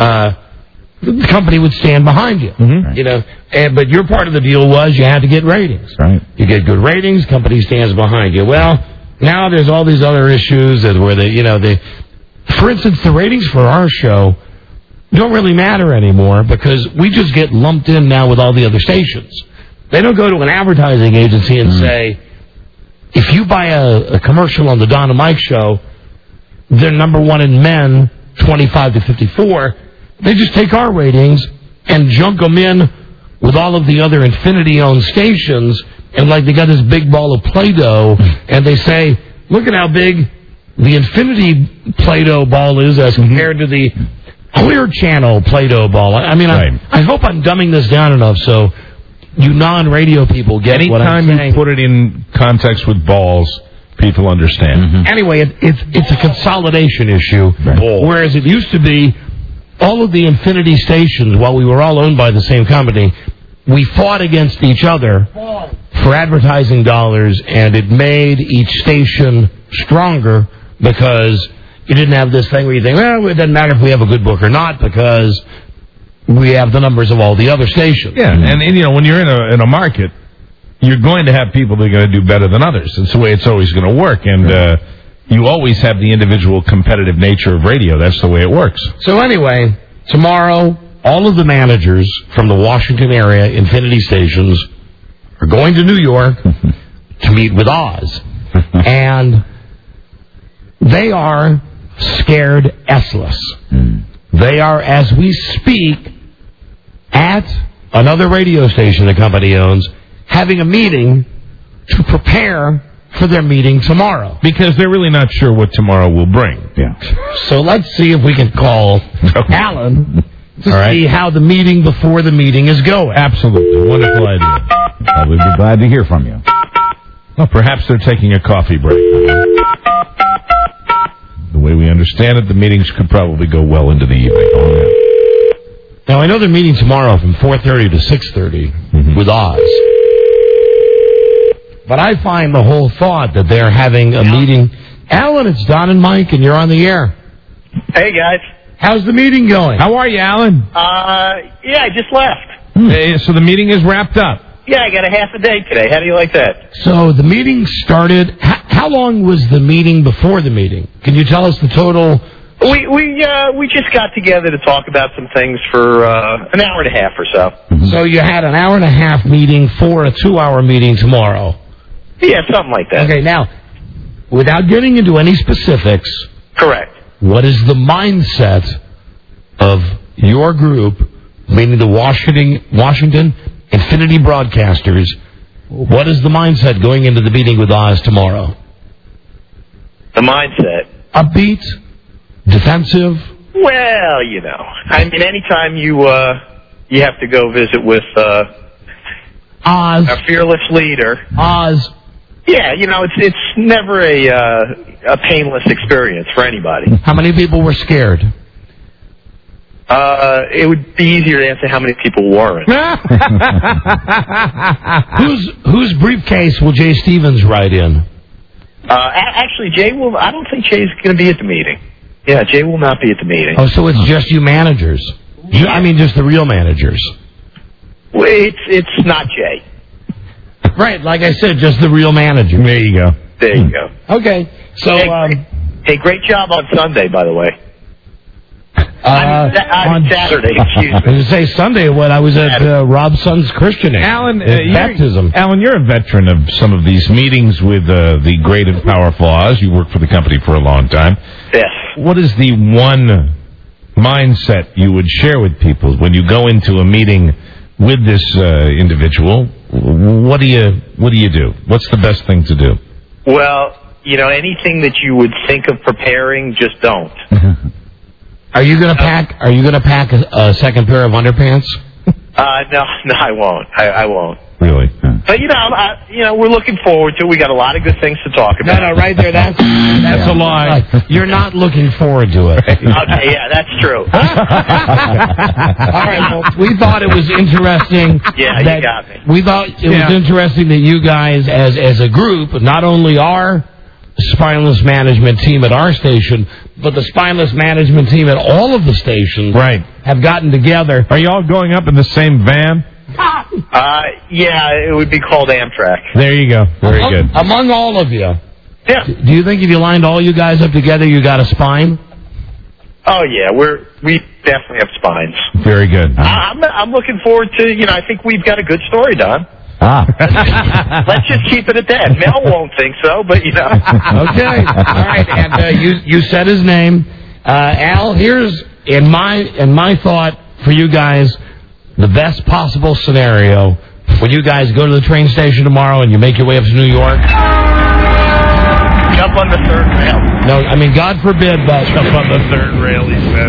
the company would stand behind you. But your part of the deal was you had to get ratings. Right. You get good ratings, company stands behind you. Well, now there's all these other issues where for instance, the ratings for our show don't really matter anymore because we just get lumped in now with all the other stations. They don't go to an advertising agency and say, if you buy a commercial on the Don and Mike show, they're number one in men, 25 to 54. They just take our ratings and junk them in with all of the other Infinity-owned stations, and like they got this big ball of Play-Doh, and they say, look at how big the Infinity Play-Doh ball is as compared to the Clear Channel Play-Doh ball. I mean, I hope I'm dumbing this down enough so... you non-radio people get what I'm saying. Anytime you put it in context with balls, people understand. Anyway, it's a consolidation issue. Right. Whereas it used to be all of the Infinity stations, while we were all owned by the same company, we fought against each other for advertising dollars, and it made each station stronger because you didn't have this thing where you think, well, it doesn't matter if we have a good book or not because... we have the numbers of all the other stations. Yeah, and when you're in a market, you're going to have people that are going to do better than others. It's the way it's always going to work, and you always have the individual competitive nature of radio. That's the way it works. So anyway, tomorrow, all of the managers from the Washington area Infinity stations are going to New York to meet with Oz. And they are scared S-less. They are, as we speak, at another radio station the company owns, having a meeting to prepare for their meeting tomorrow. Because they're really not sure what tomorrow will bring. Yeah. So let's see if we can call Alan to see how the meeting before the meeting is going. Absolutely. Wonderful idea. We'd be glad to hear from you. Well, perhaps they're taking a coffee break. The way we understand it, the meetings could probably go well into the evening. Now, I know they're meeting tomorrow from 4:30 to 6:30 with Oz. But I find the whole thought that they're having a meeting... Alan, it's Don and Mike, and you're on the air. Hey, guys. How's the meeting going? How are you, Alan? Yeah, I just left. Hey, so the meeting is wrapped up? Yeah, I got a half a day today. How do you like that? So the meeting started... How long was the meeting before the meeting? Can you tell us the total We just got together to talk about some things for an hour and a half or so. So you had an hour and a half meeting for a 2-hour meeting tomorrow. Yeah, something like that. Okay, now, without getting into any specifics, correct. What is the mindset of your group, meaning the Washington Infinity Broadcasters? What is the mindset going into the meeting with Oz tomorrow? The mindset? Upbeat? Defensive? Well, you know, I mean, anytime you have to go visit with Oz, a fearless leader, Oz. Yeah, you know, it's never a painless experience for anybody. How many people were scared? It would be easier to answer how many people weren't. Whose briefcase will Jay Stevens ride in? Actually, Jay will. I don't think Jay's going to be at the meeting. Yeah, Jay will not be at the meeting. Oh, so it's just you managers? I mean, just the real managers. Well, it's not Jay. Right, like I said, just the real manager. There you go. There you go. Okay, so hey, great job on Sunday, by the way. On Saturday, excuse me. I was going to say Sunday when I was at Rob's son's christening. Alan, baptism. Alan, you're a veteran of some of these meetings with the great and powerful Oz. You worked for the company for a long time. Yes. What is the one mindset you would share with people when you go into a meeting with this individual? What do you do? What's the best thing to do? Well, you know, anything that you would think of preparing, just don't. Are you going to pack? Are you going to pack a second pair of underpants? No, I won't. I won't. Really? But you know, we're looking forward to it. We got a lot of good things to talk about. No, right there. That's a lie. You're not looking forward to it. Okay, yeah, that's true. All right. Well, we thought it was interesting. Yeah, you got me. We thought it was interesting that you guys, as a group, not only our spineless management team at our station, but the spineless management team at all of the stations, have gotten together. Are you all going up in the same van? Yeah, it would be called Amtrak. There you go. Very good. Among all of you. Yeah. Do you think if you lined all you guys up together, you got a spine? Oh yeah, we definitely have spines. Very good. I'm looking forward to. You know, I think we've got a good story, Don. Let's just keep it at that. Mel won't think so, but you know. Okay. All right. And you said his name, Al. Here's in my thought for you guys, the best possible scenario when you guys go to the train station tomorrow and you make your way up to New York. Jump on the third rail. No, I mean, God forbid, but jump on the third rail, he said.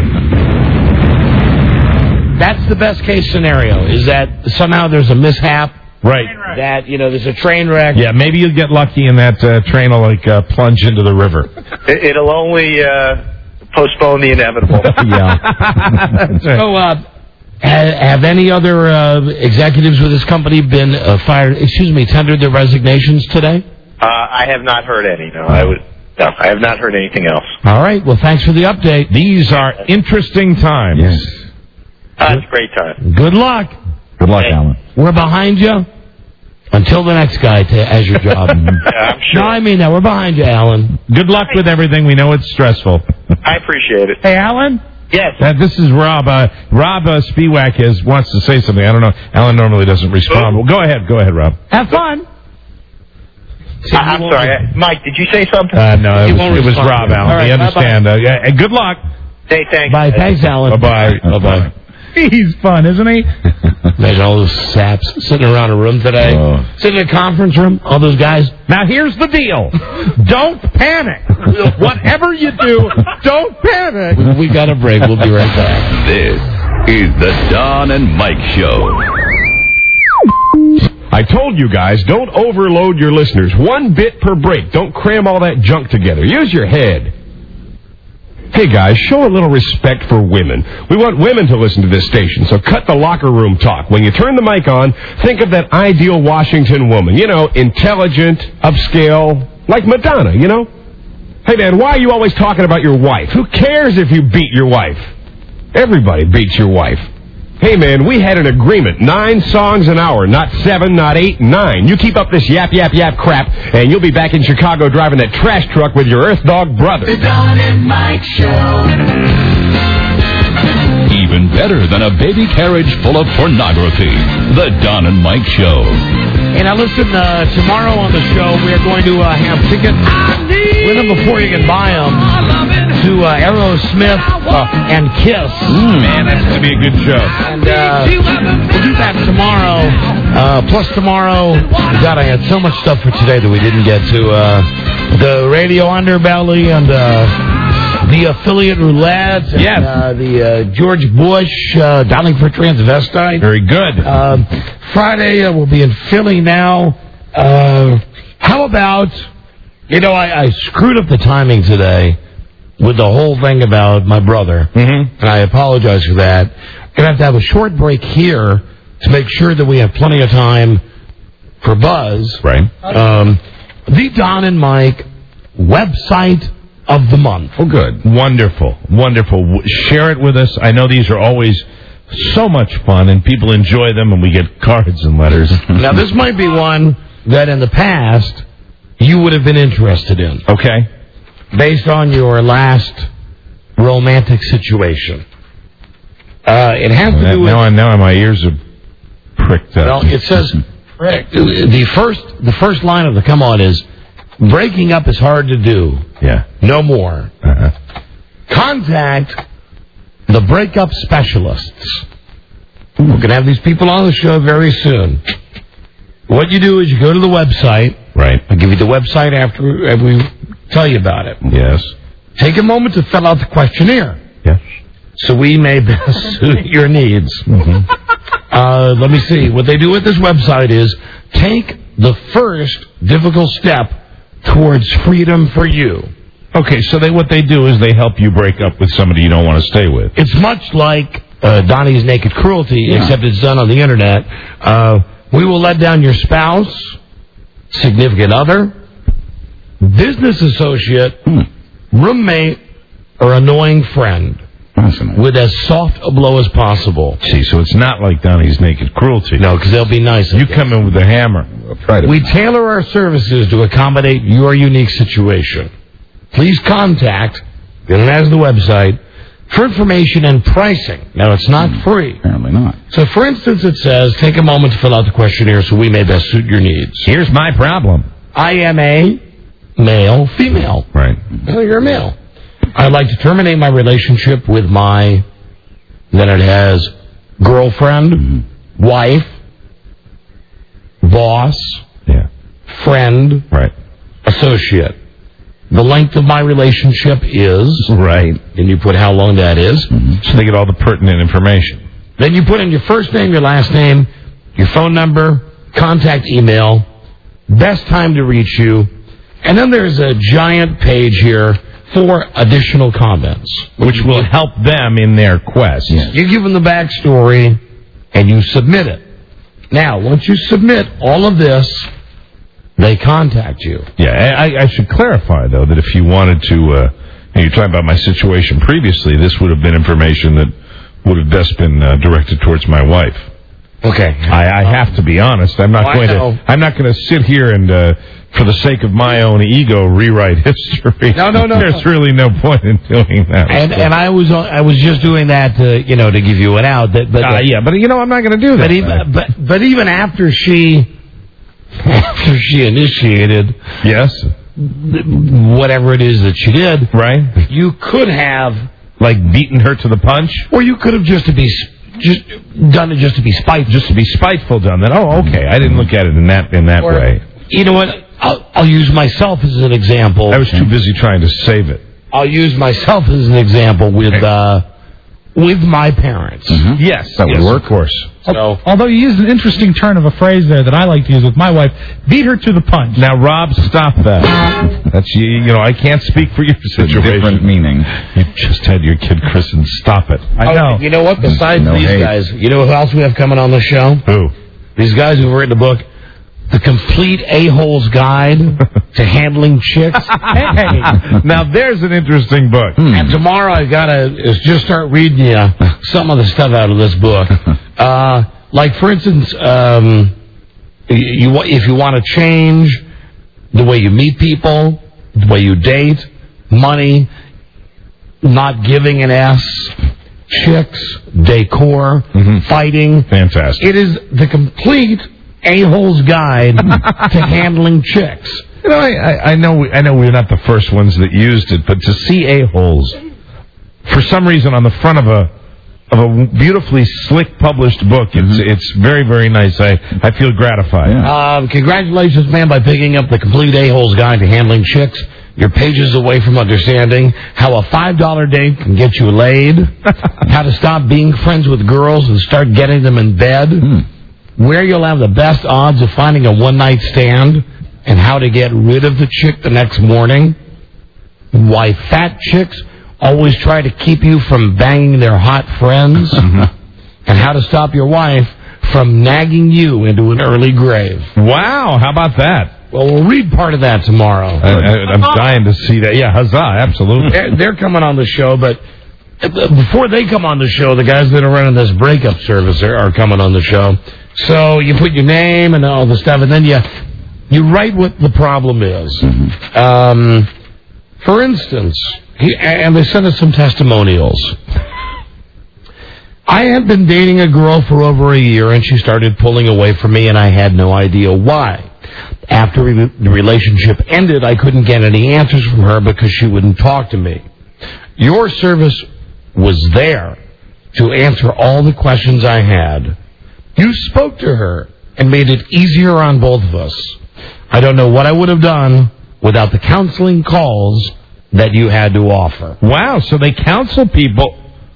That's the best case scenario, is that somehow there's a mishap. Right. That, you know, there's a train wreck. Yeah, maybe you'll get lucky and that train will, plunge into the river. It'll only postpone the inevitable. Yeah. So, have any other executives with this company been tendered their resignations today? I have not heard any. No, I have not heard anything else. All right. Well, thanks for the update. These are interesting times. Yes. It's a great time. Good luck. Good luck, Alan. We're behind you until the next guy has your job. I'm sure. No, I mean that. We're behind you, Alan. Good luck with everything. We know it's stressful. I appreciate it. Hey, Alan? Yes. This is Rob. Rob Spiewak wants to say something. I don't know. Alan normally doesn't respond. Well, go ahead. Go ahead, Rob. Have fun. I'm sorry. Mike, did you say something? No, it was Rob, Alan. Right, we understand. Good luck. Hey, thanks. Bye. Thanks, Alan. Bye-bye. Bye-bye. He's fun, isn't he? Imagine all those saps sitting around a room today. Sitting in a conference room, all those guys. Now, here's the deal. Don't panic. Whatever you do, don't panic. We got a break. We'll be right back. This is the Don and Mike Show. I told you guys, don't overload your listeners. 1 bit per break. Don't cram all that junk together. Use your head. Hey guys, show a little respect for women. We want women to listen to this station, so cut the locker room talk. When you turn the mic on, think of that ideal Washington woman. You know, intelligent, upscale, like Madonna, you know? Hey man, why are you always talking about your wife? Who cares if you beat your wife? Everybody beats your wife. Hey, man, we had an agreement. 9 songs an hour, not 7, not 8, 9. You keep up this yap crap, and you'll be back in Chicago driving that trash truck with your Earth Dog brother. The Don and Mike Show. Even better than a baby carriage full of pornography. The Don and Mike Show. And now listen, tomorrow on the show, we are going to have tickets. Win them before you can buy them. To Aerosmith and Kiss. Man, that's going to be a good show. And we'll do that tomorrow. Plus tomorrow, God, I had so much stuff for today that we didn't get to. The radio underbelly and the affiliate roulette. And, the George Bush, Dialing for Transvestite. Very good. Friday, we'll be in Philly now. How about, I screwed up the timing today with the whole thing about my brother, and I apologize for that. We're going to have a short break here to make sure that we have plenty of time for Buzz. Right. The Don and Mike website of the month. Oh, good. Wonderful. Wonderful. Share it with us. I know these are always so much fun, and people enjoy them, and we get cards and letters. Now, this might be one that in the past you would have been interested in. Okay. Based on your last romantic situation. It has to do with... Now my ears are pricked up. Well, it says... The first line of the come on is, breaking up is hard to do. Yeah. No more. Contact the breakup specialists. We're going to have these people on the show very soon. What you do is you go to the website. Right. I'll give you the website after we tell you about it. Yes. Take a moment to fill out the questionnaire. Yes. So we may best suit your needs. Let me see. What they do with this website is take the first difficult step towards freedom for you. Okay, so what they do is they help you break up with somebody you don't want to stay with. It's much like Donnie's Naked Cruelty, except it's done on the Internet. We will let down your spouse, significant other, business associate, roommate, or annoying friend. With as soft a blow as possible. See, so it's not like Donnie's Naked Cruelty. No, because they'll be nice. You come in with a hammer. We tailor our services to accommodate your unique situation. Please contact, and it has the website, for information and pricing. Now, it's not free. Apparently not. So, for instance, it says, take a moment to fill out the questionnaire so we may best suit your needs. Here's my problem. I am a male, female. Right. Well, you're a male. I'd like to terminate my relationship with then it has girlfriend, wife, boss, friend, right, associate. The length of my relationship is... Right. And you put how long that is. So they get all the pertinent information. Then you put in your first name, your last name, your phone number, contact email, best time to reach you, and then there's a giant page here for additional comments. Which will help them in their quest. Yes. You give them the backstory, and you submit it. Now, once you submit all of this, they contact you. Yeah, I should clarify, though, that if you wanted to, you're talking about my situation previously, this would have been information that would have best been directed towards my wife. Okay. I have to be honest. I'm not going to sit here and, for the sake of my own ego, rewrite history. No. There's really no point in doing that. And I was just doing that to give you an out. But I'm not going to do that. But even after she initiated, yes, whatever it is that she did, right? You could have beaten her to the punch, or you could have just done it just to be spiteful. Just to be spiteful, done that. Oh, okay. I didn't look at it in that way. You know what? I'll use myself as an example. I was too busy trying to save it. I'll use myself as an example with my parents. Mm-hmm. Yes, that would work. Of course. So, although you used an interesting turn of a phrase there that I like to use with my wife, beat her to the punch. Now, Rob, stop that. That's I can't speak for your situation. Different meaning. You just had your kid christened. Stop it. I know. You know what? Besides these guys, you know who else we have coming on the show? Who? These guys who've written a book, The Complete A-Hole's Guide to Handling Chicks. Hey, now there's an interesting book. And tomorrow I gotta just start reading you some of the stuff out of this book. Like, for instance, if you want to change the way you meet people, the way you date, money, not giving an S, chicks, decor, fighting. Fantastic. It is the Complete A-Hole's Guide to Handling Chicks. You know, I know we're not the first ones that used it, but to see A-holes, for some reason, on the front of a beautifully slick published book, it's very, very nice. I feel gratified. Yeah. Congratulations, man, by picking up the Complete A-Hole's Guide to Handling Chicks. You're pages away from understanding how a $5 date can get you laid, how to stop being friends with girls and start getting them in bed, where you'll have the best odds of finding a one-night stand, and how to get rid of the chick the next morning, why fat chicks always try to keep you from banging their hot friends, and how to stop your wife from nagging you into an early grave. Wow, how about that? Well, we'll read part of that tomorrow. I'm dying to see that. Yeah, huzzah, absolutely. They're coming on the show, but before they come on the show, the guys that are running this breakup service are coming on the show. So you put your name and all the stuff, and then you write what the problem is. For instance, and they sent us some testimonials. I had been dating a girl for over a year, and she started pulling away from me, and I had no idea why. After the relationship ended, I couldn't get any answers from her because she wouldn't talk to me. Your service was there to answer all the questions I had. You spoke to her and made it easier on both of us. I don't know what I would have done without the counseling calls that you had to offer. Wow, so they counsel people.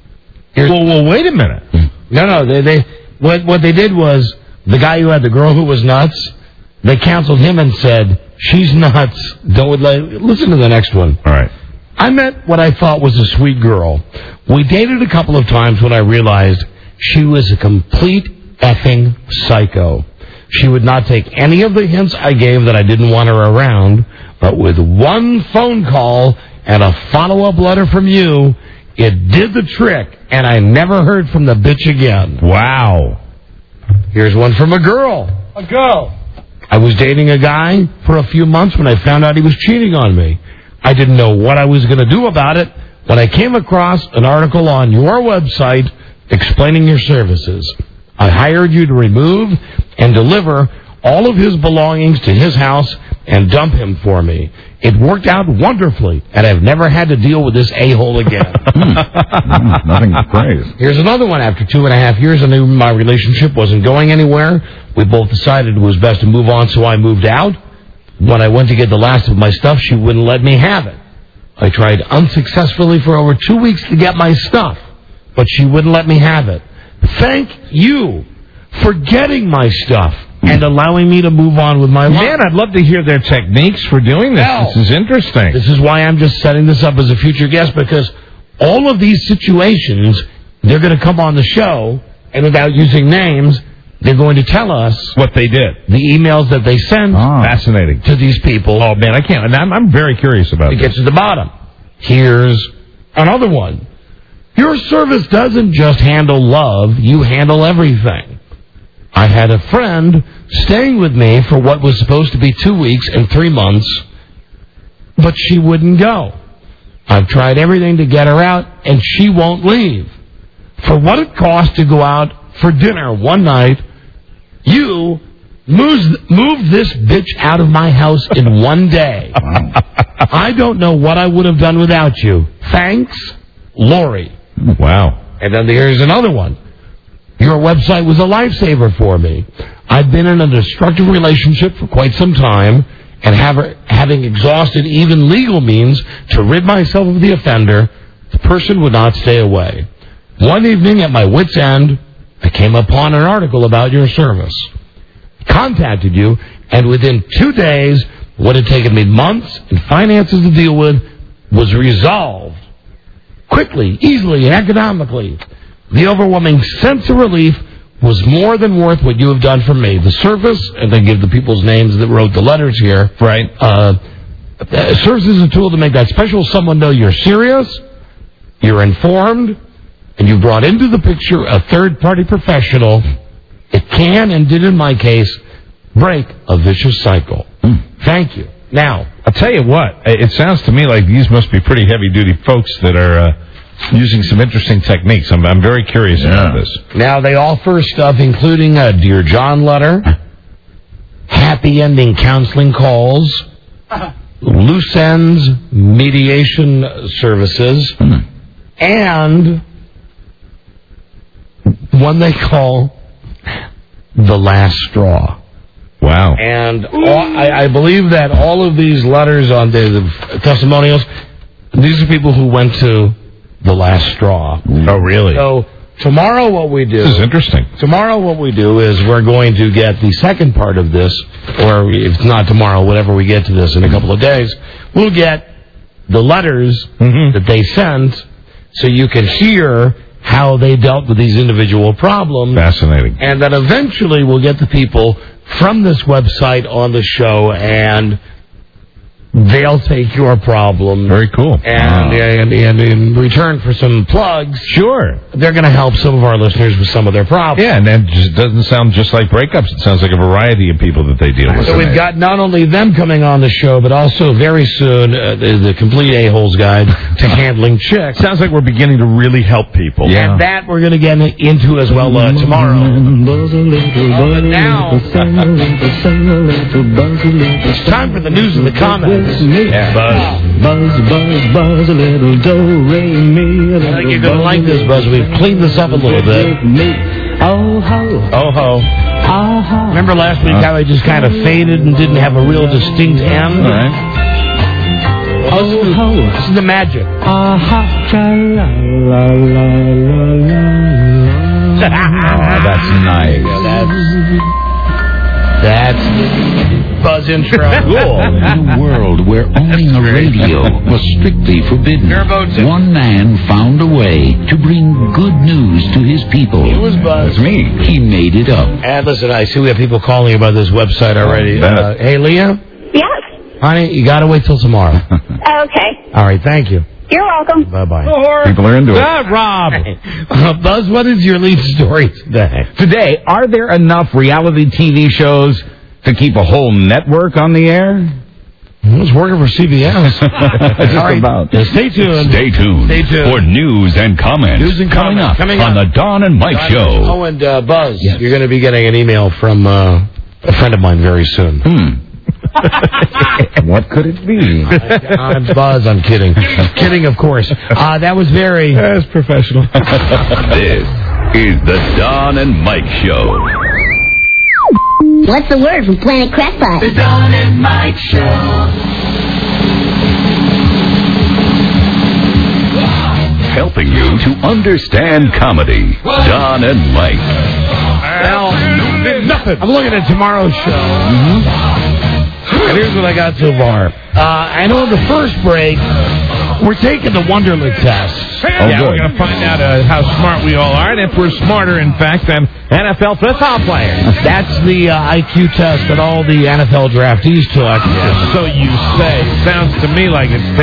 Well, wait a minute. No, what they did was, the guy who had the girl who was nuts, they counseled him and said, she's nuts. Listen to the next one. All right. I met what I thought was a sweet girl. We dated a couple of times when I realized she was a complete effing psycho. She would not take any of the hints I gave that I didn't want her around, but with one phone call and a follow-up letter from you, it did the trick, and I never heard from the bitch again. Wow. Here's one from a girl. A girl. I was dating a guy for a few months when I found out he was cheating on me. I didn't know what I was going to do about it when I came across an article on your website explaining your services. I hired you to remove and deliver all of his belongings to his house and dump him for me. It worked out wonderfully, and I've never had to deal with this a-hole again. Nothing great. Here's another one. After 2.5 years, I knew my relationship wasn't going anywhere. We both decided it was best to move on, so I moved out. When I went to get the last of my stuff, she wouldn't let me have it. I tried unsuccessfully for over 2 weeks to get my stuff, but she wouldn't let me have it. Thank you for getting my stuff and allowing me to move on with my life. Man, I'd love to hear their techniques for doing this. Well, this is interesting. This is why I'm just setting this up as a future guest, because all of these situations, they're going to come on the show, and without using names, they're going to tell us what they did. The emails that they sent Fascinating. to these people. Oh, man, I can't. I'm very curious about to this. get to the bottom. Here's another one. Your service doesn't just handle love, you handle everything. I had a friend staying with me for what was supposed to be 2 weeks and 3 months, but she wouldn't go. I've tried everything to get her out, and she won't leave. For what it cost to go out for dinner one night, you moved this bitch out of my house in 1 day. I don't know what I would have done without you. Thanks, Lori. Wow. And then here's another one. Your website was a lifesaver for me. I've been in a destructive relationship for quite some time, and having exhausted even legal means to rid myself of the offender, the person would not stay away. One evening at my wit's end, I came upon an article about your service. Contacted you, and within 2 days, what had taken me months and finances to deal with was resolved. Quickly, easily, and economically. The overwhelming sense of relief was more than worth what you have done for me. The service, and they give the people's names that wrote the letters here. Right. Serves as a tool to make that special someone know you're serious, you're informed, and you brought into the picture a third-party professional. It can, and did in my case, break a vicious cycle. Thank you. Now, I'll tell you what, it sounds to me like these must be pretty heavy-duty folks that are using some interesting techniques. I'm very curious about this. Now, they offer stuff including a Dear John letter, happy ending counseling calls, loose ends mediation services, and one they call the last straw. Wow. And I believe that all of these letters on the testimonials, these are people who went to the last straw. Oh, really? So tomorrow what we do... This is interesting. Tomorrow what we do is we're going to get the second part of this, or if it's not tomorrow, whenever we get to this in a couple of days, we'll get the letters that they sent so you can hear how they dealt with these individual problems. Fascinating. And then eventually we'll get the people from this website on the show, and they'll take your problem. Very cool. And in return for some plugs, sure, they're going to help some of our listeners with some of their problems. Yeah, and that just doesn't sound just like breakups. It sounds like a variety of people that they deal with. So we've got not only them coming on the show, but also very soon the complete a-holes guide to handling chicks. Sounds like we're beginning to really help people. Yeah. And that we're going to get into as well tomorrow. But now, it's time for the news and the comments. Yeah. Buzz, buzz, a little do-re-mi. I think you're going to like this, Buzz. We've cleaned this up a little bit. Oh, ho. Oh, ho. Remember last week how I just kind of faded and didn't have a real distinct end? All right. Oh, ho. This is the magic. That's nice. That's Buzz intro. Cool. In a world where owning a radio was strictly forbidden, one man found a way to bring good news to his people. It was Buzz. That's me. He made it up. And listen, I see we have people calling about this website already. Hey, Leah? Yes. Honey, you got to wait till tomorrow. Okay. All right, thank you. You're welcome. Bye-bye. People are into it. Rob. Buzz, what is your lead story today? Today, are there enough reality TV shows to keep a whole network on the air? I was working for CBS. Just about. Stay tuned. Stay tuned. Stay tuned. For news and comments. News and coming comments. up Coming on up. the Don and Mike Show. Oh, and Buzz, you're going to be getting an email from a friend of mine very soon. What could it be? I'm Buzz. I'm kidding. Kidding, of course. That was very... That's professional. This is the Don and Mike Show. What's the word from Planet Crackpot? The Don and Mike Show. Helping you to understand comedy. Don and Mike. Well, I'm looking at tomorrow's show. And here's what I got so far. I know in the first break, we're taking the Wonderlic test. Yeah, we're going to find out how smart we all are, and if we're smarter, in fact, than NFL football players. That's the IQ test that all the NFL draftees took. So you say. Sounds to me like it's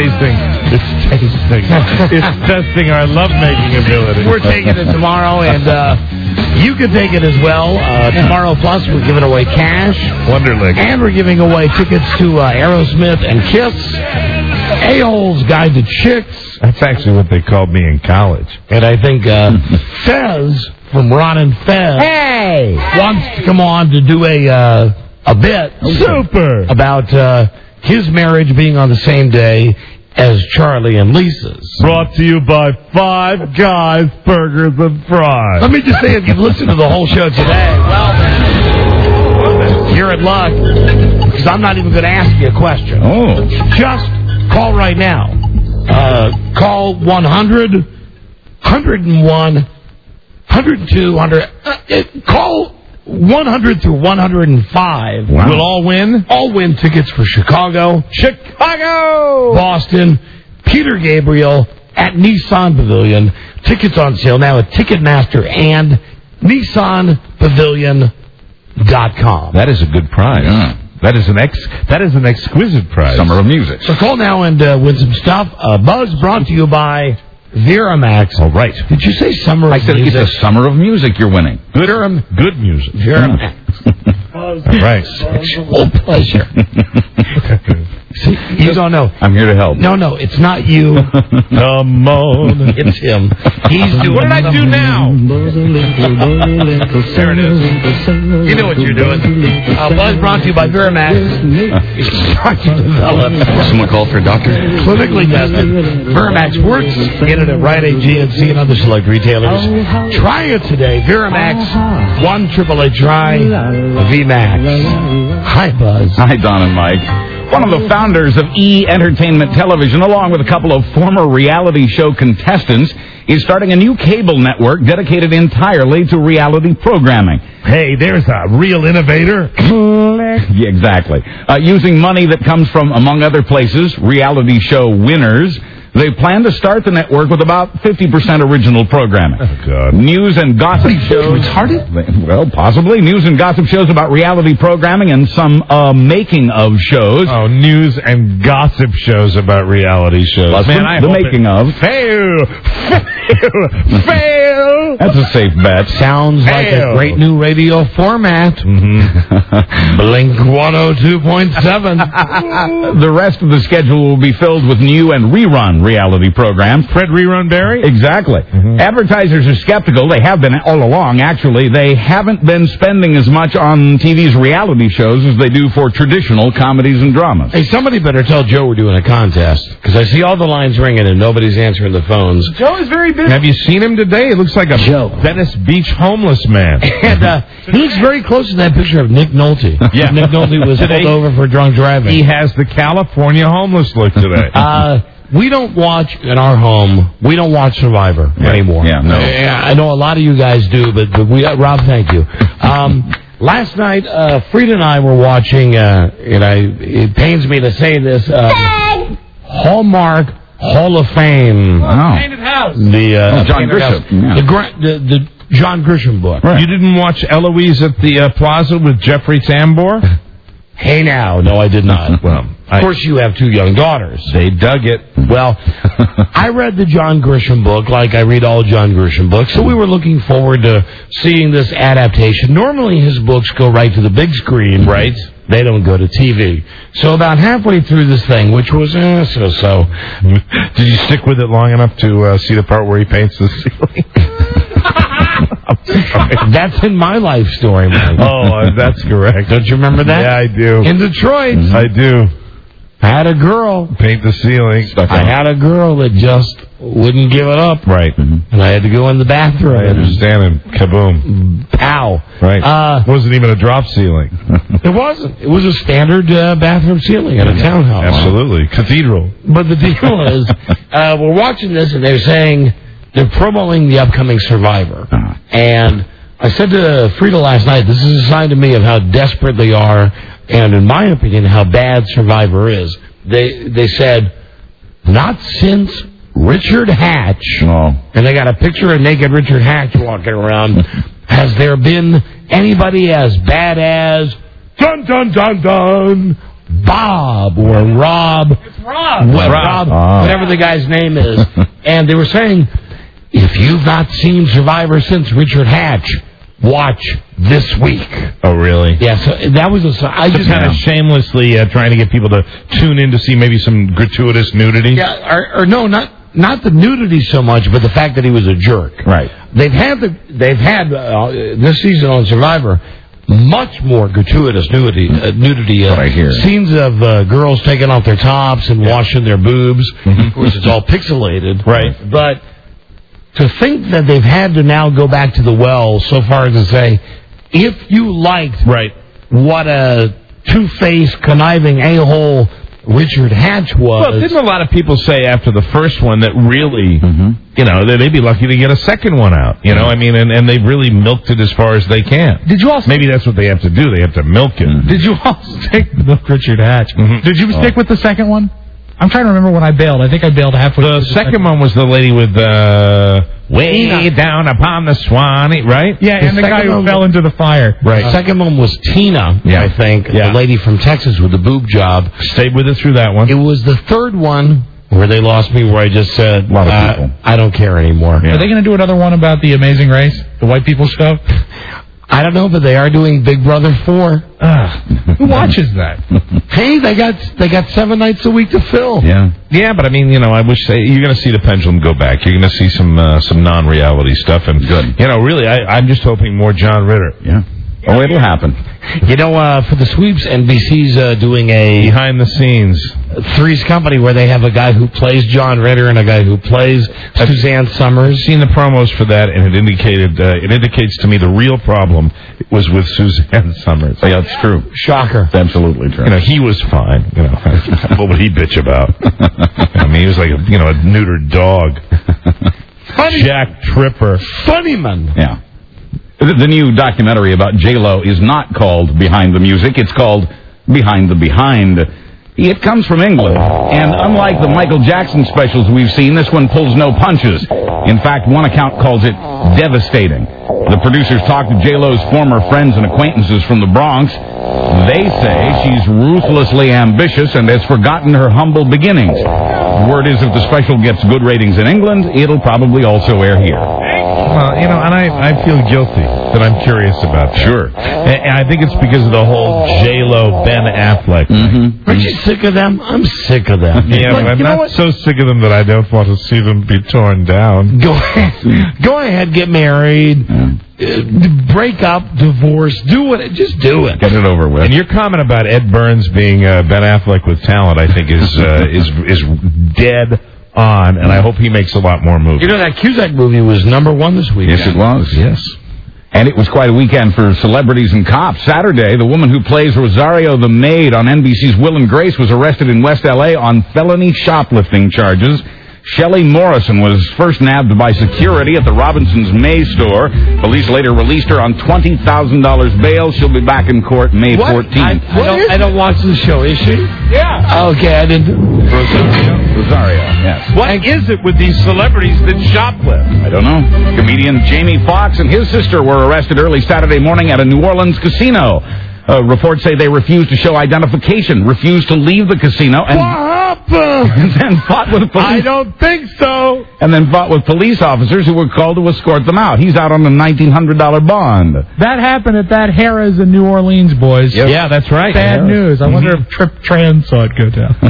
testing our lovemaking ability. We're taking it tomorrow, and you can take it as well. Tomorrow Plus, we're giving away cash. Wonderlic. And we're giving away tickets to Aerosmith and Kiss. A-Hole's Guide to Chicks. That's actually what they called me in college. And I think Fez from Ron and Fez wants to come on to do a bit about his marriage being on the same day as Charlie and Lisa's. Brought to you by Five Guys Burgers and Fries. Let me just say, if you've listened to the whole show today, well, you're in luck, because I'm not even going to ask you a question. Oh. Just call right now. Call 100, 101, 102, 100. Call 100 through 105. Wow. We'll all win? All win tickets for Chicago, Boston, Peter Gabriel at Nissan Pavilion. Tickets on sale now at Ticketmaster and NissanPavilion.com. That is a good prize. Yeah. That is an exquisite prize. Summer of Music. So call now and win some stuff. Buzz brought to you by Viramax. All right. Did you say Summer I of said Music? it's the Summer of Music you're winning. Good music. Viramax. All right. Sexual pleasure. See, you don't know. I'm here to help. No, it's not you. Come on. It's him. He's doing What did I do now? There it is. You know what you're doing. Buzz brought to you by Viramax. Starting to develop. Someone call for a doctor? Clinically tested. Viramax works. Get it at Rite Aid, GNC, and other select retailers. Try it today. Viramax. 1-888-TRY VMAX. Hi, Buzz. Hi, Don and Mike. One of the founders of E! Entertainment Television, along with a couple of former reality show contestants, is starting a new cable network dedicated entirely to reality programming. Hey, there's a real innovator. Yeah, exactly. Using money that comes from, among other places, reality show winners, they plan to start the network with about 50% original programming. Oh, God. News and gossip shows. Retarded? Well, possibly. News and gossip shows about reality programming and some making of shows. Oh, news and gossip shows about reality shows. Plus Man, I the hope making it of. Fail. That's a safe bet. Sounds like a great new radio format. Blink 102.7. The rest of the schedule will be filled with new and rerun reality programs. Fred Rerun Barry? Exactly. Advertisers are skeptical. They have been all along, actually. They haven't been spending as much on TV's reality shows as they do for traditional comedies and dramas. Hey, somebody better tell Joe we're doing a contest, because I see all the lines ringing and nobody's answering the phones. Joe is very busy. Have you seen him today? He looks like a Venice Beach homeless man. And he looks very close to that picture of Nick Nolte. Yeah. Nick Nolte was pulled over for drunk driving. He has the California homeless look today. We don't watch, in our home, we don't watch Survivor anymore. Yeah, no. I know a lot of you guys do, but we, Rob, thank you. Last night, Frida and I were watching, it pains me to say this, Hallmark Hall of Fame. Painted House. The John Grisham. Yeah. The John Grisham book. Right. You didn't watch Eloise at the Plaza with Jeffrey Tambor? Hey now. No, I did not. Well, of course you have two young daughters. They dug it. Well, I read the John Grisham book like I read all John Grisham books, so we were looking forward to seeing this adaptation. Normally his books go right to the big screen. Right. They don't go to TV. So about halfway through this thing, which was so-so. Did you stick with it long enough to see the part where he paints the ceiling? That's in my life story, Mike. Oh, that's correct. Don't you remember that? Yeah, I do. In Detroit. I do. I had a girl. Paint the ceiling. I had a girl that just wouldn't give it up. Right. And I had to go in the bathroom. I understand. And kaboom. Pow. Right. Wasn't even a drop ceiling. It wasn't. It was a standard bathroom ceiling at a townhouse. Absolutely. Cathedral. But the deal is, we're watching this and they're saying they're promoting the upcoming Survivor. And I said to Frida last night, this is a sign to me of how desperate they are, and in my opinion, how bad Survivor is. They said, not since Richard Hatch, and they got a picture of naked Richard Hatch walking around, has there been anybody as bad as dun dun dun dun Bob or Rob. It's Rob. Rob, whatever the guy's name is. And they were saying, if you've not seen Survivor since Richard Hatch, watch this week. Oh, really? Yeah, so that was I just kind of shamelessly trying to get people to tune in to see maybe some gratuitous nudity. Yeah, or no, not the nudity so much, but the fact that he was a jerk. Right. They've had this season on Survivor much more gratuitous nudity. What I hear. Scenes of girls taking off their tops and washing their boobs. Of course, it's all pixelated. Right. But to think that they've had to now go back to the well so far as to say, if you liked what a two-faced, conniving a-hole Richard Hatch was. Well, didn't a lot of people say after the first one that really, they'd be lucky to get a second one out, I mean, and they've really milked it as far as they can. Did you also... Maybe that's what they have to do. They have to milk it. Did you also stick with Richard Hatch? Did you stick with the second one? I'm trying to remember when I bailed. I think I bailed halfway. The second one was the lady with way down upon the Swanee, right? Yeah, and the guy who fell into the fire. Right. The second one was Tina, I think, the lady from Texas with the boob job. Stayed with us through that one. It was the third one where they lost me, where I just said, I don't care anymore. Are they going to do another one about the Amazing Race, the white people stuff? I don't know, but they are doing Big Brother 4. Who watches that? Hey, they got 7 nights a week to fill. Yeah, but I mean, I wish you're going to see the pendulum go back. You're going to see some non-reality stuff, and really, I'm just hoping more John Ritter. Yeah. Oh, it'll happen. For the sweeps, NBC's doing a behind the scenes Three's Company where they have a guy who plays John Ritter and a guy who plays Suzanne Summers. I've seen the promos for that, and it indicates to me the real problem was with Suzanne Summers. Yeah, it's true. Shocker. It's absolutely true. He was fine. What would he bitch about? I mean, he was like a neutered dog. Jack Tripper. Funnyman. Yeah. The new documentary about J-Lo is not called Behind the Music. It's called Behind the Behind. It comes from England, and unlike the Michael Jackson specials we've seen, this one pulls no punches. In fact, one account calls it devastating. The producers talked to J-Lo's former friends and acquaintances from the Bronx. They say she's ruthlessly ambitious and has forgotten her humble beginnings. Word is if the special gets good ratings in England, it'll probably also air here. Well, and I feel guilty that I'm curious about that. Sure. And I think it's because of the whole J-Lo, Ben Affleck. Mm-hmm. Aren't you sick of them? I'm sick of them. Yeah, but I'm not so sick of them that I don't want to see them be torn down. Go ahead, get married, break up, divorce, just do it. Get it over with. And your comment about Ed Burns being Ben Affleck with talent, I think, is dead on, and I hope he makes a lot more movies. That Cusack movie was #1 this week. Yes, it was. Yes. And it was quite a weekend for celebrities and cops. Saturday, the woman who plays Rosario the maid on NBC's Will and Grace was arrested in West L.A. on felony shoplifting charges. Shelley Morrison was first nabbed by security at the Robinson's May store. Police later released her on $20,000 bail. She'll be back in court May 14th. I don't watch the show. Is she? Yeah. Okay, I didn't. Rosario, yes. What is it with these celebrities that shoplift? I don't know. Comedian Jamie Foxx and his sister were arrested early Saturday morning at a New Orleans casino. Reports say they refused to show identification, refused to leave the casino, and then fought with police. I don't think so. And then fought with police officers who were called to escort them out. He's out on a $1,900 bond. That happened at that Harrah's in New Orleans, boys. Yep. Yeah, that's right. Bad news. I wonder if Trip Tran saw it go down.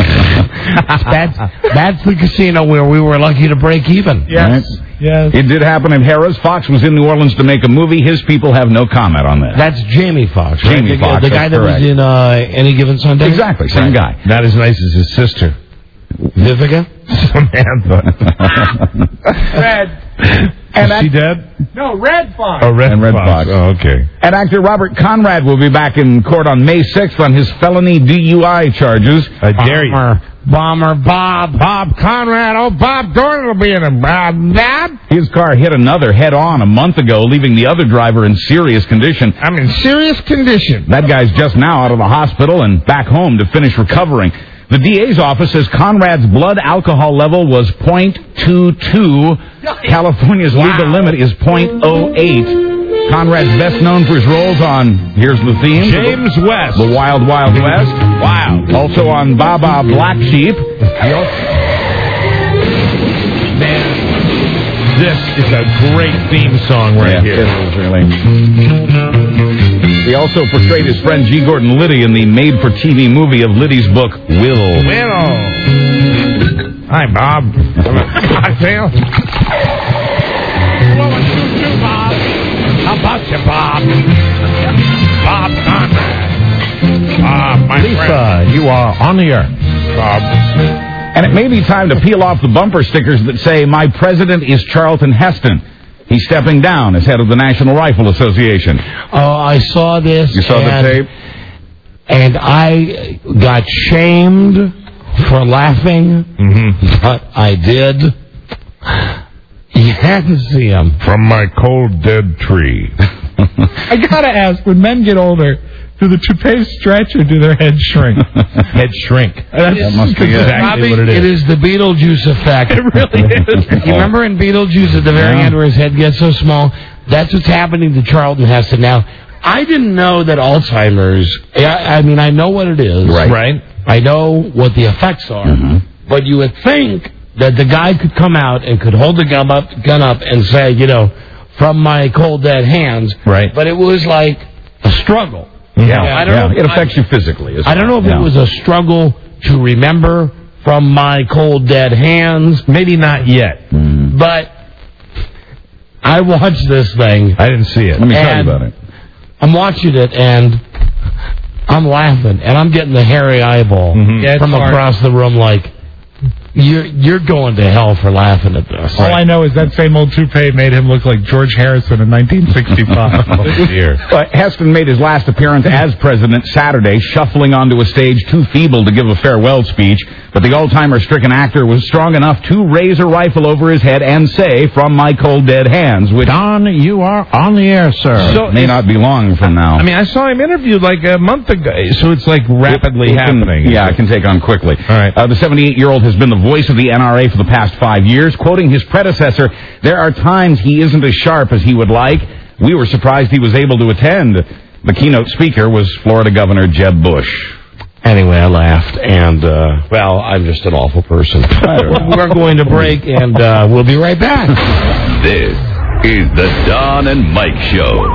That's the casino where we were lucky to break even. Yes. Right? Yes. It did happen in Harrah's. Fox was in New Orleans to make a movie. His people have no comment on that. That's Jamie Foxx, right? Jamie Foxx, the guy that correct. was in Any Given Sunday? Exactly, same guy. Not as nice as his sister. Vivica? Samantha. Red. Is she dead? No, Red Fox. Oh, Red Fox. Fox. Oh, okay. And actor Robert Conrad will be back in court on May 6th on his felony DUI charges. I dare you. Bomber Bob. Bob Conrad. Oh, Bob Gordon will be in it. Bob. His car hit another head-on a month ago, leaving the other driver in serious condition. I'm in serious condition. That guy's just now out of the hospital and back home to finish recovering. The DA's office says Conrad's blood alcohol level was .22. California's legal limit is .08. Conrad's best known for his roles on, here's the theme, James West, The Wild Wild West. Wow. Also on Baba Black Sheep. Man, this is a great theme song right here. It is, really. He also portrayed his friend G. Gordon Liddy in the made-for-TV movie of Liddy's book, Will. Hi, Bob. Hi, Phil. What would you do, Bob? How about you, Bob? Bob Conrad. Bob, my friend. You are on the air. Bob. And it may be time to peel off the bumper stickers that say, "My president is Charlton Heston." He's stepping down as head of the National Rifle Association. Oh, I saw this. You saw the tape? And I got shamed for laughing, but I did. You had to see him. From my cold, dead tree. I gotta ask, when men get older, do the toupees stretch or do their heads shrink? Head shrink. That must be exactly what it is. It is the Beetlejuice effect. It really is. You remember in Beetlejuice at the very end where his head gets so small? That's what's happening to Charlton Heston now. I didn't know that Alzheimer's, I mean, I know what it is. Right. I know what the effects are. But you would think that the guy could come out and could hold the gun up and say, you know, from my cold dead hands. Right. But it was like a struggle. Yeah, I don't know. It affects you physically. I don't know if it was a struggle to remember from my cold dead hands. Maybe not yet. But I watched this thing. I didn't see it. Let me tell you about it. I'm watching it, and I'm laughing, and I'm getting the hairy eyeball from across the room like, you're going to hell for laughing at this. All I know is that same old toupee made him look like George Harrison in 1965. Oh, dear. Heston made his last appearance as president Saturday, shuffling onto a stage too feeble to give a farewell speech. But the Alzheimer-stricken actor was strong enough to raise a rifle over his head and say, "From my cold dead hands," which... Don, you are on the air, sir. So may not be long from now. I mean, I saw him interviewed like a month ago, so it's like rapidly happening. It can take on quickly. All right. The 78-year-old has been the voice of the NRA for the past 5 years. Quoting his predecessor, "There are times he isn't as sharp as he would like. We were surprised he was able to attend." The keynote speaker was Florida Governor Jeb Bush. Anyway, I laughed, and, well, I'm just an awful person. We're going to break, and we'll be right back. This is the Don and Mike Show.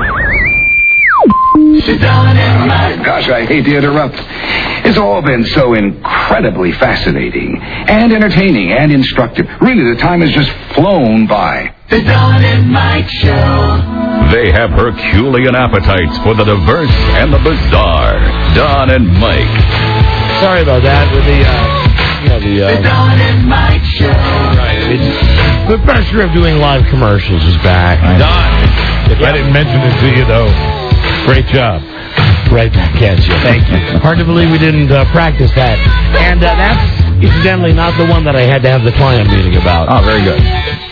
Don and Mike. Gosh, I hate to interrupt. It's all been so incredibly fascinating and entertaining and instructive. Really, the time has just flown by. The Don and Mike Show. They have Herculean appetites for the diverse and the bizarre. Don and Mike. Sorry about that with the Don and Mike Show. Right. The pressure of doing live commercials is back. Don, if I didn't mention it to you, though, great job. Right back at you. Thank you. Hard to believe we didn't practice that. And that's incidentally not the one that I had to have the client meeting about. Oh, very good.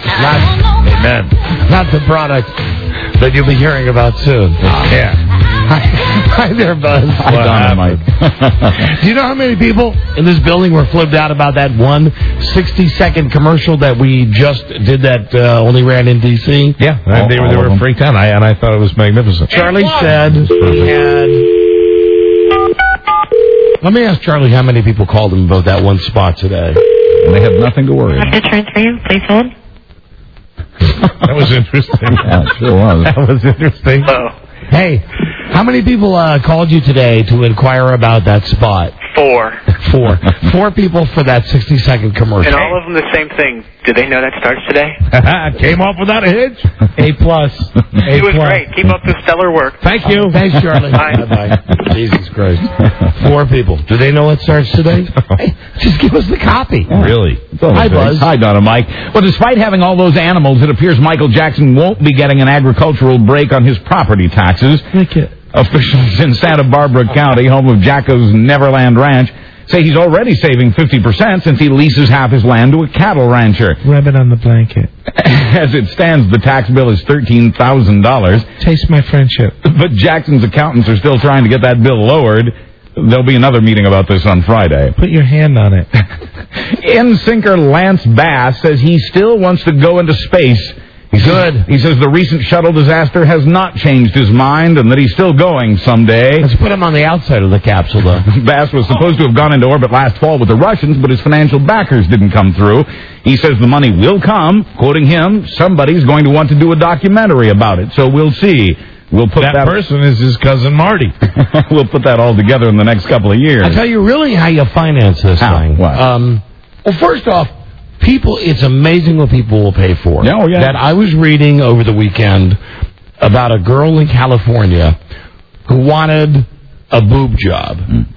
Not the product that you'll be hearing about soon. Yeah. Hi there, Buzz. Hi, Don and Mike. Do you know how many people in this building were flipped out about that one 60-second commercial that we just did that only ran in D.C.? Yeah, they were freaked out, and I thought it was magnificent. Charlie said he had... Let me ask Charlie how many people called him about that one spot today. And they have nothing to worry about. I have to transfer you. Please hold. That was interesting. Yeah, it sure was. That was interesting. Hey, how many people called you today to inquire about that spot? 4. 4 people for that 60-second commercial. And all of them the same thing. Did they know that starts today? Came off without a hitch. A+. It was great. Keep up the stellar work. Thank you. Thanks, Charlie. Bye. Bye. Jesus Christ. 4 people. Do they know what starts today? Hey, just give us the copy. Really? Hi, Buzz. Hi, Don and Mike. Well, despite having all those animals, it appears Michael Jackson won't be getting an agricultural break on his property taxes. Officials in Santa Barbara County, home of Jacko's Neverland Ranch, say he's already saving 50% since he leases half his land to a cattle rancher. Rub it on the blanket. As it stands, the tax bill is $13,000. Taste my friendship. But Jackson's accountants are still trying to get that bill lowered. There'll be another meeting about this on Friday. Put your hand on it. In-sinker Lance Bass says he still wants to go into space. He says the recent shuttle disaster has not changed his mind and that he's still going someday. Let's put him on the outside of the capsule, though. Bass was supposed to have gone into orbit last fall with the Russians, but his financial backers didn't come through. He says the money will come. Quoting him, somebody's going to want to do a documentary about it, so we'll see. We'll put that person is his cousin Marty. We'll put that all together in the next couple of years. I'll tell you really how you finance this thing. What? Well, first off, it's amazing what people will pay for. Oh, yeah. That I was reading over the weekend about a girl in California who wanted a boob job.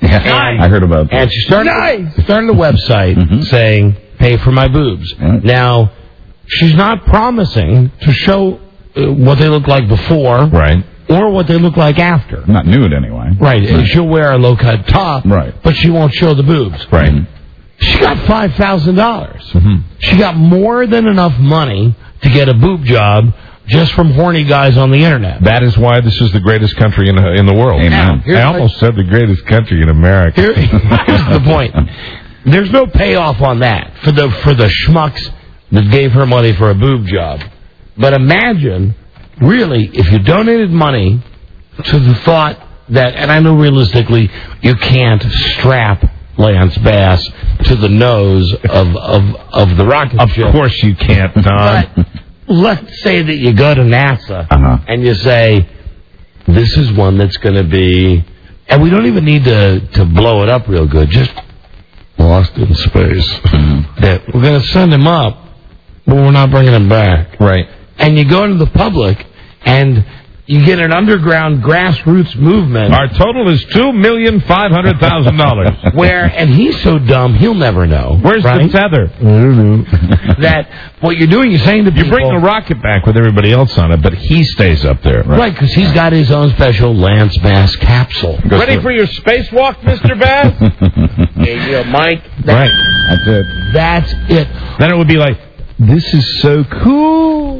I heard about that. And she started a website saying, pay for my boobs. Now, she's not promising to show what they look like before. Right. Or what they look like after. Not nude, anyway. Right. And she'll wear a low-cut top. Right. But she won't show the boobs. Right. She got $5,000. She got more than enough money to get a boob job just from horny guys on the internet. That is why this is the greatest country in the world. Amen. I almost said the greatest country in America. Here's the point. There's no payoff on that for the schmucks that gave her money for a boob job. But imagine, really, if you donated money to the thought that, and I know realistically you can't strap Lance Bass to the nose of the rocket ship. Of course you can't, Don. But let's say that you go to NASA and you say, this is one that's going to be, and we don't even need to blow it up real good, just lost in space. That we're going to send him up, but we're not bringing him back. Right. And you go to the public and you get an underground grassroots movement. Our total is $2,500,000. Where, and he's so dumb, he'll never know. Where's right? the tether? I don't know. That what you're doing, you're saying to people... You bring the rocket back with everybody else on it, but he stays up there. Right, because he's got his own special Lance Bass capsule. Ready for your spacewalk, Mr. Bass? Yeah, Mike. Right. That's it. That's it. Then it would be like, this is so cool.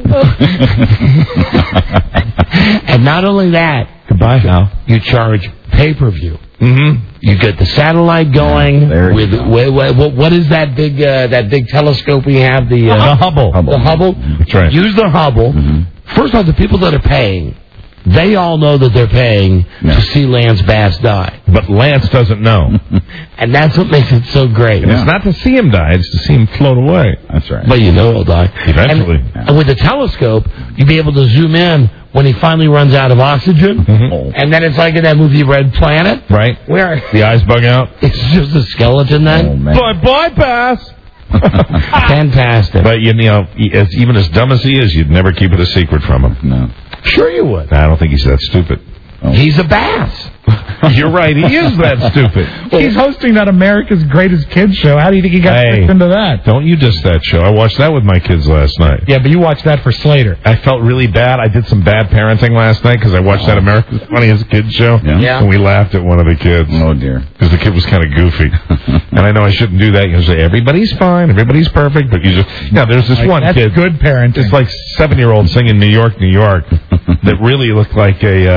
And not only that, goodbye, Hal. You charge pay-per-view. Mm-hmm. You get the satellite going. With what is that big telescope we have? The Hubble. The Hubble. That's right. Use the Hubble. Mm-hmm. First off, the people that are paying, they all know that they're paying to see Lance Bass die. But Lance doesn't know. And that's what makes it so great. It's not to see him die, it's to see him float away. That's right. But you know he'll die. Eventually. And with the telescope, you'll be able to zoom in when he finally runs out of oxygen. Mm-hmm. And then it's like in that movie Red Planet. Right. Where the eyes bug out. It's just a skeleton then. Oh, man. Bye, Bass. Fantastic. But, even as dumb as he is, you'd never keep it a secret from him. No. Sure you would. I don't think he's that stupid. Oh. He's a bass. You're right. He is that stupid. He's hosting that America's Greatest Kids show. How do you think he got tricked into that? Don't you diss that show. I watched that with my kids last night. Yeah, but you watched that for Slater. I felt really bad. I did some bad parenting last night because I watched that America's Funniest Kids show. Yeah. And we laughed at one of the kids. Oh, dear. Because the kid was kind of goofy. And I know I shouldn't do that. You say, everybody's fine, everybody's perfect. But you just, there's this one that's kid. Good parenting. It's like 7-year-old singing New York, New York that really looked like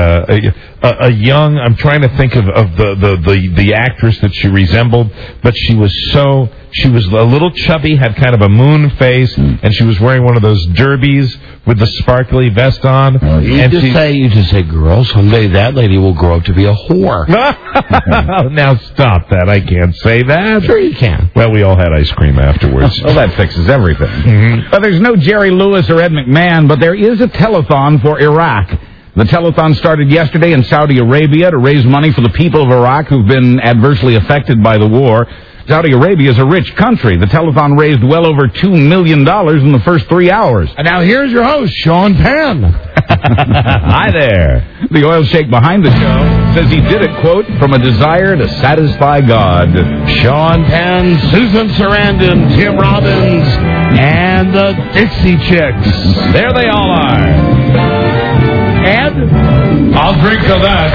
a young, I'm trying to think of the actress that she resembled, but she was a little chubby, had kind of a moon face, and she was wearing one of those derbies with the sparkly vest on. You just say, girl, someday that lady will grow up to be a whore. Now stop that. I can't say that. Sure you can. Well, we all had ice cream afterwards. Well, that fixes everything. Mm-hmm. Well, there's no Jerry Lewis or Ed McMahon, but there is a telethon for Iraq. The telethon started yesterday in Saudi Arabia to raise money for the people of Iraq who've been adversely affected by the war. Saudi Arabia is a rich country. The telethon raised well over $2 million in the first 3 hours. And now here's your host, Sean Penn. Hi there. The oil sheik behind the show says he did it, quote, from a desire to satisfy God. Sean Penn, Susan Sarandon, Tim Robbins, and the Dixie Chicks. There they all are. Ed? I'll drink to that.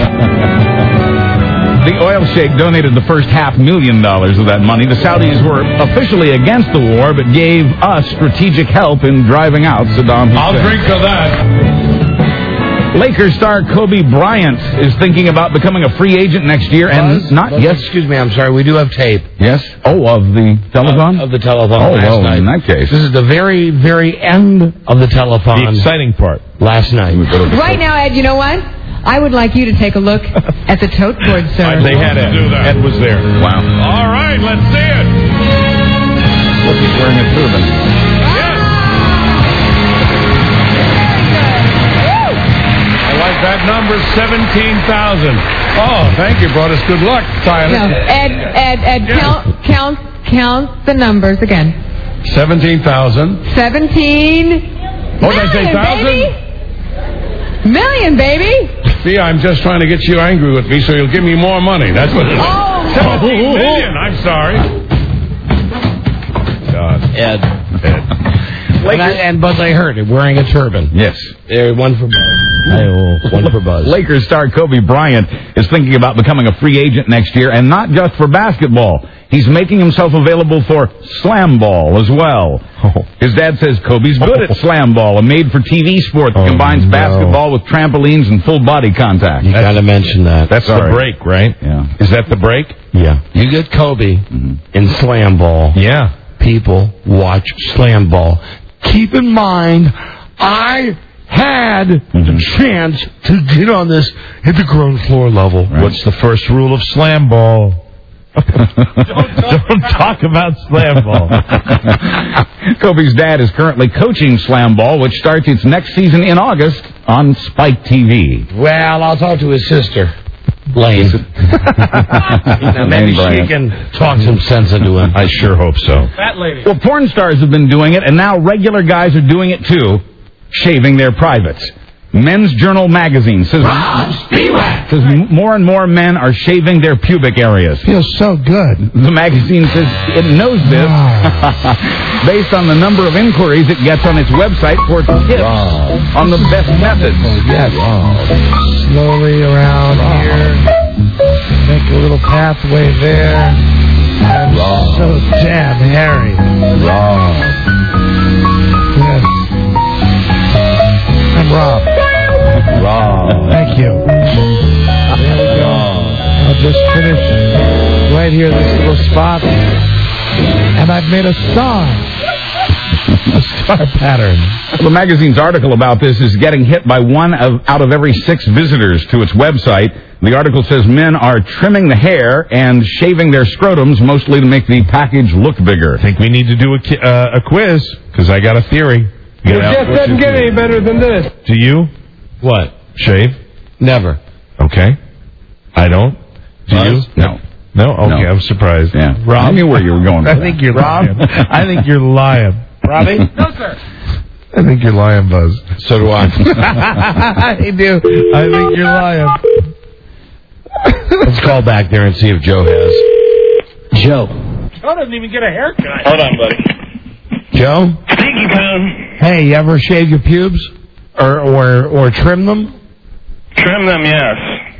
The oil sheik donated the first $500,000 of that money. The Saudis were officially against the war, but gave us strategic help in driving out Saddam Hussein. I'll drink to that. Lakers star Kobe Bryant is thinking about becoming a free agent next year, and Yes, excuse me, I'm sorry, we do have tape. Yes? Oh, of the telethon? Of the telethon last night. In that case. This is the very, very end of the telethon. The exciting part. Last night. Right now, Ed, you know what? I would like you to take a look at the tote board, sir. They had Ed. Ed was there. Wow. All right, let's see it. Look, he's wearing a turban. That number, 17,000. Oh, thank you. Brought us good luck, Silas. No, Ed, count the numbers again. 17,000. 17. What did I say, 1,000? Million, baby. See, I'm just trying to get you angry with me so you'll give me more money. That's what it is. 17 million. I'm sorry. God. Ed. But I heard it, wearing a turban. Yes. One for Buzz. One for Buzz. Lakers star Kobe Bryant is thinking about becoming a free agent next year, and not just for basketball. He's making himself available for slam ball as well. His dad says Kobe's good at slam ball, a made-for-TV sport that combines basketball with trampolines and full-body contact. You got to mention that. That's the break, right? Yeah. Is that the break? Yeah. You get Kobe in slam ball. Yeah. People watch slam ball. Keep in mind, I had the chance to get on this at the ground floor level. Right. What's the first rule of slam ball? Don't talk about slam ball. Kobe's dad is currently coaching slam ball, which starts its next season in August on Spike TV. Well, I'll talk to his sister, Lane. Now, maybe she can talk some sense into him. I sure hope so. That lady. Well, porn stars have been doing it, and now regular guys are doing it too, shaving their privates. Men's Journal magazine says more and more men are shaving their pubic areas. Feels so good. The magazine says it knows this based on the number of inquiries it gets on its website for tips on the best methods. Yes. Slowly around here. Make a little pathway there. I'm so damn hairy. Yes. I'm Rob. Thank you. There we go. I'll just finish right here, this little spot. And I've made a star. A star pattern. The magazine's article about this is getting hit by one out of every 6 visitors to its website. The article says men are trimming the hair and shaving their scrotums, mostly to make the package look bigger. I think we need to do a quiz, because I got a theory. It just doesn't get any better than this. Do you? What? Shave? Never. Okay. I don't. Do you? No. No? Okay, I'm surprised. Yeah. Rob? I knew where you were going with I think you're lying. I think you're lying. Robbie? No, sir. I think you're lying, Buzz. So do I. I do. I think you're lying. Let's call back there and see if Joe has. Joe. Joe doesn't even get a haircut. Hold on, buddy. Joe? Stinky pound. Hey, you ever shave your pubes? Or trim them? Trim them, yes.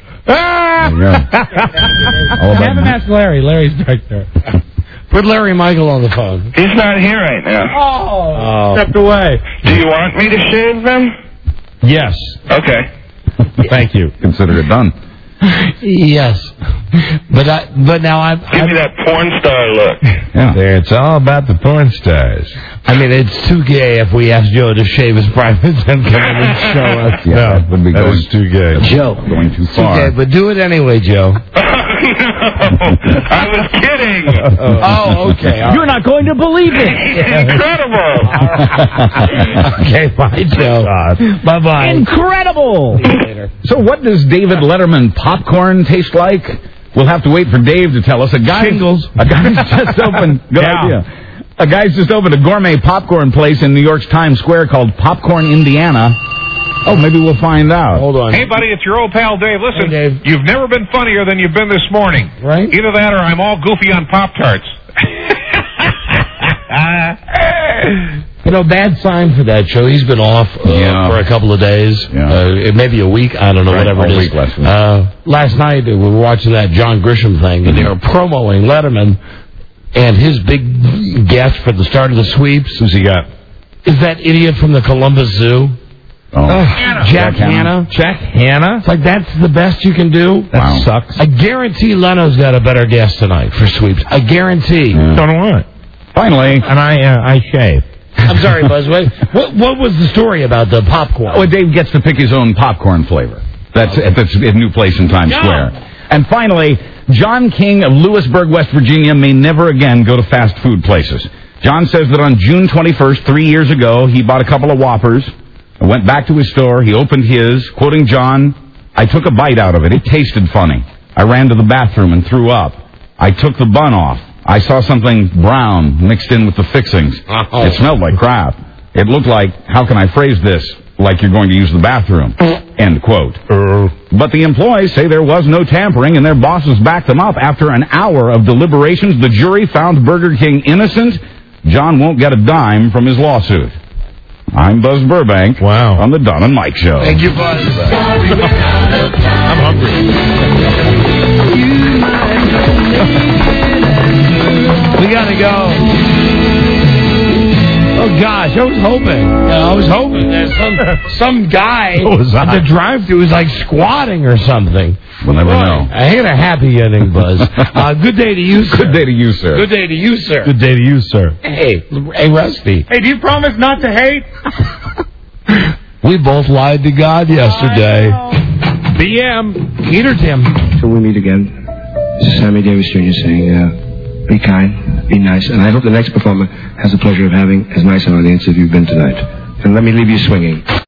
Haven't asked Larry. Larry's back there. Put Larry Michael on the phone. He's not here right now. Oh. Stepped away. Do you want me to shave them? Yes. Okay. Thank you. Consider it done. Yes. But now I'm... Give me that porn star look. Yeah. There, it's all about the porn stars. I mean, it's too gay if we ask Joe to shave his privates and come in and show us. Yeah, that would be That is too gay. Joe. Going too Too far. gay, but do it anyway, Joe. I was kidding. Oh, okay. You're not going to believe it. Incredible. Okay, bye, Joe. Bye-bye. Incredible. See you later. So what does David Letterman popcorn taste like? We'll have to wait for Dave to tell us. A guy's just opened. Good idea. A guy's just opened a gourmet popcorn place in New York's Times Square called Popcorn, Indiana. Oh, maybe we'll find out. Hold on. Hey, buddy, it's your old pal Dave. Listen, Hey, Dave. you've never been funnier than you've been this morning. Right? Either that or I'm all goofy on Pop-Tarts. Bad sign for that show. He's been off for a couple of days. Yeah. Maybe a week. I don't know, whatever it is. Week last week. Last night, we were watching that John Grisham thing, and they were promoting Letterman and his big guest for the start of the sweeps. Who's he got? Is that idiot from the Columbus Zoo? Jack Hanna. Jack Hanna? It's like, that's the best you can do? That sucks. I guarantee Leno's got a better guest tonight for sweeps. I guarantee. Don't know what. Finally. And I shave. I'm sorry, Buzz. What was the story about the popcorn? Well, Dave gets to pick his own popcorn flavor. That's a new place in Times Square. And finally, John King of Lewisburg, West Virginia, may never again go to fast food places. John says that on June 21st, 3 years ago, he bought a couple of Whoppers, went back to his store, he opened his, quoting John, "I took a bite out of it. It tasted funny. I ran to the bathroom and threw up. I took the bun off. I saw something brown mixed in with the fixings. It smelled like crap. It looked like, how can I phrase this, like you're going to use the bathroom." End quote. But the employees say there was no tampering, and their bosses backed them up. After an hour of deliberations, the jury found Burger King innocent. John won't get a dime from his lawsuit. I'm Buzz Burbank. Wow. On the Don and Mike Show. Thank you, Buzz. I'm hungry. gosh, I was hoping. I was hoping that some guy at the drive-thru was like squatting or something. We'll never know. I had a happy ending, Buzz. Good day to you, sir. Good day to you, sir. Good day to you, sir. Good day to you, sir. Hey, Rusty. Hey, do you promise not to hate? We both lied to God yesterday. BM. Peter Tim. Till we meet again, this is Sammy Davis Jr. saying, be kind, be nice, and I hope the next performer has the pleasure of having as nice an audience as you've been tonight. And let me leave you swinging.